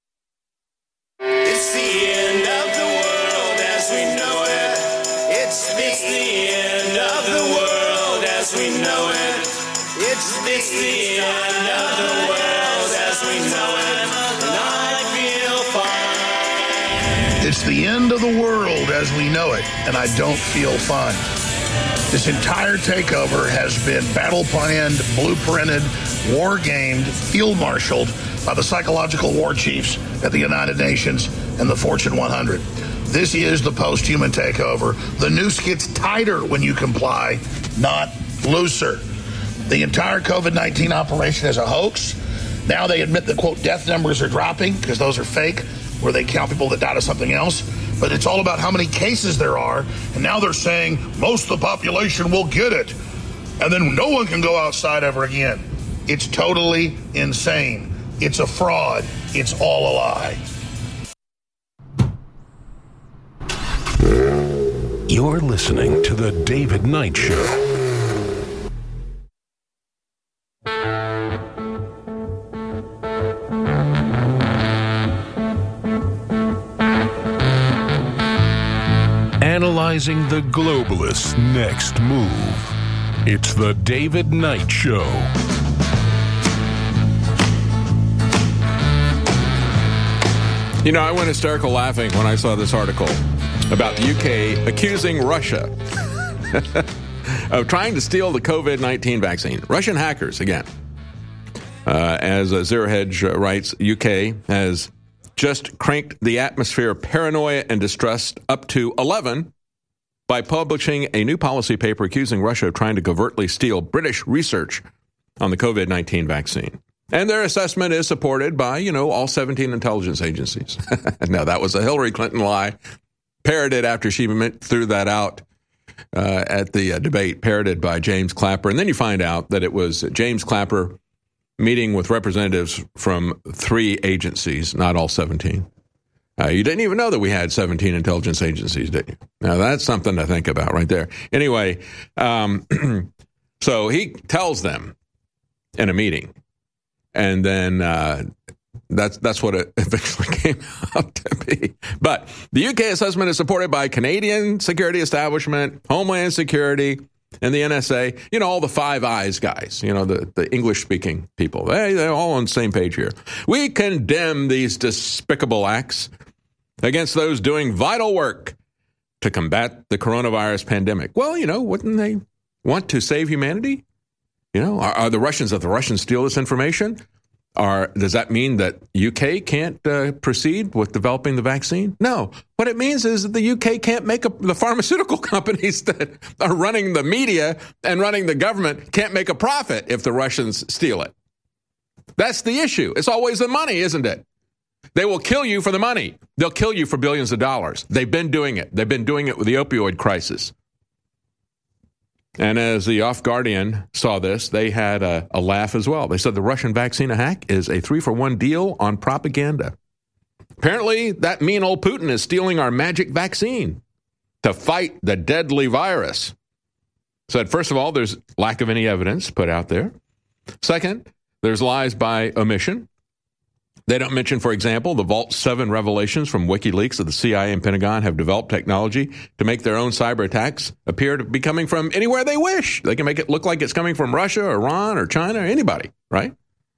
[SPEAKER 16] It's the end of the world as we know it. It's, it's the end of the world as we know it. It's, it's the end of the world as we know it. And I feel fine.
[SPEAKER 3] It's the end of the world as we know it, and I don't feel fine. This entire takeover has been battle planned, blueprinted, war gamed, field marshaled by the psychological war chiefs at the United Nations and the Fortune one hundred. This is the post-human takeover. The noose gets tighter when you comply, not looser. The entire COVID nineteen operation is a hoax. Now they admit that, quote, death numbers are dropping because those are fake, where they count people that died of something else. But it's all about how many cases there are. And now they're saying most of the population will get it. And then no one can go outside ever again. It's totally insane. It's a fraud. It's all a lie.
[SPEAKER 1] You're listening to The David Knight Show. Analyzing the globalists' next move. It's The David Knight Show.
[SPEAKER 2] You know, I went hysterical laughing when I saw this article about the U K accusing Russia of trying to steal the COVID nineteen vaccine. Russian hackers, again. Uh, as uh, Zero Hedge uh, writes, U K has just cranked the atmosphere of paranoia and distrust up to eleven by publishing a new policy paper accusing Russia of trying to covertly steal British research on the COVID nineteen vaccine. And their assessment is supported by, you know, all seventeen intelligence agencies. Now, that was a Hillary Clinton lie, parroted after she threw that out uh, at the uh, debate, parroted by James Clapper. And then you find out that it was James Clapper meeting with representatives from three agencies, not all seventeen. Uh, you didn't even know that we had seventeen intelligence agencies, did you? Now, that's something to think about right there. Anyway, um, so he tells them in a meeting, and then uh, that's that's what it eventually came out to be. But the U K assessment is supported by Canadian security establishment, Homeland Security, and the N S A, you know, all the Five Eyes guys, you know, the, the English-speaking people. They, they're all on the same page here. We condemn these despicable acts against those doing vital work to combat the coronavirus pandemic. Well, you know, wouldn't they want to save humanity? You know, are, are the Russians, if the Russians steal this information, are, does that mean that U K can't uh, proceed with developing the vaccine? No. What it means is that the U K can't make a, the pharmaceutical companies that are running the media and running the government can't make a profit if the Russians steal it. That's the issue. It's always the money, isn't it? They will kill you for the money. They'll kill you for billions of dollars. They've been doing it. They've been doing it with the opioid crisis. And as the Off Guardian saw this, they had a, a laugh as well. They said the Russian vaccine hack is a three-for-one deal on propaganda. Apparently, that mean old Putin is stealing our magic vaccine to fight the deadly virus. Said, first of all, there's lack of any evidence put out there. Second, there's lies by omission. They don't mention, for example, the Vault seven revelations from WikiLeaks that the C I A and Pentagon have developed technology to make their own cyber attacks appear to be coming from anywhere they wish. They can make it look like it's coming from Russia or Iran or China or anybody, right?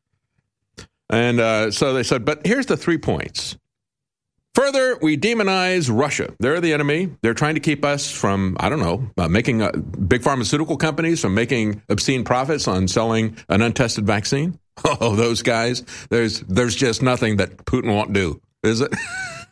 [SPEAKER 2] And uh, so they said, but here's the three points. Further, we demonize Russia. They're the enemy. They're trying to keep us from, I don't know, uh, making uh, big pharmaceutical companies from making obscene profits on selling an untested vaccine. Oh, those guys, there's there's just nothing that Putin won't do, is it?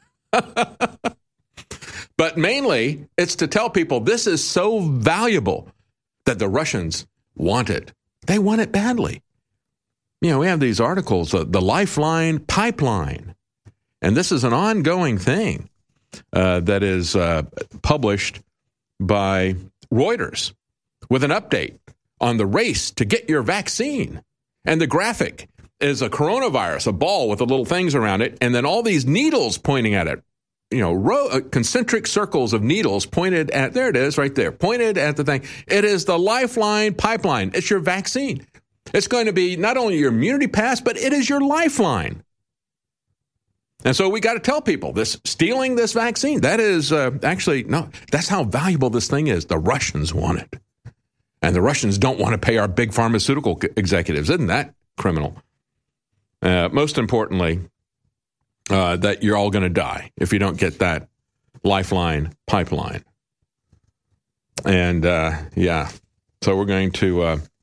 [SPEAKER 2] But mainly, it's to tell people this is so valuable that the Russians want it. They want it badly. You know, we have these articles, uh, the Lifeline Pipeline. And this is an ongoing thing uh, that is uh, published by Reuters with an update on the race to get your vaccine. And the graphic is a coronavirus, a ball with the little things around it, and then all these needles pointing at it. You know, row, uh, concentric circles of needles pointed at, there it is right there, pointed at the thing. It is the Lifeline Pipeline. It's your vaccine. It's going to be not only your immunity pass, but it is your lifeline. And so we got to tell people this, stealing this vaccine, that is uh, actually, no, that's how valuable this thing is. The Russians want it. And the Russians don't want to pay our big pharmaceutical executives. Isn't that criminal? Uh, most importantly, uh, that you're all going to die if you don't get that Lifeline Pipeline. And, uh, yeah, so we're going to uh,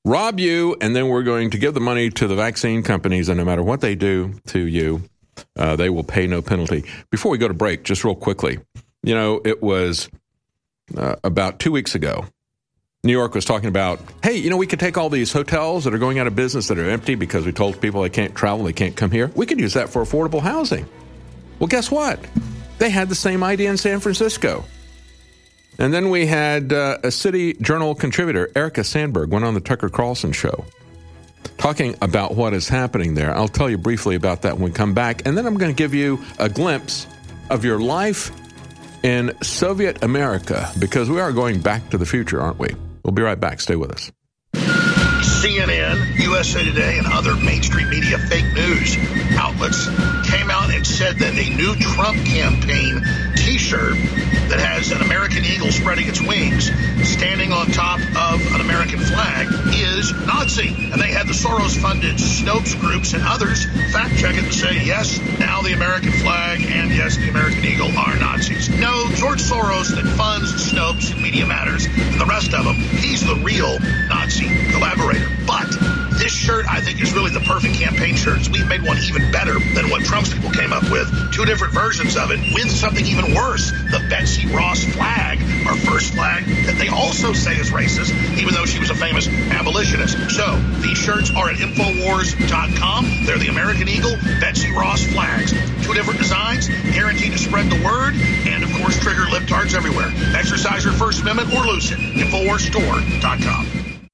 [SPEAKER 2] rob you, and then we're going to give the money to the vaccine companies, and no matter what they do to you, uh, they will pay no penalty. Before we go to break, just real quickly, you know, it was uh, about two weeks ago, New York was talking about, hey, you know, we could take all these hotels that are going out of business that are empty because we told people they can't travel, they can't come here. We could use that for affordable housing. Well, guess what? They had the same idea in San Francisco. And then we had uh, a City Journal contributor, Erica Sandberg, went on the Tucker Carlson show talking about what is happening there. I'll tell you briefly about that when we come back. And then I'm going to give you a glimpse of your life in Soviet America, because we are going back to the future, aren't we? We'll be right back. Stay with us.
[SPEAKER 3] C N N, U S A Today, and other mainstream media fake news outlets came out and said that a new Trump campaign T-shirt that has an American eagle spreading its wings standing on top of an American flag is Nazi. And they had the Soros-funded Snopes groups and others fact-check it and say, yes, now the American flag and, yes, the American eagle are Nazis. No, George Soros that funds Snopes and Media Matters and the rest of them, he's the real Nazi collaborator. But this shirt, I think, is really the perfect campaign shirt. So we've made one even better than what Trump's people came up with. Two different versions of it with something even worse, the Betsy Ross flag, our first flag, that they also say is racist, even though she was a famous abolitionist. So these shirts are at Infowars dot com. They're the American Eagle, Betsy Ross flags. Two different designs, guaranteed to spread the word, and, of course, trigger libtards everywhere. Exercise your First Amendment or lose it. Infowars store dot com.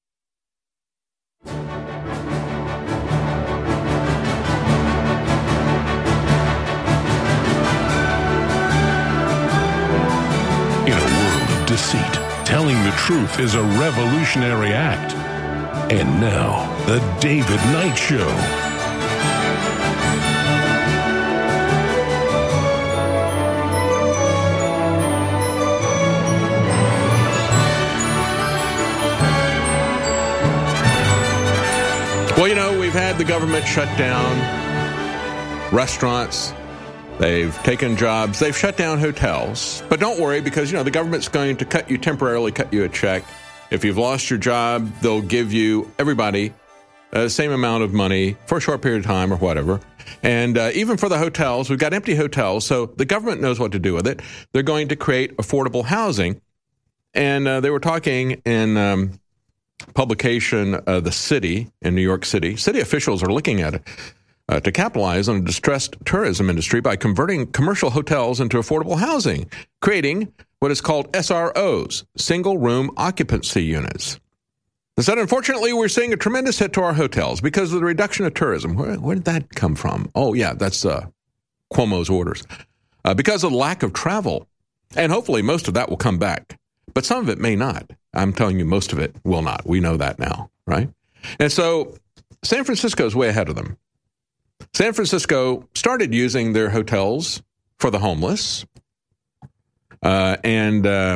[SPEAKER 1] Deceit. Telling the truth is a revolutionary act. And now, the David Knight Show.
[SPEAKER 2] Well, you know, we've had the government shut down restaurants. They've taken jobs. They've shut down hotels. But don't worry, because, you know, the government's going to cut you temporarily, cut you a check. If you've lost your job, they'll give you, everybody, uh, the same amount of money for a short period of time or whatever. And uh, even for the hotels, we've got empty hotels, so the government knows what to do with it. They're going to create affordable housing. And uh, they were talking in um, publication, uh, The City in New York City. City officials are looking at it. Uh, to capitalize on a distressed tourism industry by converting commercial hotels into affordable housing, creating what is called S R Os, single-room occupancy units. They said, unfortunately, we're seeing a tremendous hit to our hotels because of the reduction of tourism. Where, where did that come from? Oh, yeah, that's uh, Cuomo's orders. Uh, because of the lack of travel. And hopefully most of that will come back. But some of it may not. I'm telling you, most of it will not. We know that now, right? And so San Francisco is way ahead of them. San Francisco started using their hotels for the homeless. Uh, and uh,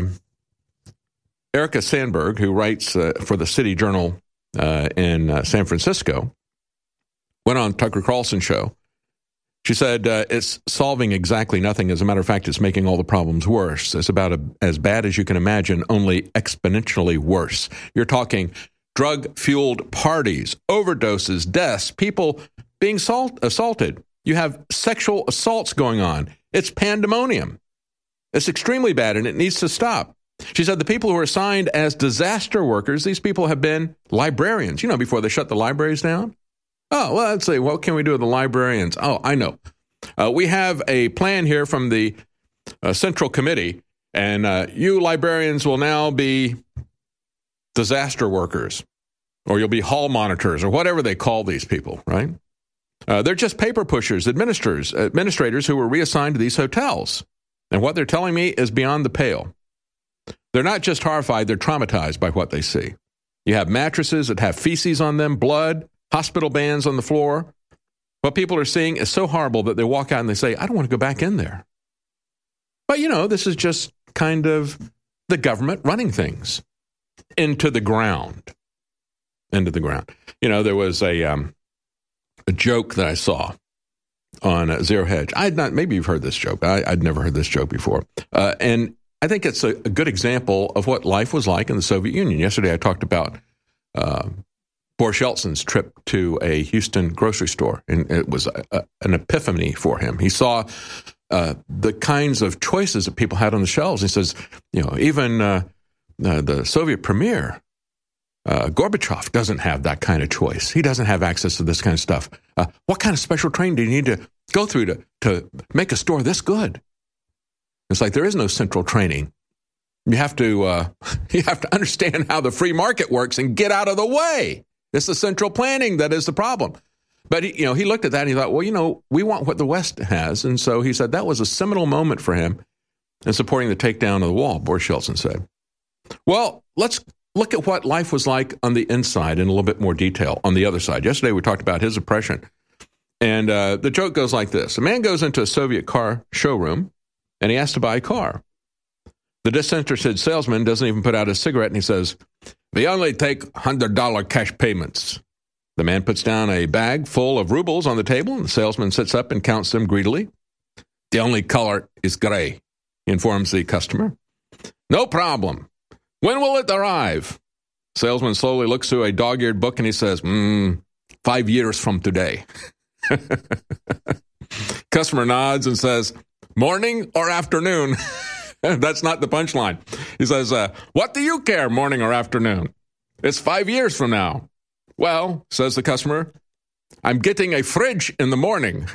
[SPEAKER 2] Erica Sandberg, who writes uh, for the City Journal uh, in uh, San Francisco, went on Tucker Carlson show. She said uh, it's solving exactly nothing. As a matter of fact, it's making all the problems worse. It's about a, as bad as you can imagine, only exponentially worse. You're talking drug-fueled parties, overdoses, deaths, people being assault, assaulted. You have sexual assaults going on. It's pandemonium. It's extremely bad, and it needs to stop. She said the people who are assigned as disaster workers, these people have been librarians, you know, before they shut the libraries down. Oh, well, let's see. What can we do with the librarians? Oh, I know. Uh, we have a plan here from the uh, Central Committee, and uh, you librarians will now be disaster workers, or you'll be hall monitors, or whatever they call these people, right? Uh, they're just paper pushers, administrators, administrators who were reassigned to these hotels. And what they're telling me is beyond the pale. They're not just horrified, they're traumatized by what they see. You have mattresses that have feces on them, blood, hospital bands on the floor. What people are seeing is so horrible that they walk out and they say, I don't want to go back in there. But, you know, this is just kind of the government running things into the ground. Into the ground. You know, there was a... Um, A joke that I saw on uh, Zero Hedge. I had not, maybe you've heard this joke. I, I'd never heard this joke before. Uh, and I think it's a, a good example of what life was like in the Soviet Union. Yesterday I talked about uh, Boris Yeltsin's trip to a Houston grocery store, and it was a, a, an epiphany for him. He saw uh, the kinds of choices that people had on the shelves. He says, you know, even uh, uh, the Soviet premier, uh, Gorbachev, doesn't have that kind of choice. He doesn't have access to this kind of stuff. Uh, what kind of special training do you need to go through to, to make a store this good? It's like there is no central training. You have to uh, you have to understand how the free market works and get out of the way. It's the central planning that is the problem. But he, you know, he looked at that and he thought, well, you know, we want what the West has, and so he said that was a seminal moment for him in supporting the takedown of the wall. Boris Yeltsin said. Well, let's look at what life was like on the inside in a little bit more detail on the other side. Yesterday we talked about his oppression, and uh, the joke goes like this: a man goes into a Soviet car showroom and he asks to buy a car. The disinterested salesman doesn't even put out a cigarette, and he says, "We only take one hundred dollars cash payments." The man puts down a bag full of rubles on the table, and the salesman sits up and counts them greedily. "The only color is gray," he informs the customer. "No problem. When will it arrive?" The salesman slowly looks through a dog-eared book, and he says, mm, five years from today. Customer nods and says, "Morning or afternoon?" That's not the punchline. He says, uh, "What do you care, morning or afternoon? It's five years from now." "Well," says the customer, "I'm getting a fridge in the morning."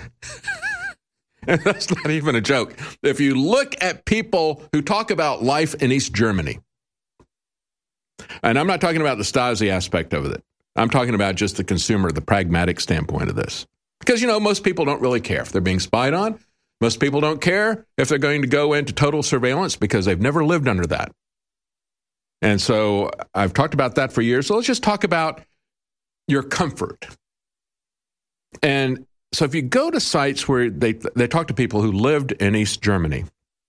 [SPEAKER 2] And that's not even a joke. If you look at people who talk about life in East Germany, and I'm not talking about the Stasi aspect of it. I'm talking about just the consumer, the pragmatic standpoint of this. Because, you know, most people don't really care if they're being spied on. Most people don't care if they're going to go into total surveillance because they've never lived under that. And so I've talked about that for years. So let's just talk about your comfort. And so if you go to sites where they they talk to people who lived in East Germany,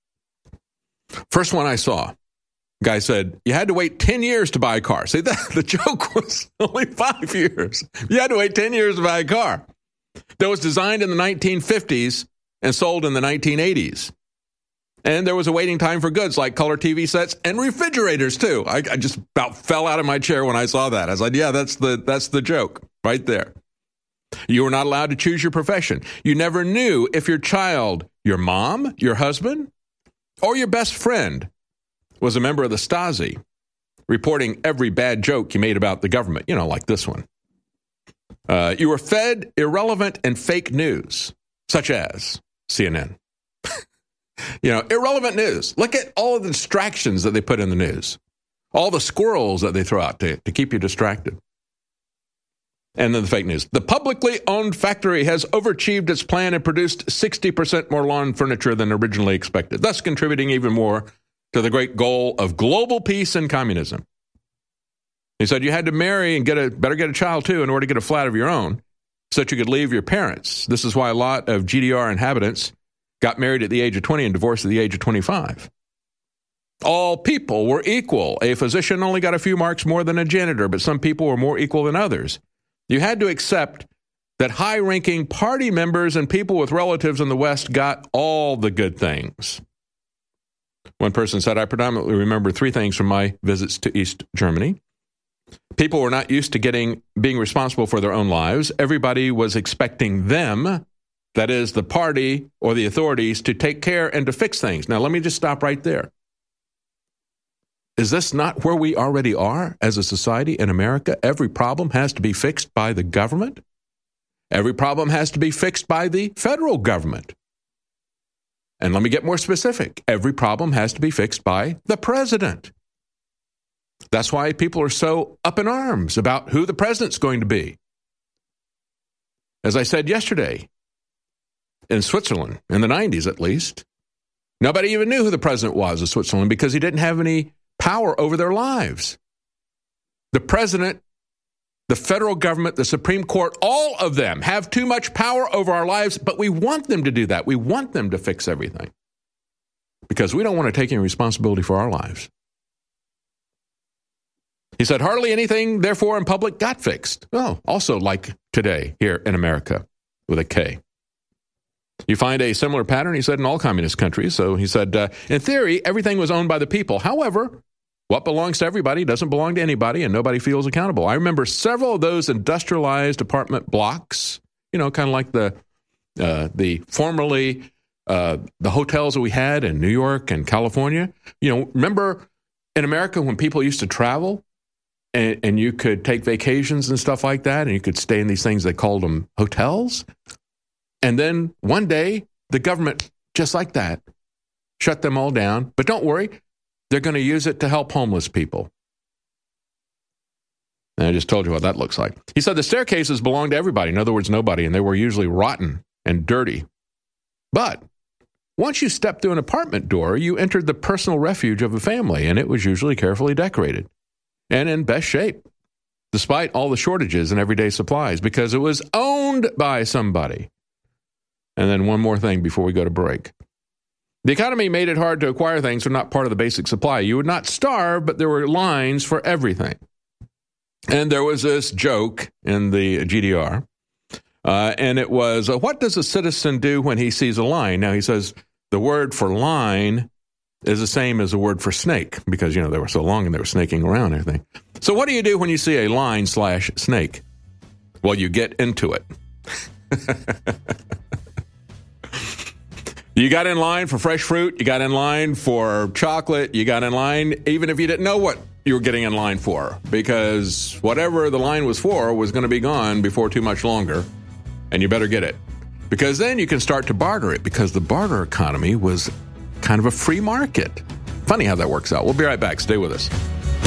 [SPEAKER 2] first one I saw, guy said, you had to wait ten years to buy a car. See, that, the joke was only five years. You had to wait ten years to buy a car that was designed in the nineteen fifties and sold in the nineteen eighties. And there was a waiting time for goods like color T V sets and refrigerators, too. I, I just about fell out of my chair when I saw that. I was like, yeah, that's the that's the joke right there. You were not allowed to choose your profession. You never knew if your child, your mom, your husband, or your best friend was a member of the Stasi, reporting every bad joke you made about the government, you know, like this one. Uh, you were fed irrelevant and fake news, such as C N N. You know, irrelevant news. Look at all of the distractions that they put in the news. All the squirrels that they throw out to, to keep you distracted. And then the fake news. The publicly owned factory has overachieved its plan and produced sixty percent more lawn furniture than originally expected, thus contributing even more to the great goal of global peace and communism. He said you had to marry and get a better get a child, too, in order to get a flat of your own so that you could leave your parents. This is why a lot of G D R inhabitants got married at the age of twenty and divorced at the age of twenty-five. All people were equal. A physician only got a few marks more than a janitor, but some people were more equal than others. You had to accept that high-ranking party members and people with relatives in the West got all the good things. One person said, I predominantly remember three things from my visits to East Germany. People were not used to getting being responsible for their own lives. Everybody was expecting them, that is, the party or the authorities, to take care and to fix things. Now, let me just stop right there. Is this not where we already are as a society in America? Every problem has to be fixed by the government. Every problem has to be fixed by the federal government. And let me get more specific. Every problem has to be fixed by the president. That's why people are so up in arms about who the president's going to be. As I said yesterday, in Switzerland, in the nineties at least, nobody even knew who the president was of Switzerland because he didn't have any power over their lives. The president, the federal government, the Supreme Court, all of them have too much power over our lives, but we want them to do that. We want them to fix everything because we don't want to take any responsibility for our lives. He said, hardly anything, therefore, in public got fixed. Oh, also like today here in America with a K. You find a similar pattern, he said, in all communist countries. So he said, uh, in theory, everything was owned by the people. However, What belongs to everybody doesn't belong to anybody, and nobody feels accountable. I remember several of those industrialized apartment blocks, you know, kind of like the uh, the formerly uh, the hotels that we had in New York and California. You know, remember in America when people used to travel and, and you could take vacations and stuff like that, and you could stay in these things, they called them hotels. And then one day, the government, just like that, shut them all down. But don't worry, they're going to use it to help homeless people. And I just told you what that looks like. He said the staircases belonged to everybody. In other words, nobody. And they were usually rotten and dirty. But once you stepped through an apartment door, you entered the personal refuge of a family. And it was usually carefully decorated and in best shape, despite all the shortages in everyday supplies, because it was owned by somebody. And then one more thing before we go to break. The economy made it hard to acquire things that were not part of the basic supply. You would not starve, but there were lines for everything. And there was this joke in the G D R, uh, and it was, uh, what does a citizen do when he sees a line? Now, he says the word for line is the same as the word for snake, because, you know, they were so long and they were snaking around and everything. So what do you do when you see a line slash snake? Well, you get into it. You got in line for fresh fruit. You got in line for chocolate. You got in line even if you didn't know what you were getting in line for, because whatever the line was for was going to be gone before too much longer, and you better get it, because then you can start to barter it, because the barter economy was kind of a free market. Funny how that works out. We'll be right back. Stay with us.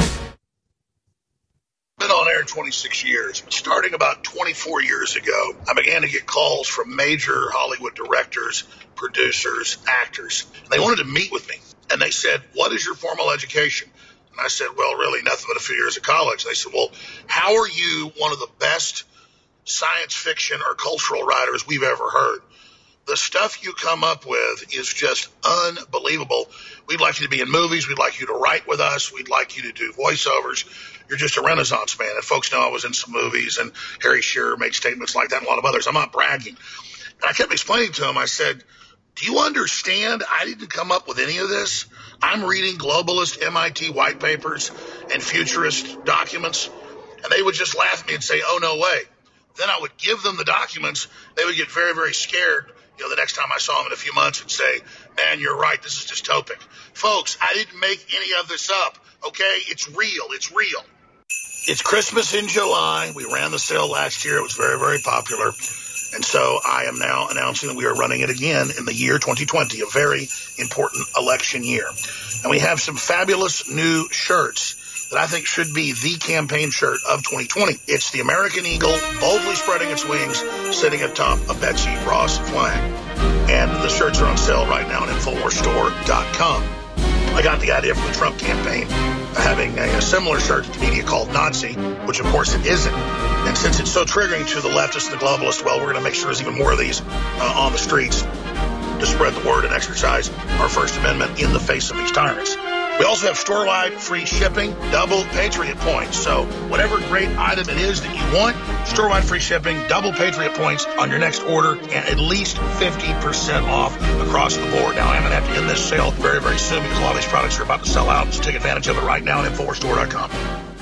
[SPEAKER 3] Been on air twenty-six years, but starting about twenty-four years ago, I began to get calls from major Hollywood directors, producers, actors. They wanted to meet with me, and they said, what is your formal education? And I said, well, really nothing but a few years of college. They said, well, how are you one of the best science fiction or cultural writers we've ever heard? The stuff you come up with is just unbelievable. We'd like you to be in movies. We'd like you to write with us. We'd like you to do voiceovers. You're just a renaissance man. And folks know I was in some movies, and Harry Shearer made statements like that and a lot of others. I'm not bragging. And I kept explaining to him, I said, do you understand I didn't come up with any of this? I'm reading globalist M I T white papers and futurist documents, and they would just laugh at me and say, oh, no way. Then I would give them the documents. They would get very, very scared, you know, the next time I saw them in a few months and say, man, you're right, this is dystopic. Folks, I didn't make any of this up, okay? It's real. It's real. It's Christmas in July. We ran the sale last year. It was very, very popular. And so I am now announcing that we are running it again in the year twenty twenty, a very important election year. And we have some fabulous new shirts that I think should be the campaign shirt of twenty twenty. It's the American Eagle boldly spreading its wings, sitting atop a Betsy Ross flag. And the shirts are on sale right now at Infowars Store dot com. I got the idea from the Trump campaign having a, a similar shirt that the media called Nazi, which of course it isn't. And since it's so triggering to the leftists and the globalists, well, we're going to make sure there's even more of these uh, on the streets to spread the word and exercise our First Amendment in the face of these tyrants. We also have store-wide free shipping, double Patriot points. So whatever great item it is that you want, store-wide free shipping, double Patriot points on your next order, and at least fifty percent off across the board. Now, I'm going to have to end this sale very, very soon because a lot of these products are about to sell out. So take advantage of it right now at Infowars Store dot com.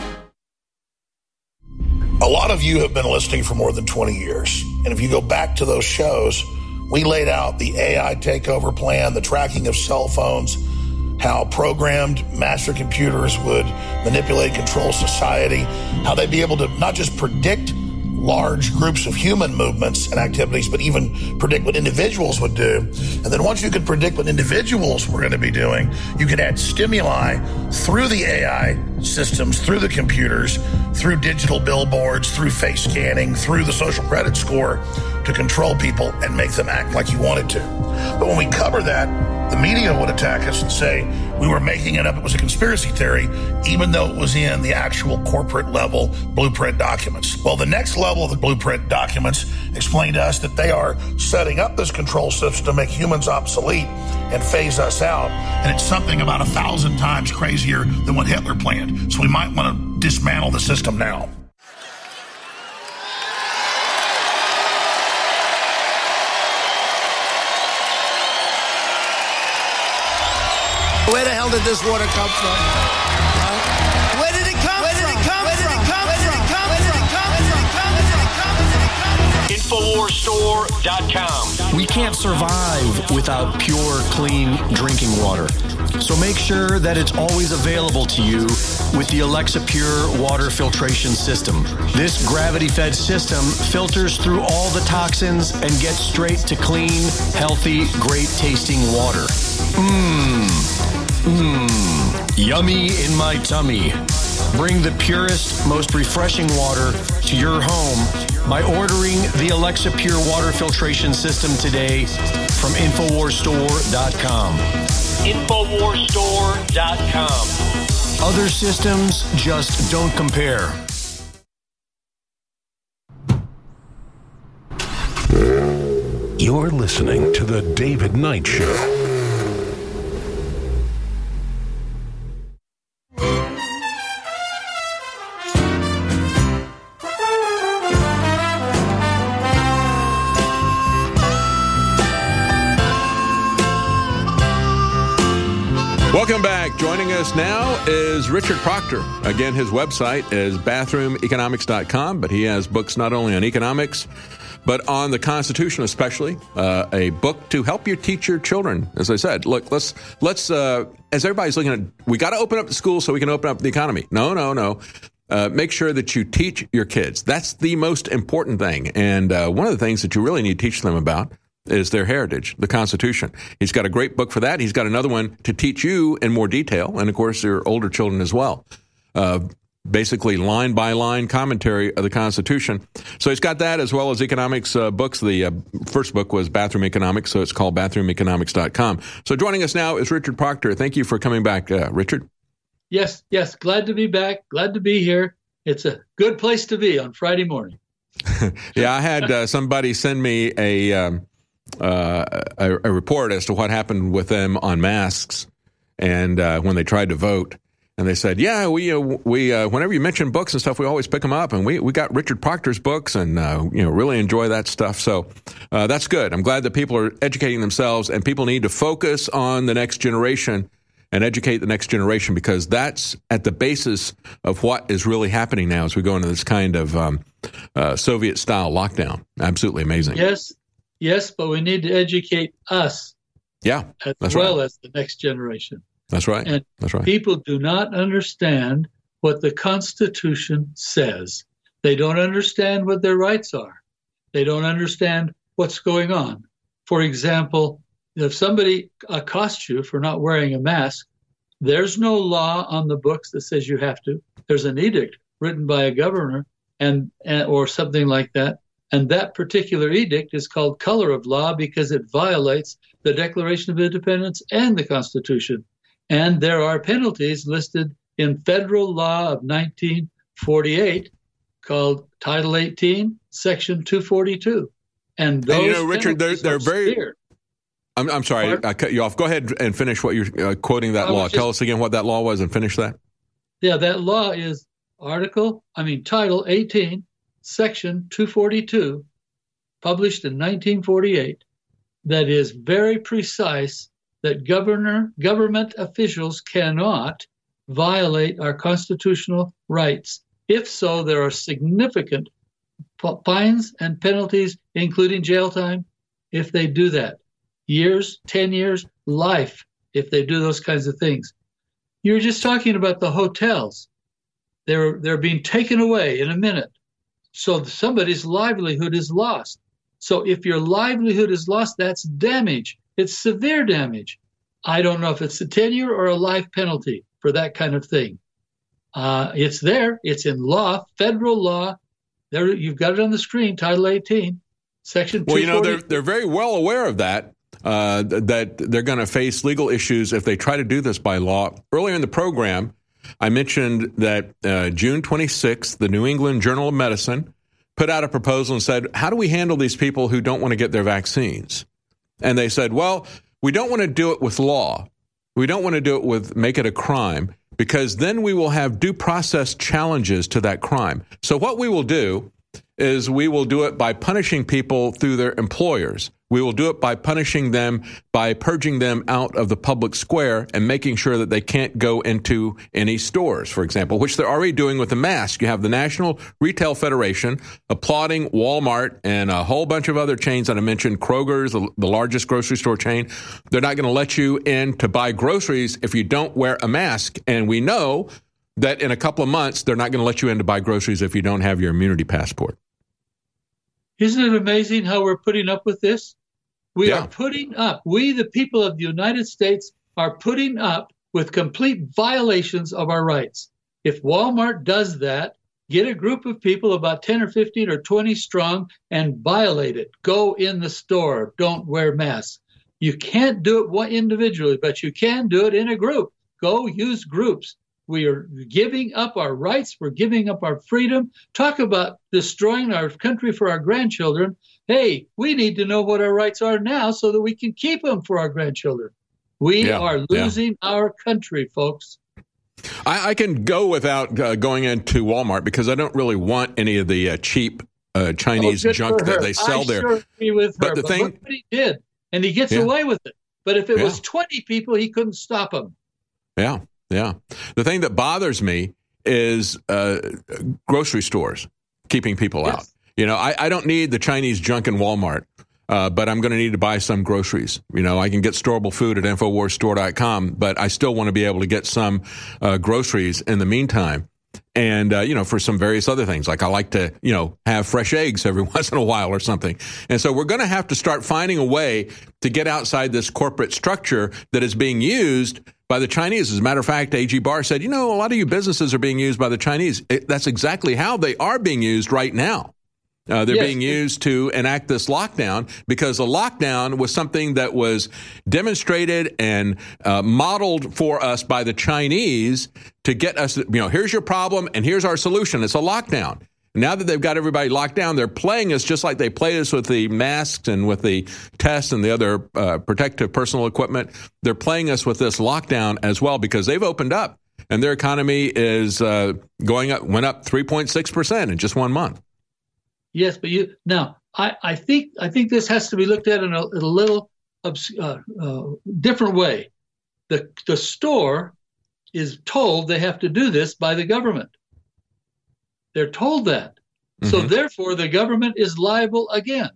[SPEAKER 3] A lot of you have been listening for more than twenty years. And if you go back to those shows, we laid out the A I takeover plan, the tracking of cell phones, how programmed master computers would manipulate, control society, how they'd be able to not just predict large groups of human movements and activities, but even predict what individuals would do. And then once you could predict what individuals were going to be doing, you could add stimuli through the A I systems, through the computers, through digital billboards, through face scanning, through the social credit score to control people and make them act like you wanted to. But when we cover that, the media would attack us and say we were making it up, it was a conspiracy theory, even though it was in the actual corporate level blueprint documents. Well, the next level of the blueprint documents explain to us that they are setting up this control system to make humans obsolete and phase us out. And it's something about a thousand times crazier than what Hitler planned. So we might want to dismantle the system now.
[SPEAKER 4] Where the hell did this water come from? Huh?
[SPEAKER 6] Infowars Store dot com.
[SPEAKER 5] We can't survive without pure, clean drinking water. So make sure that it's always available to you with the Alexa Pure water filtration system. This gravity-fed system filters through all the toxins and gets straight to clean, healthy, great-tasting water. Mmm. Mmm. Yummy in my tummy. Bring the purest, most refreshing water to your home by ordering the Alexa Pure water filtration system today from Infowars Store dot com.
[SPEAKER 6] Infowars Store dot com.
[SPEAKER 5] Other systems just don't compare.
[SPEAKER 1] You're listening to The David Knight Show.
[SPEAKER 2] Welcome back. Joining us now is Richard Proctor. Again, his website is bathroom economics dot com, but he has books not only on economics, but on the Constitution especially, uh, a book to help you teach your children. As I said, look, let's, let's uh, as everybody's looking at, we got to open up the schools so we can open up the economy. No, no, no. Uh, make sure that you teach your kids. That's the most important thing. And uh, one of the things that you really need to teach them about is their heritage, the Constitution. He's got a great book for that. He's got another one to teach you in more detail, and of course, your older children as well. Uh, basically, line-by-line commentary of the Constitution. So he's got that as well as economics uh, books. The uh, first book was Bathroom Economics, so it's called bathroom economics dot com. So joining us now is Richard Proctor. Thank you for coming back, uh, Richard.
[SPEAKER 18] Yes, yes. Glad to be back. Glad to be here. It's a good place to be on Friday morning.
[SPEAKER 2] Yeah, I had uh, somebody send me a... Um, Uh, a, a report as to what happened with them on masks, and uh, when they tried to vote, and they said, "Yeah, we uh, we uh, whenever you mention books and stuff, we always pick them up, and we we got Richard Proctor's books, and uh, you know really enjoy that stuff." So uh, that's good. I'm glad that people are educating themselves, and people need to focus on the next generation and educate the next generation, because that's at the basis of what is really happening now as we go into this kind of um, uh, Soviet-style lockdown. Absolutely amazing.
[SPEAKER 18] Yes. Yes, but we need to educate us,
[SPEAKER 2] yeah,
[SPEAKER 18] as
[SPEAKER 2] that's
[SPEAKER 18] well
[SPEAKER 2] right.
[SPEAKER 18] as the next generation.
[SPEAKER 2] That's right.
[SPEAKER 18] And
[SPEAKER 2] that's right.
[SPEAKER 18] People do not understand what the Constitution says. They don't understand what their rights are. They don't understand what's going on. For example, if somebody accosts you for not wearing a mask, there's no law on the books that says you have to. There's an edict written by a governor and, and or something like that. And that particular edict is called color of law because it violates the Declaration of Independence and the Constitution. And there are penalties listed in federal law of nineteen forty-eight called Title eighteen, Section two forty-two. And those
[SPEAKER 2] and you know, Richard, they're, they're very...
[SPEAKER 18] severe.
[SPEAKER 2] I'm, I'm sorry, Pardon? I cut you off. Go ahead and finish what you're uh, quoting that
[SPEAKER 18] I
[SPEAKER 2] law.
[SPEAKER 18] just,
[SPEAKER 2] Tell us again what that law was and finish that.
[SPEAKER 18] Yeah, that law is Article, I mean, Title eighteen, Section two forty-two, published in nineteen forty-eight, that is very precise that governor, government officials cannot violate our constitutional rights. If so, there are significant fines and penalties, including jail time, if they do that. Years, ten years, life, if they do those kinds of things. You were just talking about the hotels. They're, they're being taken away in a minute. So somebody's livelihood is lost. So if your livelihood is lost, that's damage. It's severe damage. I don't know if it's a ten-year or a life penalty for that kind of thing. Uh, it's there. It's in law, federal law. There, you've got it on the screen, Title eighteen, Section two forty.
[SPEAKER 2] Well, you know, they're, they're very well aware of that, uh, that they're going to face legal issues if they try to do this by law. Earlier in the program, I mentioned that uh, June twenty-sixth, the New England Journal of Medicine put out a proposal and said, how do we handle these people who don't want to get their vaccines? And they said, well, we don't want to do it with law. We don't want to do it with, make it a crime, because then we will have due process challenges to that crime. So what we will do is we will do it by punishing people through their employers, We will do it by punishing them, by purging them out of the public square and making sure that they can't go into any stores, for example, which they're already doing with the mask. You have the National Retail Federation applauding Walmart and a whole bunch of other chains that I mentioned, Kroger's, the, the largest grocery store chain. They're not going to let you in to buy groceries if you don't wear a mask. And we know that in a couple of months, they're not going to let you in to buy groceries if you don't have your immunity passport.
[SPEAKER 18] Isn't it amazing how we're putting up with this? We
[SPEAKER 2] Yeah.
[SPEAKER 18] are putting up, we, the people of the United States, are putting up with complete violations of our rights. If Walmart does that, get a group of people, about ten or fifteen or twenty strong, and violate it. Go in the store. Don't wear masks. You can't do it one individually, but you can do it in a group. Go use groups. We are giving up our rights. We're giving up our freedom. Talk about destroying our country for our grandchildren. Hey, we need to know what our rights are now so that we can keep them for our grandchildren. We
[SPEAKER 2] Yeah,
[SPEAKER 18] are losing yeah. our country, folks.
[SPEAKER 2] I, I can go without uh, going into Walmart because I don't really want any of the uh, cheap uh, Chinese
[SPEAKER 18] oh,
[SPEAKER 2] junk that they sell
[SPEAKER 18] I
[SPEAKER 2] there.
[SPEAKER 18] Sure agree with
[SPEAKER 2] but
[SPEAKER 18] her,
[SPEAKER 2] the
[SPEAKER 18] but
[SPEAKER 2] thing,
[SPEAKER 18] look what he did, and he gets
[SPEAKER 2] yeah.
[SPEAKER 18] away with it. But if it
[SPEAKER 2] yeah.
[SPEAKER 18] was twenty people, he couldn't stop them.
[SPEAKER 2] Yeah, yeah. The thing that bothers me is uh, grocery stores keeping people
[SPEAKER 18] Yes.
[SPEAKER 2] out. You know, I, I don't need the Chinese junk in Walmart, uh, but I'm going to need to buy some groceries. You know, I can get storable food at Infowars Store dot com, but I still want to be able to get some uh, groceries in the meantime. And, uh, you know, for some various other things, like I like to, you know, have fresh eggs every once in a while or something. And so we're going to have to start finding a way to get outside this corporate structure that is being used by the Chinese. As a matter of fact, A G Barr said, you know, a lot of you businesses are being used by the Chinese. It, that's exactly how they are being used right now. Uh, they're
[SPEAKER 18] Yes.
[SPEAKER 2] being used to enact this lockdown because the lockdown was something that was demonstrated and uh, modeled for us by the Chinese to get us, you know, here's your problem and here's our solution. It's a lockdown. Now that they've got everybody locked down, they're playing us just like they played us with the masks and with the tests and the other uh, protective personal equipment. They're playing us with this lockdown as well because they've opened up and their economy is uh, going up, went up three point six percent in just one month.
[SPEAKER 18] Yes, but you now I, I think I think this has to be looked at in a, in a little obs- uh, uh, different way. The the store is told they have to do this by the government. They're told that, mm-hmm. so therefore the government is liable again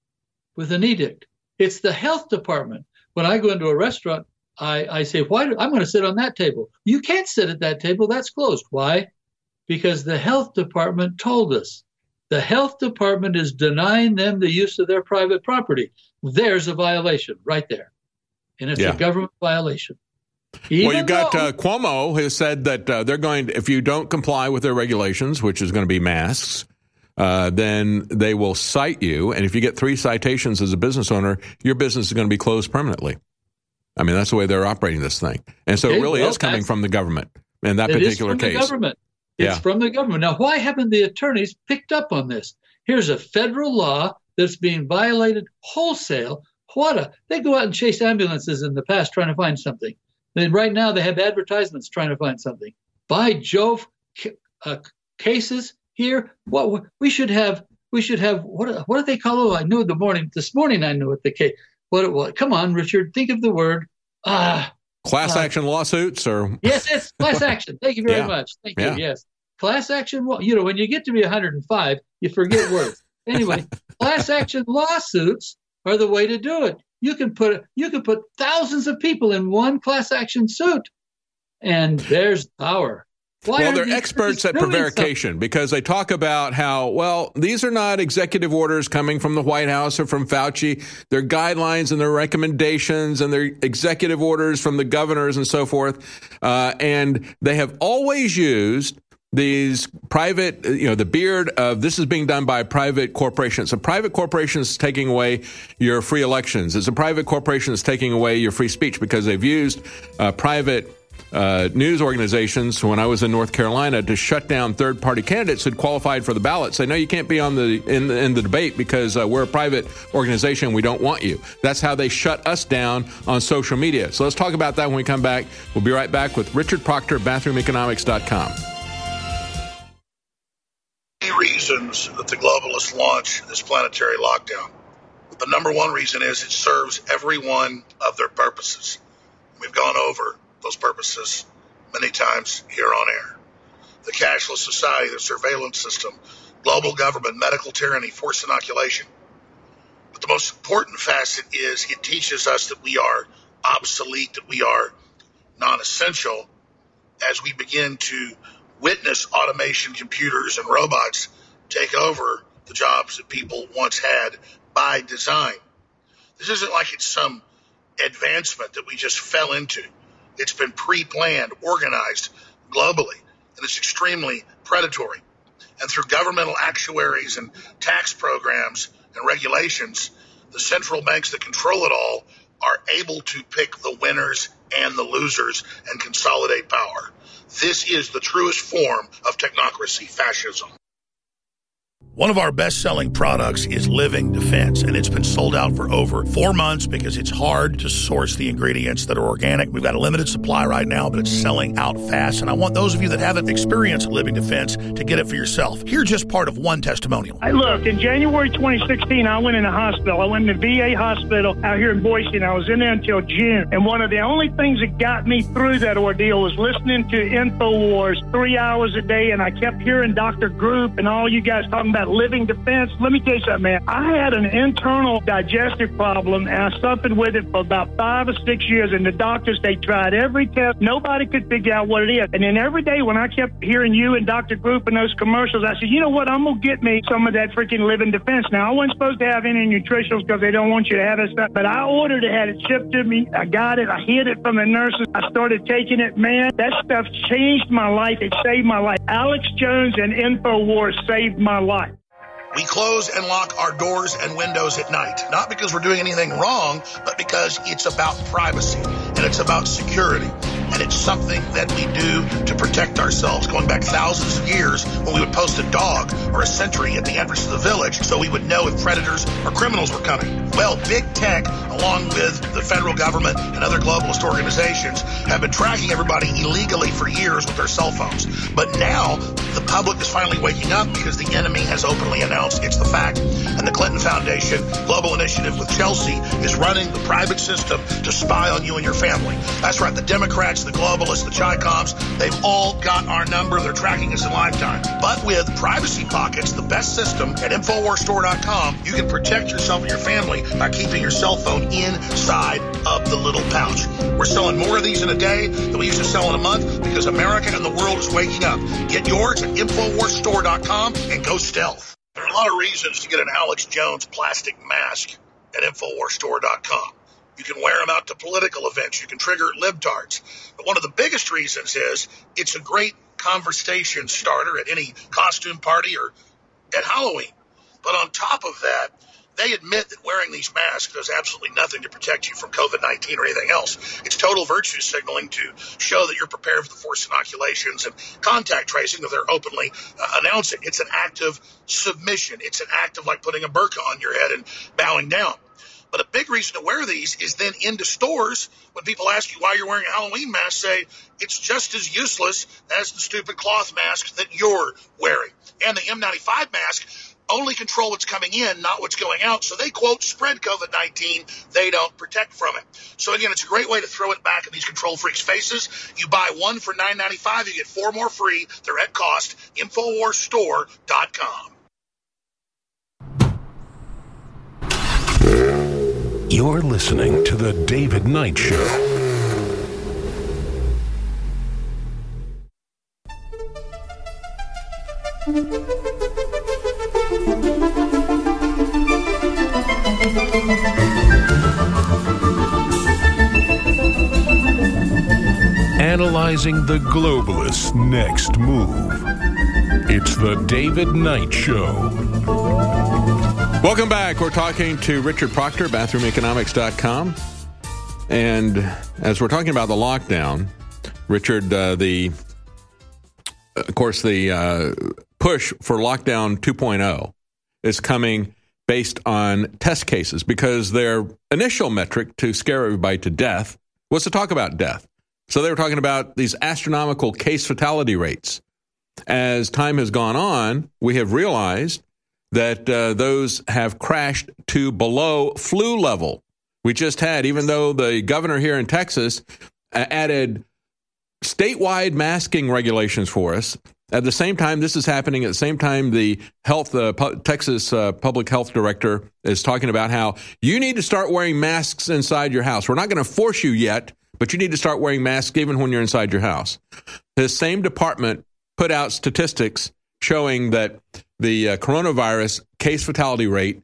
[SPEAKER 18] with an edict. It's the health department. When I go into a restaurant, I, I say, "Why? Do, I'm going to sit on that table." You can't sit at that table. That's closed. Why? Because the health department told us. The health department is denying them the use of their private property. There's a violation right there. And it's
[SPEAKER 2] Yeah.
[SPEAKER 18] a government violation. Even
[SPEAKER 2] well, you've got
[SPEAKER 18] though,
[SPEAKER 2] uh, Cuomo has said that uh, they're going to, if you don't comply with their regulations, which is going to be masks, uh, then they will cite you. And if you get three citations as a business owner, your business is going to be closed permanently. I mean, that's the way they're operating this thing. And so
[SPEAKER 18] Okay,
[SPEAKER 2] it really
[SPEAKER 18] well,
[SPEAKER 2] is coming
[SPEAKER 18] that's-
[SPEAKER 2] from the government in that
[SPEAKER 18] it is
[SPEAKER 2] particular
[SPEAKER 18] from
[SPEAKER 2] case.
[SPEAKER 18] the government. It's
[SPEAKER 2] Yeah.
[SPEAKER 18] from the government. Now, why haven't the attorneys picked up on this? Here's a federal law that's being violated wholesale. What a, they go out and chase ambulances in the past trying to find something. Then right now they have advertisements trying to find something. By Jove, uh, cases here. What we should have, we should have. What what do they call it? I knew it the morning. This morning I knew it. The case. What it was. Come on, Richard. Think of the word. Ah.
[SPEAKER 2] Class
[SPEAKER 18] uh,
[SPEAKER 2] action lawsuits or
[SPEAKER 18] yes, it's class action. Thank you very
[SPEAKER 2] Yeah.
[SPEAKER 18] much. Thank
[SPEAKER 2] Yeah.
[SPEAKER 18] you. Yes, class action. Well, you know, when you get to be one hundred five, you forget words. Anyway, class action lawsuits are the way to do it. You can put you can put thousands of people in one class action suit, and there's power. Why
[SPEAKER 2] well,
[SPEAKER 18] aren't
[SPEAKER 2] they're
[SPEAKER 18] the
[SPEAKER 2] experts at
[SPEAKER 18] attorneys doing
[SPEAKER 2] prevarication because they talk about how, well, these are not executive orders coming from the White House or from Fauci. They're guidelines and they're recommendations and they're executive orders from the governors and so forth. Uh, and they have always used these private, you know, the beard of this is being done by a private corporation. It's a private corporation that's taking away your free elections. It's a private corporation that's taking away your free speech because they've used uh, private Uh, news organizations when I was in North Carolina to shut down third-party candidates who'd qualified for the ballot. Say, no, you can't be on the in the, in the debate because uh, we're a private organization. We don't want you. That's how they shut us down on social media. So let's talk about that when we come back. We'll be right back with Richard Proctor, bathroom economics dot com.
[SPEAKER 3] Reasons that the globalists launch this planetary lockdown. The number one reason is it serves every one of their purposes. We've gone over those purposes many times here on air. The cashless society, the surveillance system, global government, medical tyranny, forced inoculation. But the most important facet is it teaches us that we are obsolete, that we are non-essential as we begin to witness automation, computers, and robots take over the jobs that people once had by design. This isn't like it's some advancement that we just fell into. It's been pre-planned, organized globally, and it's extremely predatory. And through governmental actuaries and tax programs and regulations, the central banks that control it all are able to pick the winners and the losers and consolidate power. This is the truest form of technocracy, fascism. One of our best-selling products is Living Defense, and it's been sold out for over four months because it's hard to source the ingredients that are organic. We've got a limited supply right now, but it's selling out fast, and I want those of you that haven't experienced Living Defense to get it for yourself. Here's just part of one testimonial.
[SPEAKER 19] I look, in January twenty sixteen, I went in the hospital. I went in the V A hospital out here in Boise, and I was in there until June. And one of the only things that got me through that ordeal was listening to InfoWars three hours a day, and I kept hearing Doctor Group and all you guys talking about Living Defense. Let me tell you something, man. I had an internal digestive problem, and I suffered with it for about five or six years. And the doctors, they tried every test. Nobody could figure out what it is. And then every day when I kept hearing you and Doctor Group and those commercials, I said, you know what? I'm going to get me some of that freaking Living Defense. Now, I wasn't supposed to have any nutritionals because they don't want you to have that stuff. But I ordered it, had it shipped to me. I got it. I hid it from the nurses. I started taking it. Man, that stuff changed my life. It saved my life. Alex Jones and InfoWars saved my life.
[SPEAKER 3] We close and lock our doors and windows at night, not because we're doing anything wrong, but because it's about privacy and it's about security. And it's something that we do to protect ourselves, going back thousands of years when we would post a dog or a sentry at the entrance of the village so we would know if predators or criminals were coming. Well, big tech, along with the federal government and other globalist organizations, have been tracking everybody illegally for years with their cell phones. But now the public is finally waking up because the enemy has openly announced it's the fact. And the Clinton Foundation Global Initiative with Chelsea is running the private system to spy on you and your family. That's right, the Democrats, the globalists, the Chi-Coms, they've all got our number. They're tracking us in lifetime. But with Privacy Pockets, the best system at InfoWars Store dot com, you can protect yourself and your family by keeping your cell phone inside of the little pouch. We're selling more of these in a day than we used to sell in a month because America and the world is waking up. Get yours at InfoWars Store dot com and go stealth. There are a lot of reasons to get an Alex Jones plastic mask at InfoWars Store dot com. You can wear them out to political events. You can trigger libtards. But one of the biggest reasons is it's a great conversation starter at any costume party or at Halloween. But on top of that, they admit that wearing these masks does absolutely nothing to protect you from COVID nineteen or anything else. It's total virtue signaling to show that you're prepared for the forced inoculations and contact tracing that they're openly uh, announcing. It's an act of submission. It's an act of like putting a burqa on your head and bowing down. But a big reason to wear these is then into stores, when people ask you why you're wearing a Halloween mask, say it's just as useless as the stupid cloth mask that you're wearing. And the N ninety-five mask only control what's coming in, not what's going out. So they, quote, spread COVID nineteen. They don't protect from it. So, again, it's a great way to throw it back in these control freaks' faces. You buy one for nine ninety-five, you get four more free. They're at cost. InfoWars Store dot com.
[SPEAKER 1] You're listening to The David Knight Show. Analyzing the globalists' next move. It's The David Knight Show.
[SPEAKER 2] Welcome back. We're talking to Richard Proctor, bathroom economics dot com. And as we're talking about the lockdown, Richard, uh, the of course, the uh, push for lockdown two point oh is coming based on test cases because their initial metric to scare everybody to death was to talk about death. So they were talking about these astronomical case fatality rates. As time has gone on, we have realized that uh, those have crashed to below flu level. We just had, even though the governor here in Texas uh, added statewide masking regulations for us, at the same time, this is happening at the same time the health uh, Pu- Texas uh, public health director is talking about how you need to start wearing masks inside your house. We're not going to force you yet, but you need to start wearing masks even when you're inside your house. This same department put out statistics showing that the uh, coronavirus case fatality rate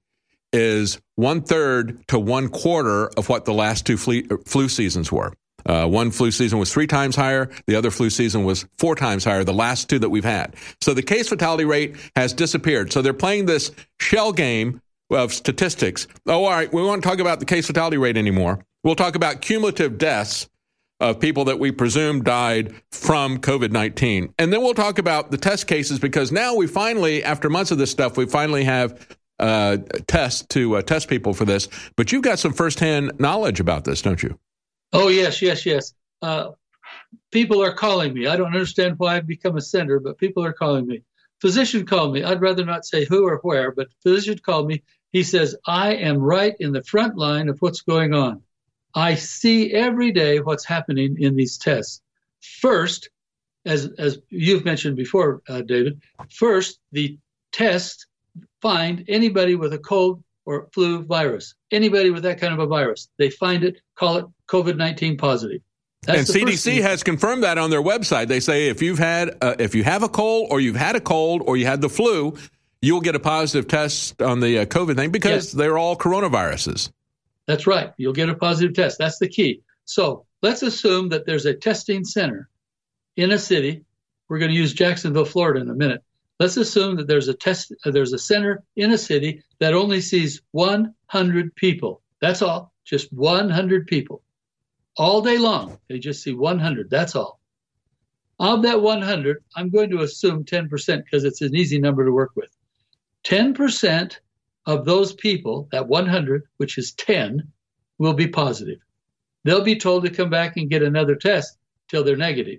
[SPEAKER 2] is one third to one quarter of what the last two flu, flu seasons were. Uh, one flu season was three times higher. The other flu season was four times higher, the last two that we've had. So the case fatality rate has disappeared. So they're playing this shell game of statistics. Oh, all right, we won't talk about the case fatality rate anymore. We'll talk about cumulative deaths of people that we presume died from COVID nineteen. And then we'll talk about the test cases, because now we finally, after months of this stuff, we finally have uh, tests to uh, test people for this. But you've got some firsthand knowledge about this, don't you?
[SPEAKER 18] Oh, yes, yes, yes. Uh, people are calling me. I don't understand why I've become a sender, but people are calling me. Physician called me. I'd rather not say who or where, but physician called me. He says, I am right in the front line of what's going on. I see every day what's happening in these tests. First, as as you've mentioned before, uh, David, first, the tests find anybody with a cold or flu virus, anybody with that kind of a virus. They find it, call it COVID nineteen positive. That's
[SPEAKER 2] and C D C has confirmed that on their website. They say if you've had, uh, if you have a cold or you've had a cold or you had the flu, you'll get a positive test on the uh, COVID thing, because yes. they're all coronaviruses.
[SPEAKER 18] That's right. You'll get a positive test. That's the key. So let's assume that there's a testing center in a city. We're going to use Jacksonville, Florida in a minute. Let's assume that there's a test, uh, there's a center in a city that only sees one hundred people. That's all. Just one hundred people. All day long, they just see one hundred. That's all. Of that one hundred, I'm going to assume ten percent, because it's an easy number to work with. ten percent of those people, that one hundred, which is ten, will be positive. They'll be told to come back and get another test till they're negative.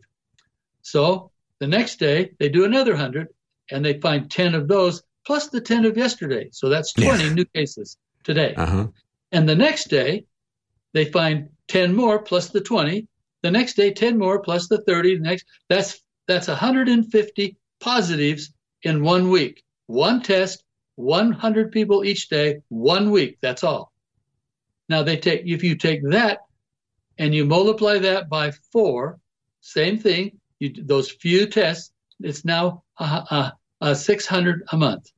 [SPEAKER 18] So the next day, they do another one hundred, and they find ten of those, plus the ten of yesterday. So that's twenty yeah. new cases today. Uh-huh. And the next day, they find ten more plus the twenty. The next day, ten more plus the thirty. The next, that's that's one hundred fifty positives in one week. One test, one hundred people each day, one week. That's all. Now, they take if you take that and you multiply that by four, same thing. You those few tests. It's now uh, uh, uh, six hundred a month.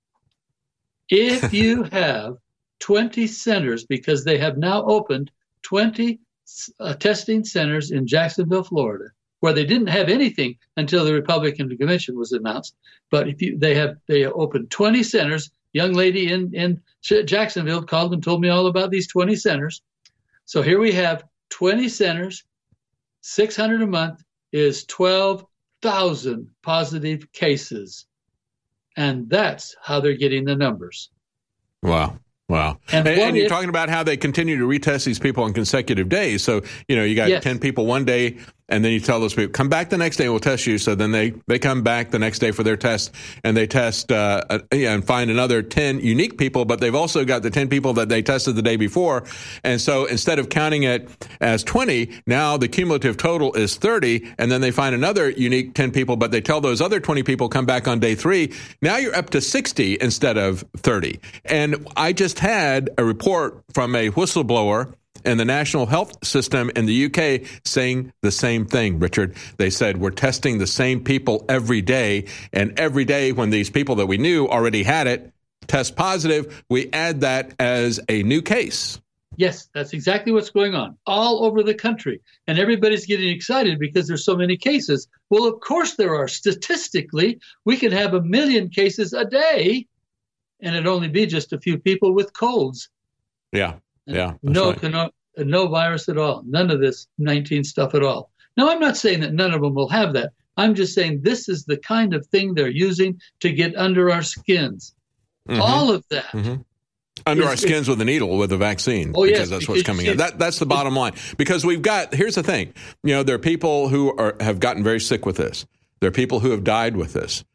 [SPEAKER 18] If you have twenty centers, because they have now opened twenty uh, testing centers in Jacksonville, Florida, where they didn't have anything until the Republican convention was announced. But if you, they have they opened twenty centers. Young lady in, in Jacksonville called and told me all about these twenty centers. So here we have twenty centers, six hundred a month is twelve thousand positive cases. And that's how they're getting the numbers.
[SPEAKER 2] Wow. Wow. And, and, and you're if, talking about how they continue to retest these people on consecutive days. So, you know, you got yes. ten people one day, and then you tell those people, come back the next day, we'll test you. So then they, they come back the next day for their test, and they test uh, uh, yeah, and find another ten unique people, but they've also got the ten people that they tested the day before. And so instead of counting it as twenty, now the cumulative total is thirty, and then they find another unique ten people, but they tell those other twenty people come back on day three. Now you're up to sixty instead of thirty. And I just had a report from a whistleblower in the national health system in the U K saying the same thing, Richard. They said, we're testing the same people every day, and every day when these people that we knew already had it test positive, we add that as a new case.
[SPEAKER 18] Yes, that's exactly what's going on all over the country. And everybody's getting excited because there's so many cases. Well, of course there are. Statistically, we could have a million cases a day, and it'd only be just a few people with colds.
[SPEAKER 2] Yeah, yeah.
[SPEAKER 18] No,
[SPEAKER 2] right.
[SPEAKER 18] no, no virus at all. None of this nineteen stuff at all. Now, I'm not saying that none of them will have that. I'm just saying this is the kind of thing they're using to get under our skins. Mm-hmm. All of that.
[SPEAKER 2] Mm-hmm. Under is, our skins with a needle with a vaccine.
[SPEAKER 18] Oh,
[SPEAKER 2] because
[SPEAKER 18] yes,
[SPEAKER 2] that's
[SPEAKER 18] because
[SPEAKER 2] what's coming in. That, that's the bottom line. Because we've got, here's the thing. You know, there are people who are have gotten very sick with this. There are people who have died with this.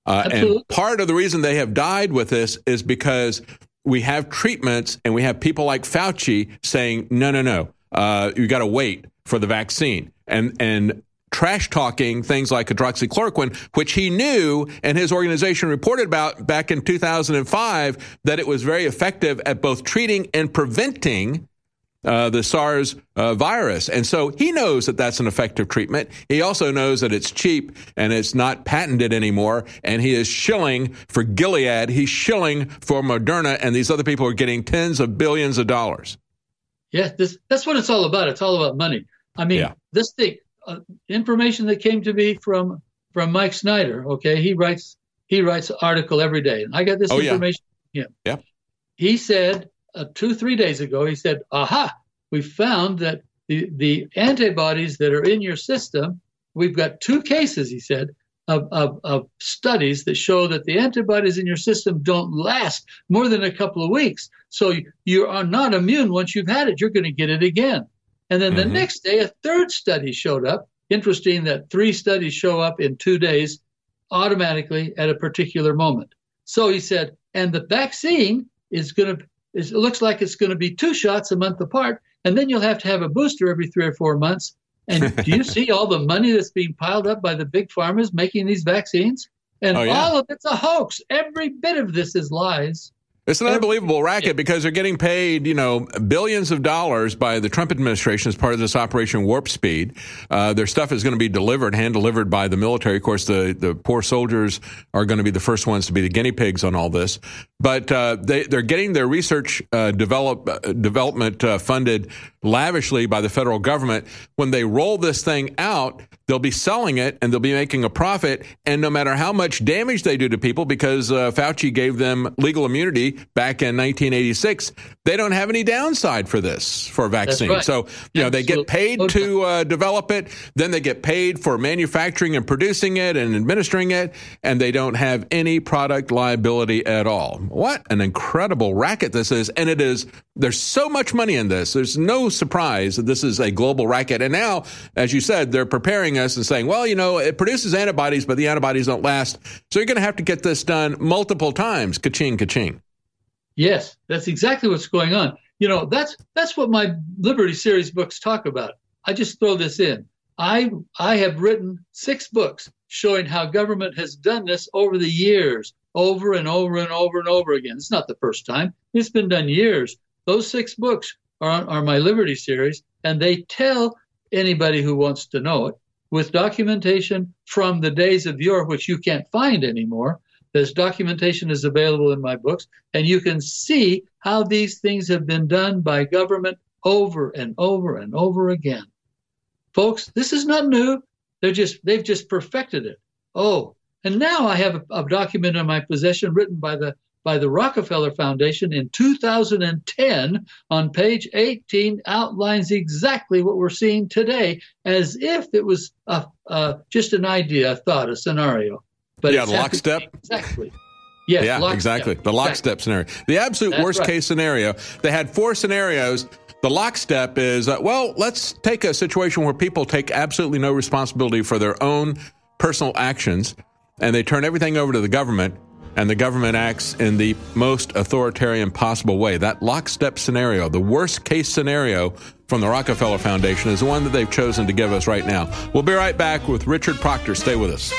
[SPEAKER 2] Uh, and part of the reason they have died with this is because we have treatments and we have people like Fauci saying, no, no, no, uh, you got to wait for the vaccine. And, and trash talking things like hydroxychloroquine, which he knew and his organization reported about back in two thousand five, that it was very effective at both treating and preventing uh, the SARS uh, virus. And so he knows that that's an effective treatment. He also knows that it's cheap and it's not patented anymore. And he is shilling for Gilead. He's shilling for Moderna. And these other people are getting tens of billions of dollars.
[SPEAKER 18] Yeah, this, that's what it's all about. It's all about money. I mean, yeah. this thing, uh, information that came to me from from Mike Snyder. Okay, he writes he writes an article every day, and I got this oh, information
[SPEAKER 2] yeah.
[SPEAKER 18] from him.
[SPEAKER 2] Yeah.
[SPEAKER 18] He said uh, two three days ago. He said, "Aha, we found that the the antibodies that are in your system. We've got two cases." He said of of, of studies that show that the antibodies in your system don't last more than a couple of weeks. So you, you are not immune once you've had it. You're going to get it again. And then mm-hmm. the next day, a third study showed up. Interesting that three studies show up in two days automatically at a particular moment. So he said, and the vaccine is going to, it looks like it's going to be two shots a month apart. And then you'll have to have a booster every three or four months. And do you see all the money that's being piled up by the big pharmas making these vaccines? And oh, yeah. all of it's a hoax. Every bit of this is lies.
[SPEAKER 2] It's an unbelievable racket because they're getting paid, you know, billions of dollars by the Trump administration as part of this Operation Warp Speed. Uh, their stuff is going to be delivered, hand-delivered by the military. Of course, the, the poor soldiers are going to be the first ones to be the guinea pigs on all this. But uh, they, they're getting their research uh, develop, uh, development uh, funded lavishly by the federal government. When they roll this thing out, they'll be selling it and they'll be making a profit. And no matter how much damage they do to people, because uh, Fauci gave them legal immunity back in nineteen eighty-six, they don't have any downside for this, for a vaccine.
[SPEAKER 18] Right.
[SPEAKER 2] So, you know, they get paid to uh, develop it. Then they get paid for manufacturing and producing it and administering it. And they don't have any product liability at all. What an incredible racket this is. And it is, there's so much money in this. There's no surprise that this is a global racket. And now, as you said, they're preparing us and saying, well, you know, it produces antibodies, but the antibodies don't last. So you're going to have to get this done multiple times. Ka-ching, ka-ching.
[SPEAKER 18] Yes, that's exactly what's going on. You know, that's that's what my Liberty Series books talk about. I just throw this in. I I have written six books showing how government has done this over the years, over and over and over and over again. It's not the first time. It's been done years. Those six books are, are my Liberty Series, and they tell anybody who wants to know it with documentation from the days of yore, which you can't find anymore. This documentation is available in my books, and you can see how these things have been done by government over and over and over again. Folks, this is not new. They're just, they've just perfected it. Oh, and now I have a, a document in my possession written by the by the Rockefeller Foundation in two thousand ten on page eighteen outlines exactly what we're seeing today as if it was a, a, just an idea, a thought, a scenario. But
[SPEAKER 2] yeah, the lockstep.
[SPEAKER 18] Exactly. Yes,
[SPEAKER 2] yeah,
[SPEAKER 18] lockstep.
[SPEAKER 2] exactly. The lockstep
[SPEAKER 18] exactly.
[SPEAKER 2] scenario. The absolute
[SPEAKER 18] That's
[SPEAKER 2] worst
[SPEAKER 18] right.
[SPEAKER 2] case scenario. They had four scenarios. The lockstep is, uh, well, let's take a situation where people take absolutely no responsibility for their own personal actions, and they turn everything over to the government, and the government acts in the most authoritarian possible way. That lockstep scenario, the worst case scenario from the Rockefeller Foundation, is the one that they've chosen to give us right now. We'll be right back with Richard Proctor. Stay with us.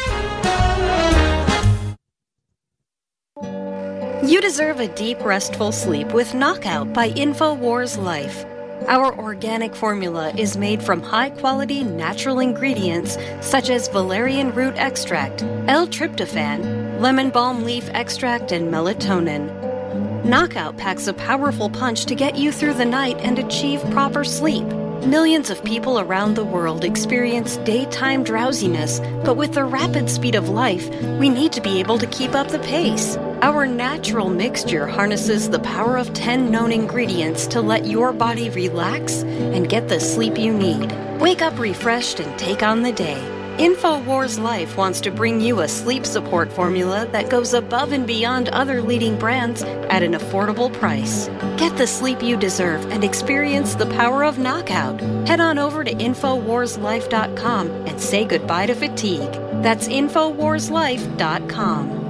[SPEAKER 20] You deserve a deep, restful sleep with Knockout by InfoWars Life. Our organic formula is made from high-quality natural ingredients such as valerian root extract, L-tryptophan, lemon balm leaf extract, and melatonin. Knockout packs a powerful punch to get you through the night and achieve proper sleep. Millions of people around the world experience daytime drowsiness, but with the rapid speed of life, we need to be able to keep up the pace. Our natural mixture harnesses the power of ten known ingredients to let your body relax and get the sleep you need. Wake up refreshed and take on the day. InfoWars Life wants to bring you a sleep support formula that goes above and beyond other leading brands at an affordable price. Get the sleep you deserve and experience the power of Knockout. Head on over to Infowars Life dot com and say goodbye to fatigue. That's Infowars Life dot com.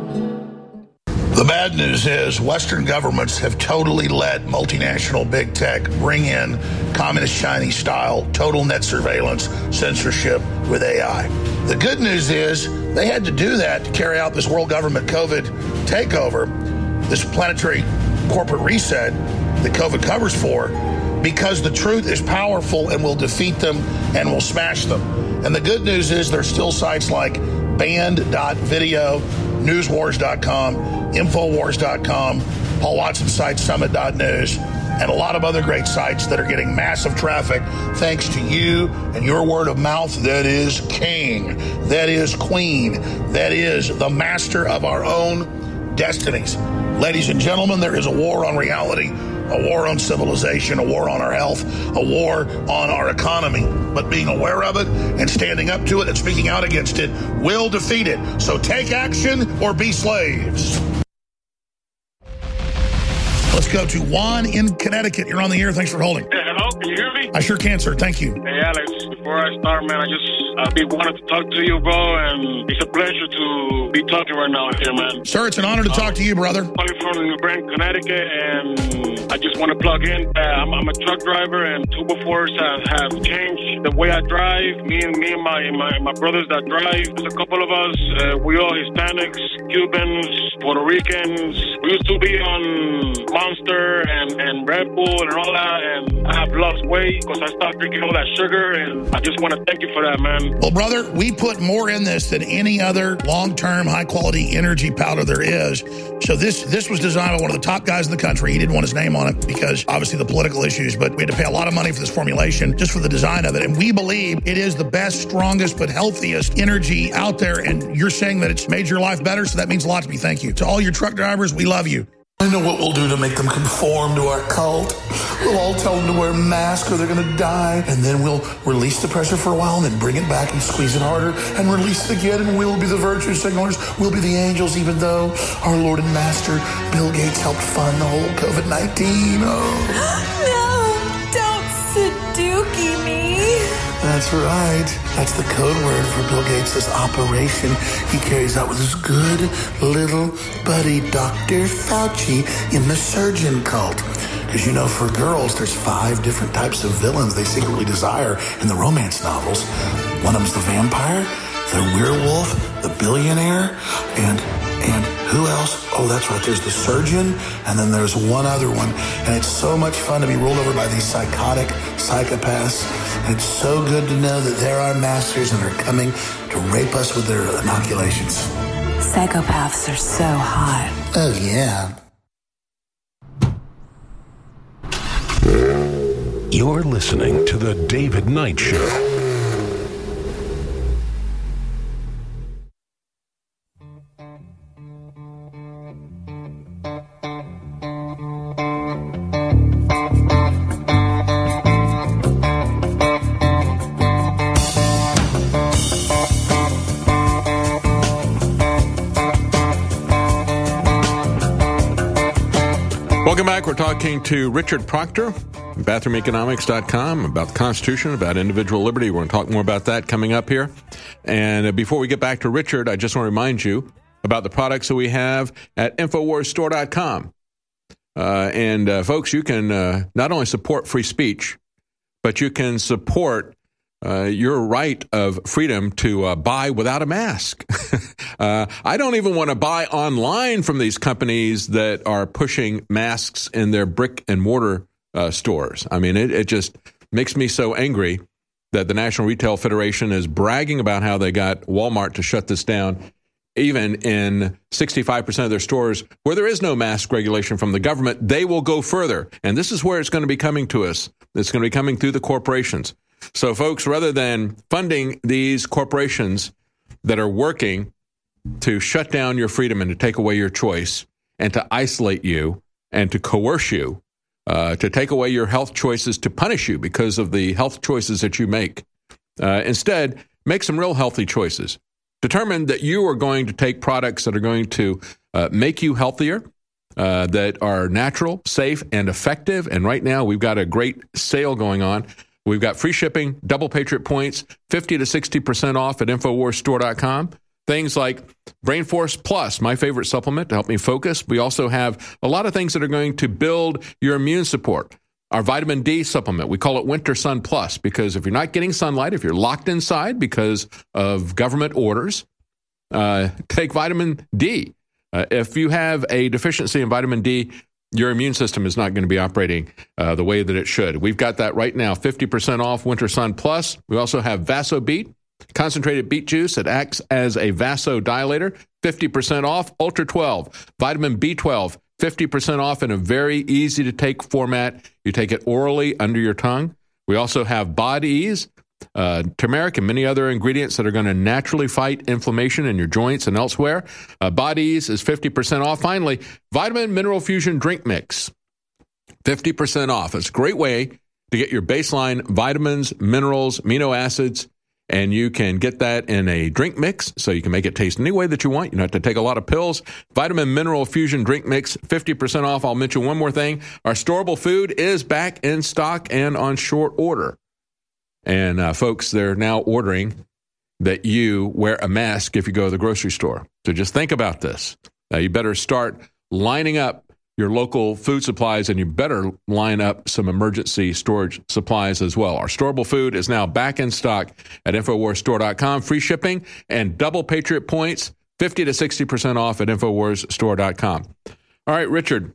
[SPEAKER 3] The bad news is Western governments have totally let multinational big tech bring in communist Chinese style total net surveillance censorship with A I. The good news is they had to do that to carry out this world government COVID takeover, this planetary corporate reset that COVID covers for, because the truth is powerful and will defeat them and will smash them. And the good news is there's still sites like band dot video, news wars dot com, infowars dot com, Paul Watson's site, summit dot news, and a lot of other great sites that are getting massive traffic thanks to you and your word of mouth. That is king. That is queen. That is the master of our own destinies. Ladies and gentlemen, there is a war on reality, a war on civilization, a war on our health, a war on our economy. But being aware of it and standing up to it and speaking out against it will defeat it. So take action or be slaves. Let's go to Juan in Connecticut. You're on the air. Thanks for holding.
[SPEAKER 7] Hey, hello, can you hear me?
[SPEAKER 3] I sure can, sir. Thank you.
[SPEAKER 7] Hey, Alex, before I start, man, I just I be wanted to talk to you, bro, and it's a pleasure to be talking right now here, man.
[SPEAKER 3] Sir, it's an honor to talk to you, brother.
[SPEAKER 7] I'm calling from New Britain, Connecticut, and I just want to plug in. Uh, I'm, I'm a truck driver, and two befores have, have changed the way I drive. Me and me and my, my, my brothers that drive, there's a couple of us. Uh, we all Hispanics, Cubans, Puerto Ricans. We used to be on Monster and, and Red Bull and all that, and I have lost weight because I stopped drinking all that sugar, and I just want to thank you for that, man.
[SPEAKER 3] Well, brother, we put more in this than any other long-term, high-quality energy powder there is. So this this was designed by one of the top guys in the country. He didn't want his name on it because, obviously, the political issues, but we had to pay a lot of money for this formulation just for the design of it. And we believe it is the best, strongest, but healthiest energy out there. And you're saying that it's made your life better, so that means a lot to me. Thank you. To all your truck drivers, we love you.
[SPEAKER 11] I know what we'll do to make them conform to our cult. We'll all tell them to wear masks or they're going to die. And then we'll release the pressure for a while and then bring it back and squeeze it harder and release it again. And we'll be the virtue signalers. We'll be the angels, even though our Lord and Master Bill Gates helped fund the whole COVID nineteen. Oh.
[SPEAKER 12] No, don't Sudoku me.
[SPEAKER 11] That's right. That's the code word for Bill Gates' operation he carries out with his good little buddy, Doctor Fauci, in the surgeon cult. Because, you know, for girls, there's five different types of villains they secretly desire in the romance novels. One of them's the vampire, the werewolf, the billionaire, and and who else? Oh, that's right. There's the surgeon, and then there's one other one. And it's so much fun to be ruled over by these psychotic psychopaths. And it's so good to know that they're our masters and are coming to rape us with their inoculations.
[SPEAKER 12] Psychopaths are so hot.
[SPEAKER 11] Oh, yeah.
[SPEAKER 1] You're listening to The David Knight Show.
[SPEAKER 2] Welcome back. We're talking to Richard Proctor, bathroom economics dot com, about the Constitution, about individual liberty. We're going to talk more about that coming up here. And before we get back to Richard, I just want to remind you about the products that we have at infowars store dot com. Uh, and, uh, folks, you can uh, not only support free speech, but you can support uh, your right of freedom to uh, buy without a mask. uh, I don't even want to buy online from these companies that are pushing masks in their brick and mortar uh, stores. I mean, it, it just makes me so angry that the National Retail Federation is bragging about how they got Walmart to shut this down, even in sixty-five percent of their stores where there is no mask regulation from the government. They will go further. And this is where it's going to be coming to us. It's going to be coming through the corporations. So, folks, rather than funding these corporations that are working to shut down your freedom and to take away your choice and to isolate you and to coerce you, uh, to take away your health choices, to punish you because of the health choices that you make, uh, instead, make some real healthy choices. Determine that you are going to take products that are going to uh, make you healthier, uh, that are natural, safe, and effective. And right now, we've got a great sale going on. We've got free shipping, double Patriot points, fifty to sixty percent off at infowars store dot com, things like Brain Force Plus, my favorite supplement to help me focus. We also have a lot of things that are going to build your immune support. Our vitamin D supplement, we call it Winter Sun Plus, because if you're not getting sunlight, if you're locked inside because of government orders, uh, take vitamin D. Uh, if you have a deficiency in vitamin D, your immune system is not going to be operating uh, the way that it should. We've got that right now, fifty percent off Winter Sun Plus. We also have VasoBeat, concentrated beet juice that acts as a vasodilator, fifty percent off. Ultra twelve, vitamin B twelve, fifty percent off in a very easy-to-take format. You take it orally under your tongue. We also have Bod Ease, uh, turmeric, and many other ingredients that are going to naturally fight inflammation in your joints and elsewhere. Uh, Bod Ease is fifty percent off. Finally, Vitamin Mineral Fusion Drink Mix, fifty percent off. It's a great way to get your baseline vitamins, minerals, amino acids, and you can get that in a drink mix, so you can make it taste any way that you want. You don't have to take a lot of pills. Vitamin Mineral Fusion Drink Mix, fifty percent off. I'll mention one more thing. Our storable food is back in stock and on short order. And uh, folks, they're now ordering that you wear a mask if you go to the grocery store. So just think about this. Uh, you better start lining up your local food supplies, and you better line up some emergency storage supplies as well. Our storable food is now back in stock at Infowars Store dot com. Free shipping and double Patriot points, fifty to sixty percent off at Infowars Store dot com. All right, Richard,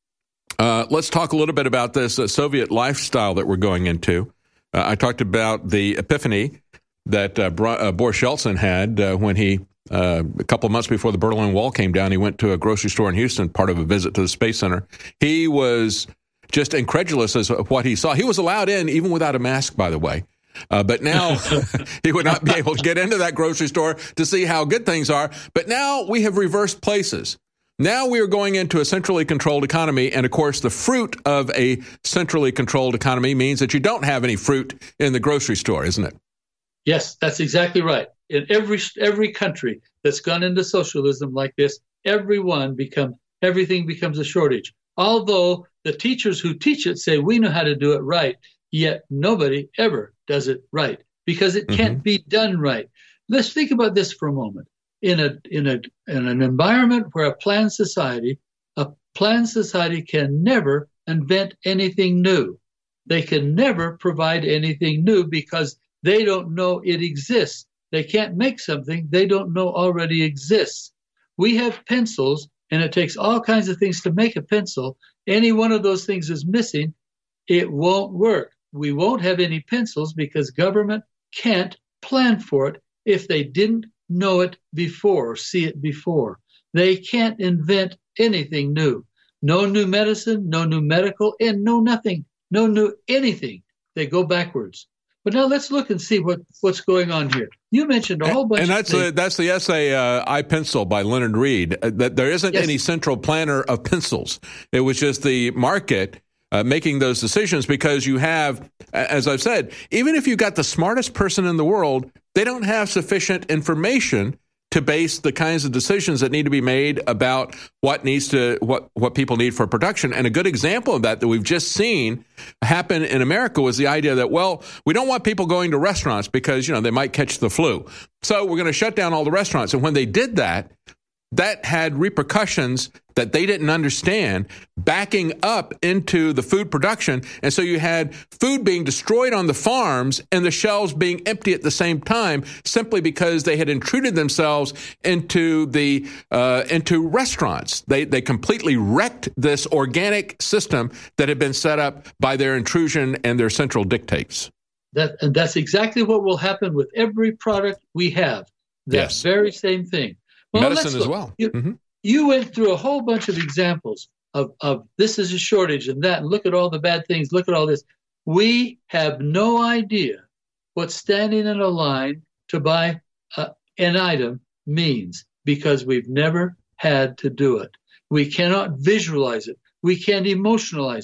[SPEAKER 2] uh, let's talk a little bit about this uh, Soviet lifestyle that we're going into. Uh, I talked about the epiphany that uh, Bra- uh, Boris Yeltsin had uh, when he Uh, a couple of months before the Berlin Wall came down. He went to a grocery store in Houston, part of a visit to the Space Center. He was just incredulous as to what he saw. He was allowed in even without a mask, by the way. Uh, but now he would not be able to get into that grocery store to see how good things are. But now we have reversed places. Now we are going into a centrally controlled economy. And of course, the fruit of a centrally controlled economy means that you don't have any fruit in the grocery store, isn't it?
[SPEAKER 18] Yes, that's exactly right. In every every country that's gone into socialism like this, everyone becomes everything becomes a shortage. Although the teachers who teach it say we know how to do it right, yet nobody ever does it right because it can't mm-hmm. be done right. Let's think about this for a moment. In a in a in an environment where a planned society, a planned society can never invent anything new. They can never provide anything new because they don't know it exists. They can't make something they don't know already exists. We have pencils, and it takes all kinds of things to make a pencil. Any one of those things is missing, it won't work. We won't have any pencils because government can't plan for it if they didn't know it before, see it before. They can't invent anything new. No new medicine, no new medical, and no nothing, no new anything. They go backwards. But now let's look and see what, what's going on here. You mentioned a whole bunch
[SPEAKER 2] and
[SPEAKER 18] of
[SPEAKER 2] that's
[SPEAKER 18] things.
[SPEAKER 2] The, that's the essay, uh, I Pencil by Leonard Read, uh, that there isn't
[SPEAKER 18] Yes.
[SPEAKER 2] any central planner of pencils. It was just the market uh, making those decisions because you have, as I've said, even if you got the smartest person in the world, they don't have sufficient information to base the kinds of decisions that need to be made about what needs to what what people need for production. And a good example of that that we've just seen happen in America was the idea that, well, we don't want people going to restaurants because, you know, they might catch the flu. So we're going to shut down all the restaurants. And when they did that, that had repercussions that they didn't understand backing up into the food production. And so you had food being destroyed on the farms and the shelves being empty at the same time simply because they had intruded themselves into the uh, into restaurants. They they completely wrecked this organic system that had been set up by their intrusion and their central dictates.
[SPEAKER 18] That, and that's exactly what will happen with every product we have. That
[SPEAKER 2] Yes.
[SPEAKER 18] very same thing. Well,
[SPEAKER 2] Medicine
[SPEAKER 18] let's
[SPEAKER 2] as
[SPEAKER 18] look.
[SPEAKER 2] well.
[SPEAKER 18] You,
[SPEAKER 2] Mm-hmm.
[SPEAKER 18] you went through a whole bunch of examples of, of this is a shortage and that, and look at all the bad things, look at all this. We have no idea what standing in a line to buy uh, an item means because we've never had to do it. We cannot visualize it. We can't emotionalize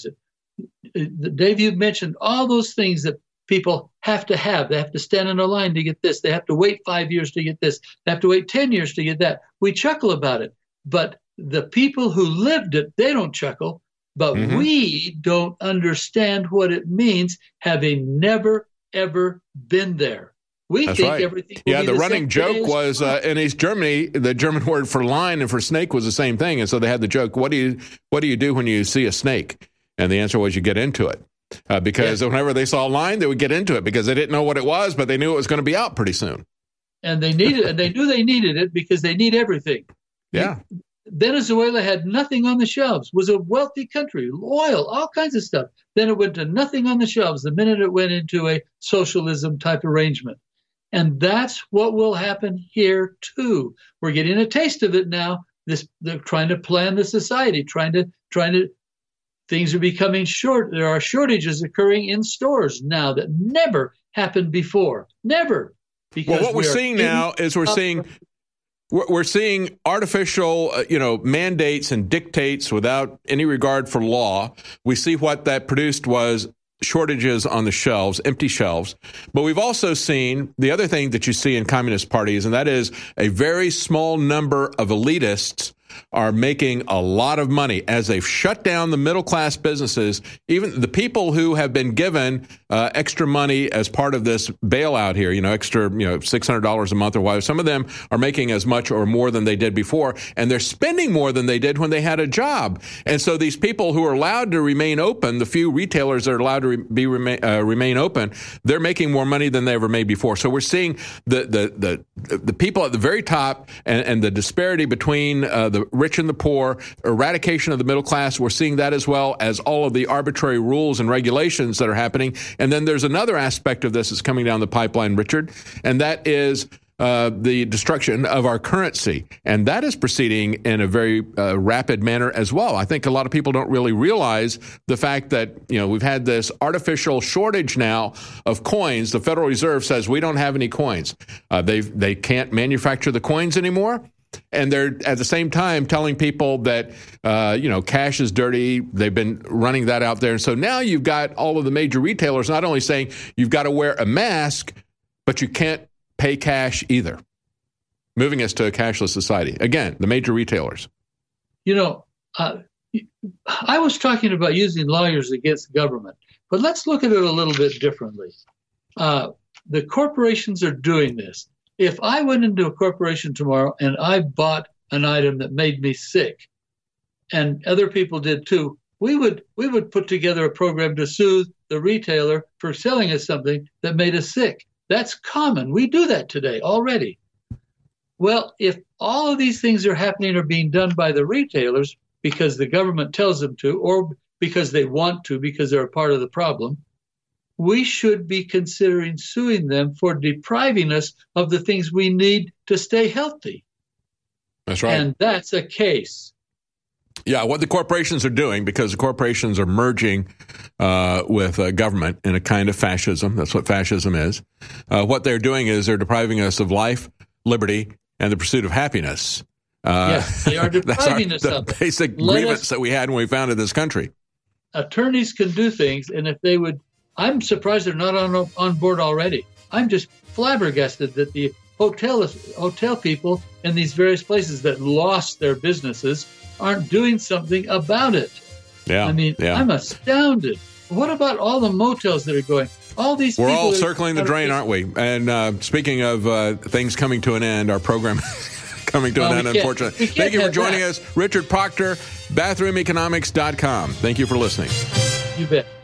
[SPEAKER 18] it. Dave, you mentioned all those things that people have to have. They have to stand in a line to get this. They have to wait five years to get this. They have to wait ten years to get that. We chuckle about it. But the people who lived it, they don't chuckle. But
[SPEAKER 2] Mm-hmm.
[SPEAKER 18] we don't understand what it means having never, ever been there. We
[SPEAKER 2] That's
[SPEAKER 18] think
[SPEAKER 2] right.
[SPEAKER 18] everything will
[SPEAKER 2] Yeah,
[SPEAKER 18] be
[SPEAKER 2] the,
[SPEAKER 18] the
[SPEAKER 2] running
[SPEAKER 18] same
[SPEAKER 2] joke
[SPEAKER 18] today as
[SPEAKER 2] was uh, in East Germany, the German word for lion and for snake was the same thing. And so they had the joke, what do you what do you do when you see a snake? And the answer was you get into it. Uh, because yeah. whenever they saw a lion, they would get into it because they didn't know what it was, but they knew it was going to be out pretty soon.
[SPEAKER 18] And they needed and they knew they needed it because they need everything.
[SPEAKER 2] Yeah.
[SPEAKER 18] Venezuela had nothing on the shelves, was a wealthy country, oil, all kinds of stuff. Then it went to nothing on the shelves the minute it went into a socialism type arrangement. And that's what will happen here, too. We're getting a taste of it now. This, they're trying to plan the society, trying to, trying to, things are becoming short. There are shortages occurring in stores now that never happened before. Never. Because
[SPEAKER 2] well, what we're
[SPEAKER 18] we
[SPEAKER 2] seeing now is we're seeing we're seeing artificial, uh, you know, mandates and dictates without any regard for law. We see what that produced was shortages on the shelves, empty shelves. But we've also seen the other thing that you see in communist parties, and that is a very small number of elitists are making a lot of money as they've shut down the middle-class businesses. Even the people who have been given uh, extra money as part of this bailout here, you know, extra, you know, six hundred dollars a month or whatever, some of them are making as much or more than they did before, and they're spending more than they did when they had a job. And so these people who are allowed to remain open, the few retailers that are allowed to re- be remain, uh, remain open, they're making more money than they ever made before. So we're seeing the the the, the people at the very top and, and the disparity between uh, the rich and the poor, eradication of the middle class. We're seeing that as well as all of the arbitrary rules and regulations that are happening. And then there's another aspect of this that's coming down the pipeline, Richard, and that is uh, the destruction of our currency. And that is proceeding in a very uh, rapid manner as well. I think a lot of people don't really realize the fact that, you know, we've had this artificial shortage now of coins. The Federal Reserve says we don't have any coins. Uh, they they can't manufacture the coins anymore. And they're at the same time telling people that, uh, you know, cash is dirty. They've been running that out there. And so now you've got all of the major retailers not only saying you've got to wear a mask, but you can't pay cash either, moving us to a cashless society. Again, the major retailers.
[SPEAKER 18] You know, uh, I was talking about using lawyers against government, but let's look at it a little bit differently. Uh, the corporations are doing this. If I went into a corporation tomorrow and I bought an item that made me sick, and other people did too, we would we would put together a program to sue the retailer for selling us something that made us sick. That's common. We do that today already. Well, if all of these things are happening or being done by the retailers because the government tells them to, or because they want to, because they're a part of the problem, we should be considering suing them for depriving us of the things we need to stay healthy.
[SPEAKER 2] That's right.
[SPEAKER 18] And that's a case.
[SPEAKER 2] Yeah, what the corporations are doing, because the corporations are merging uh, with uh, government in a kind of fascism. That's what fascism is. Uh, what they're doing is they're depriving us of life, liberty, and the pursuit of happiness. Uh,
[SPEAKER 18] yes, they are depriving us
[SPEAKER 2] of
[SPEAKER 18] it.
[SPEAKER 2] The basic
[SPEAKER 18] Let
[SPEAKER 2] grievance
[SPEAKER 18] us,
[SPEAKER 2] that we had when we founded this country.
[SPEAKER 18] Attorneys can do things, and if they would, I'm surprised they're not on on board already. I'm just flabbergasted that the hotel hotel people in these various places that lost their businesses aren't doing something about it.
[SPEAKER 2] Yeah,
[SPEAKER 18] I mean,
[SPEAKER 2] yeah.
[SPEAKER 18] I'm astounded. What about all the motels that are going? All these
[SPEAKER 2] We're
[SPEAKER 18] people
[SPEAKER 2] all
[SPEAKER 18] that,
[SPEAKER 2] circling the drain, aren't we? And uh, speaking of uh, things coming to an end, our program coming to
[SPEAKER 18] well,
[SPEAKER 2] an end, unfortunately. Thank you for joining
[SPEAKER 18] that.
[SPEAKER 2] us. Richard Proctor, bathroom economics dot com. Thank you for listening.
[SPEAKER 18] You bet.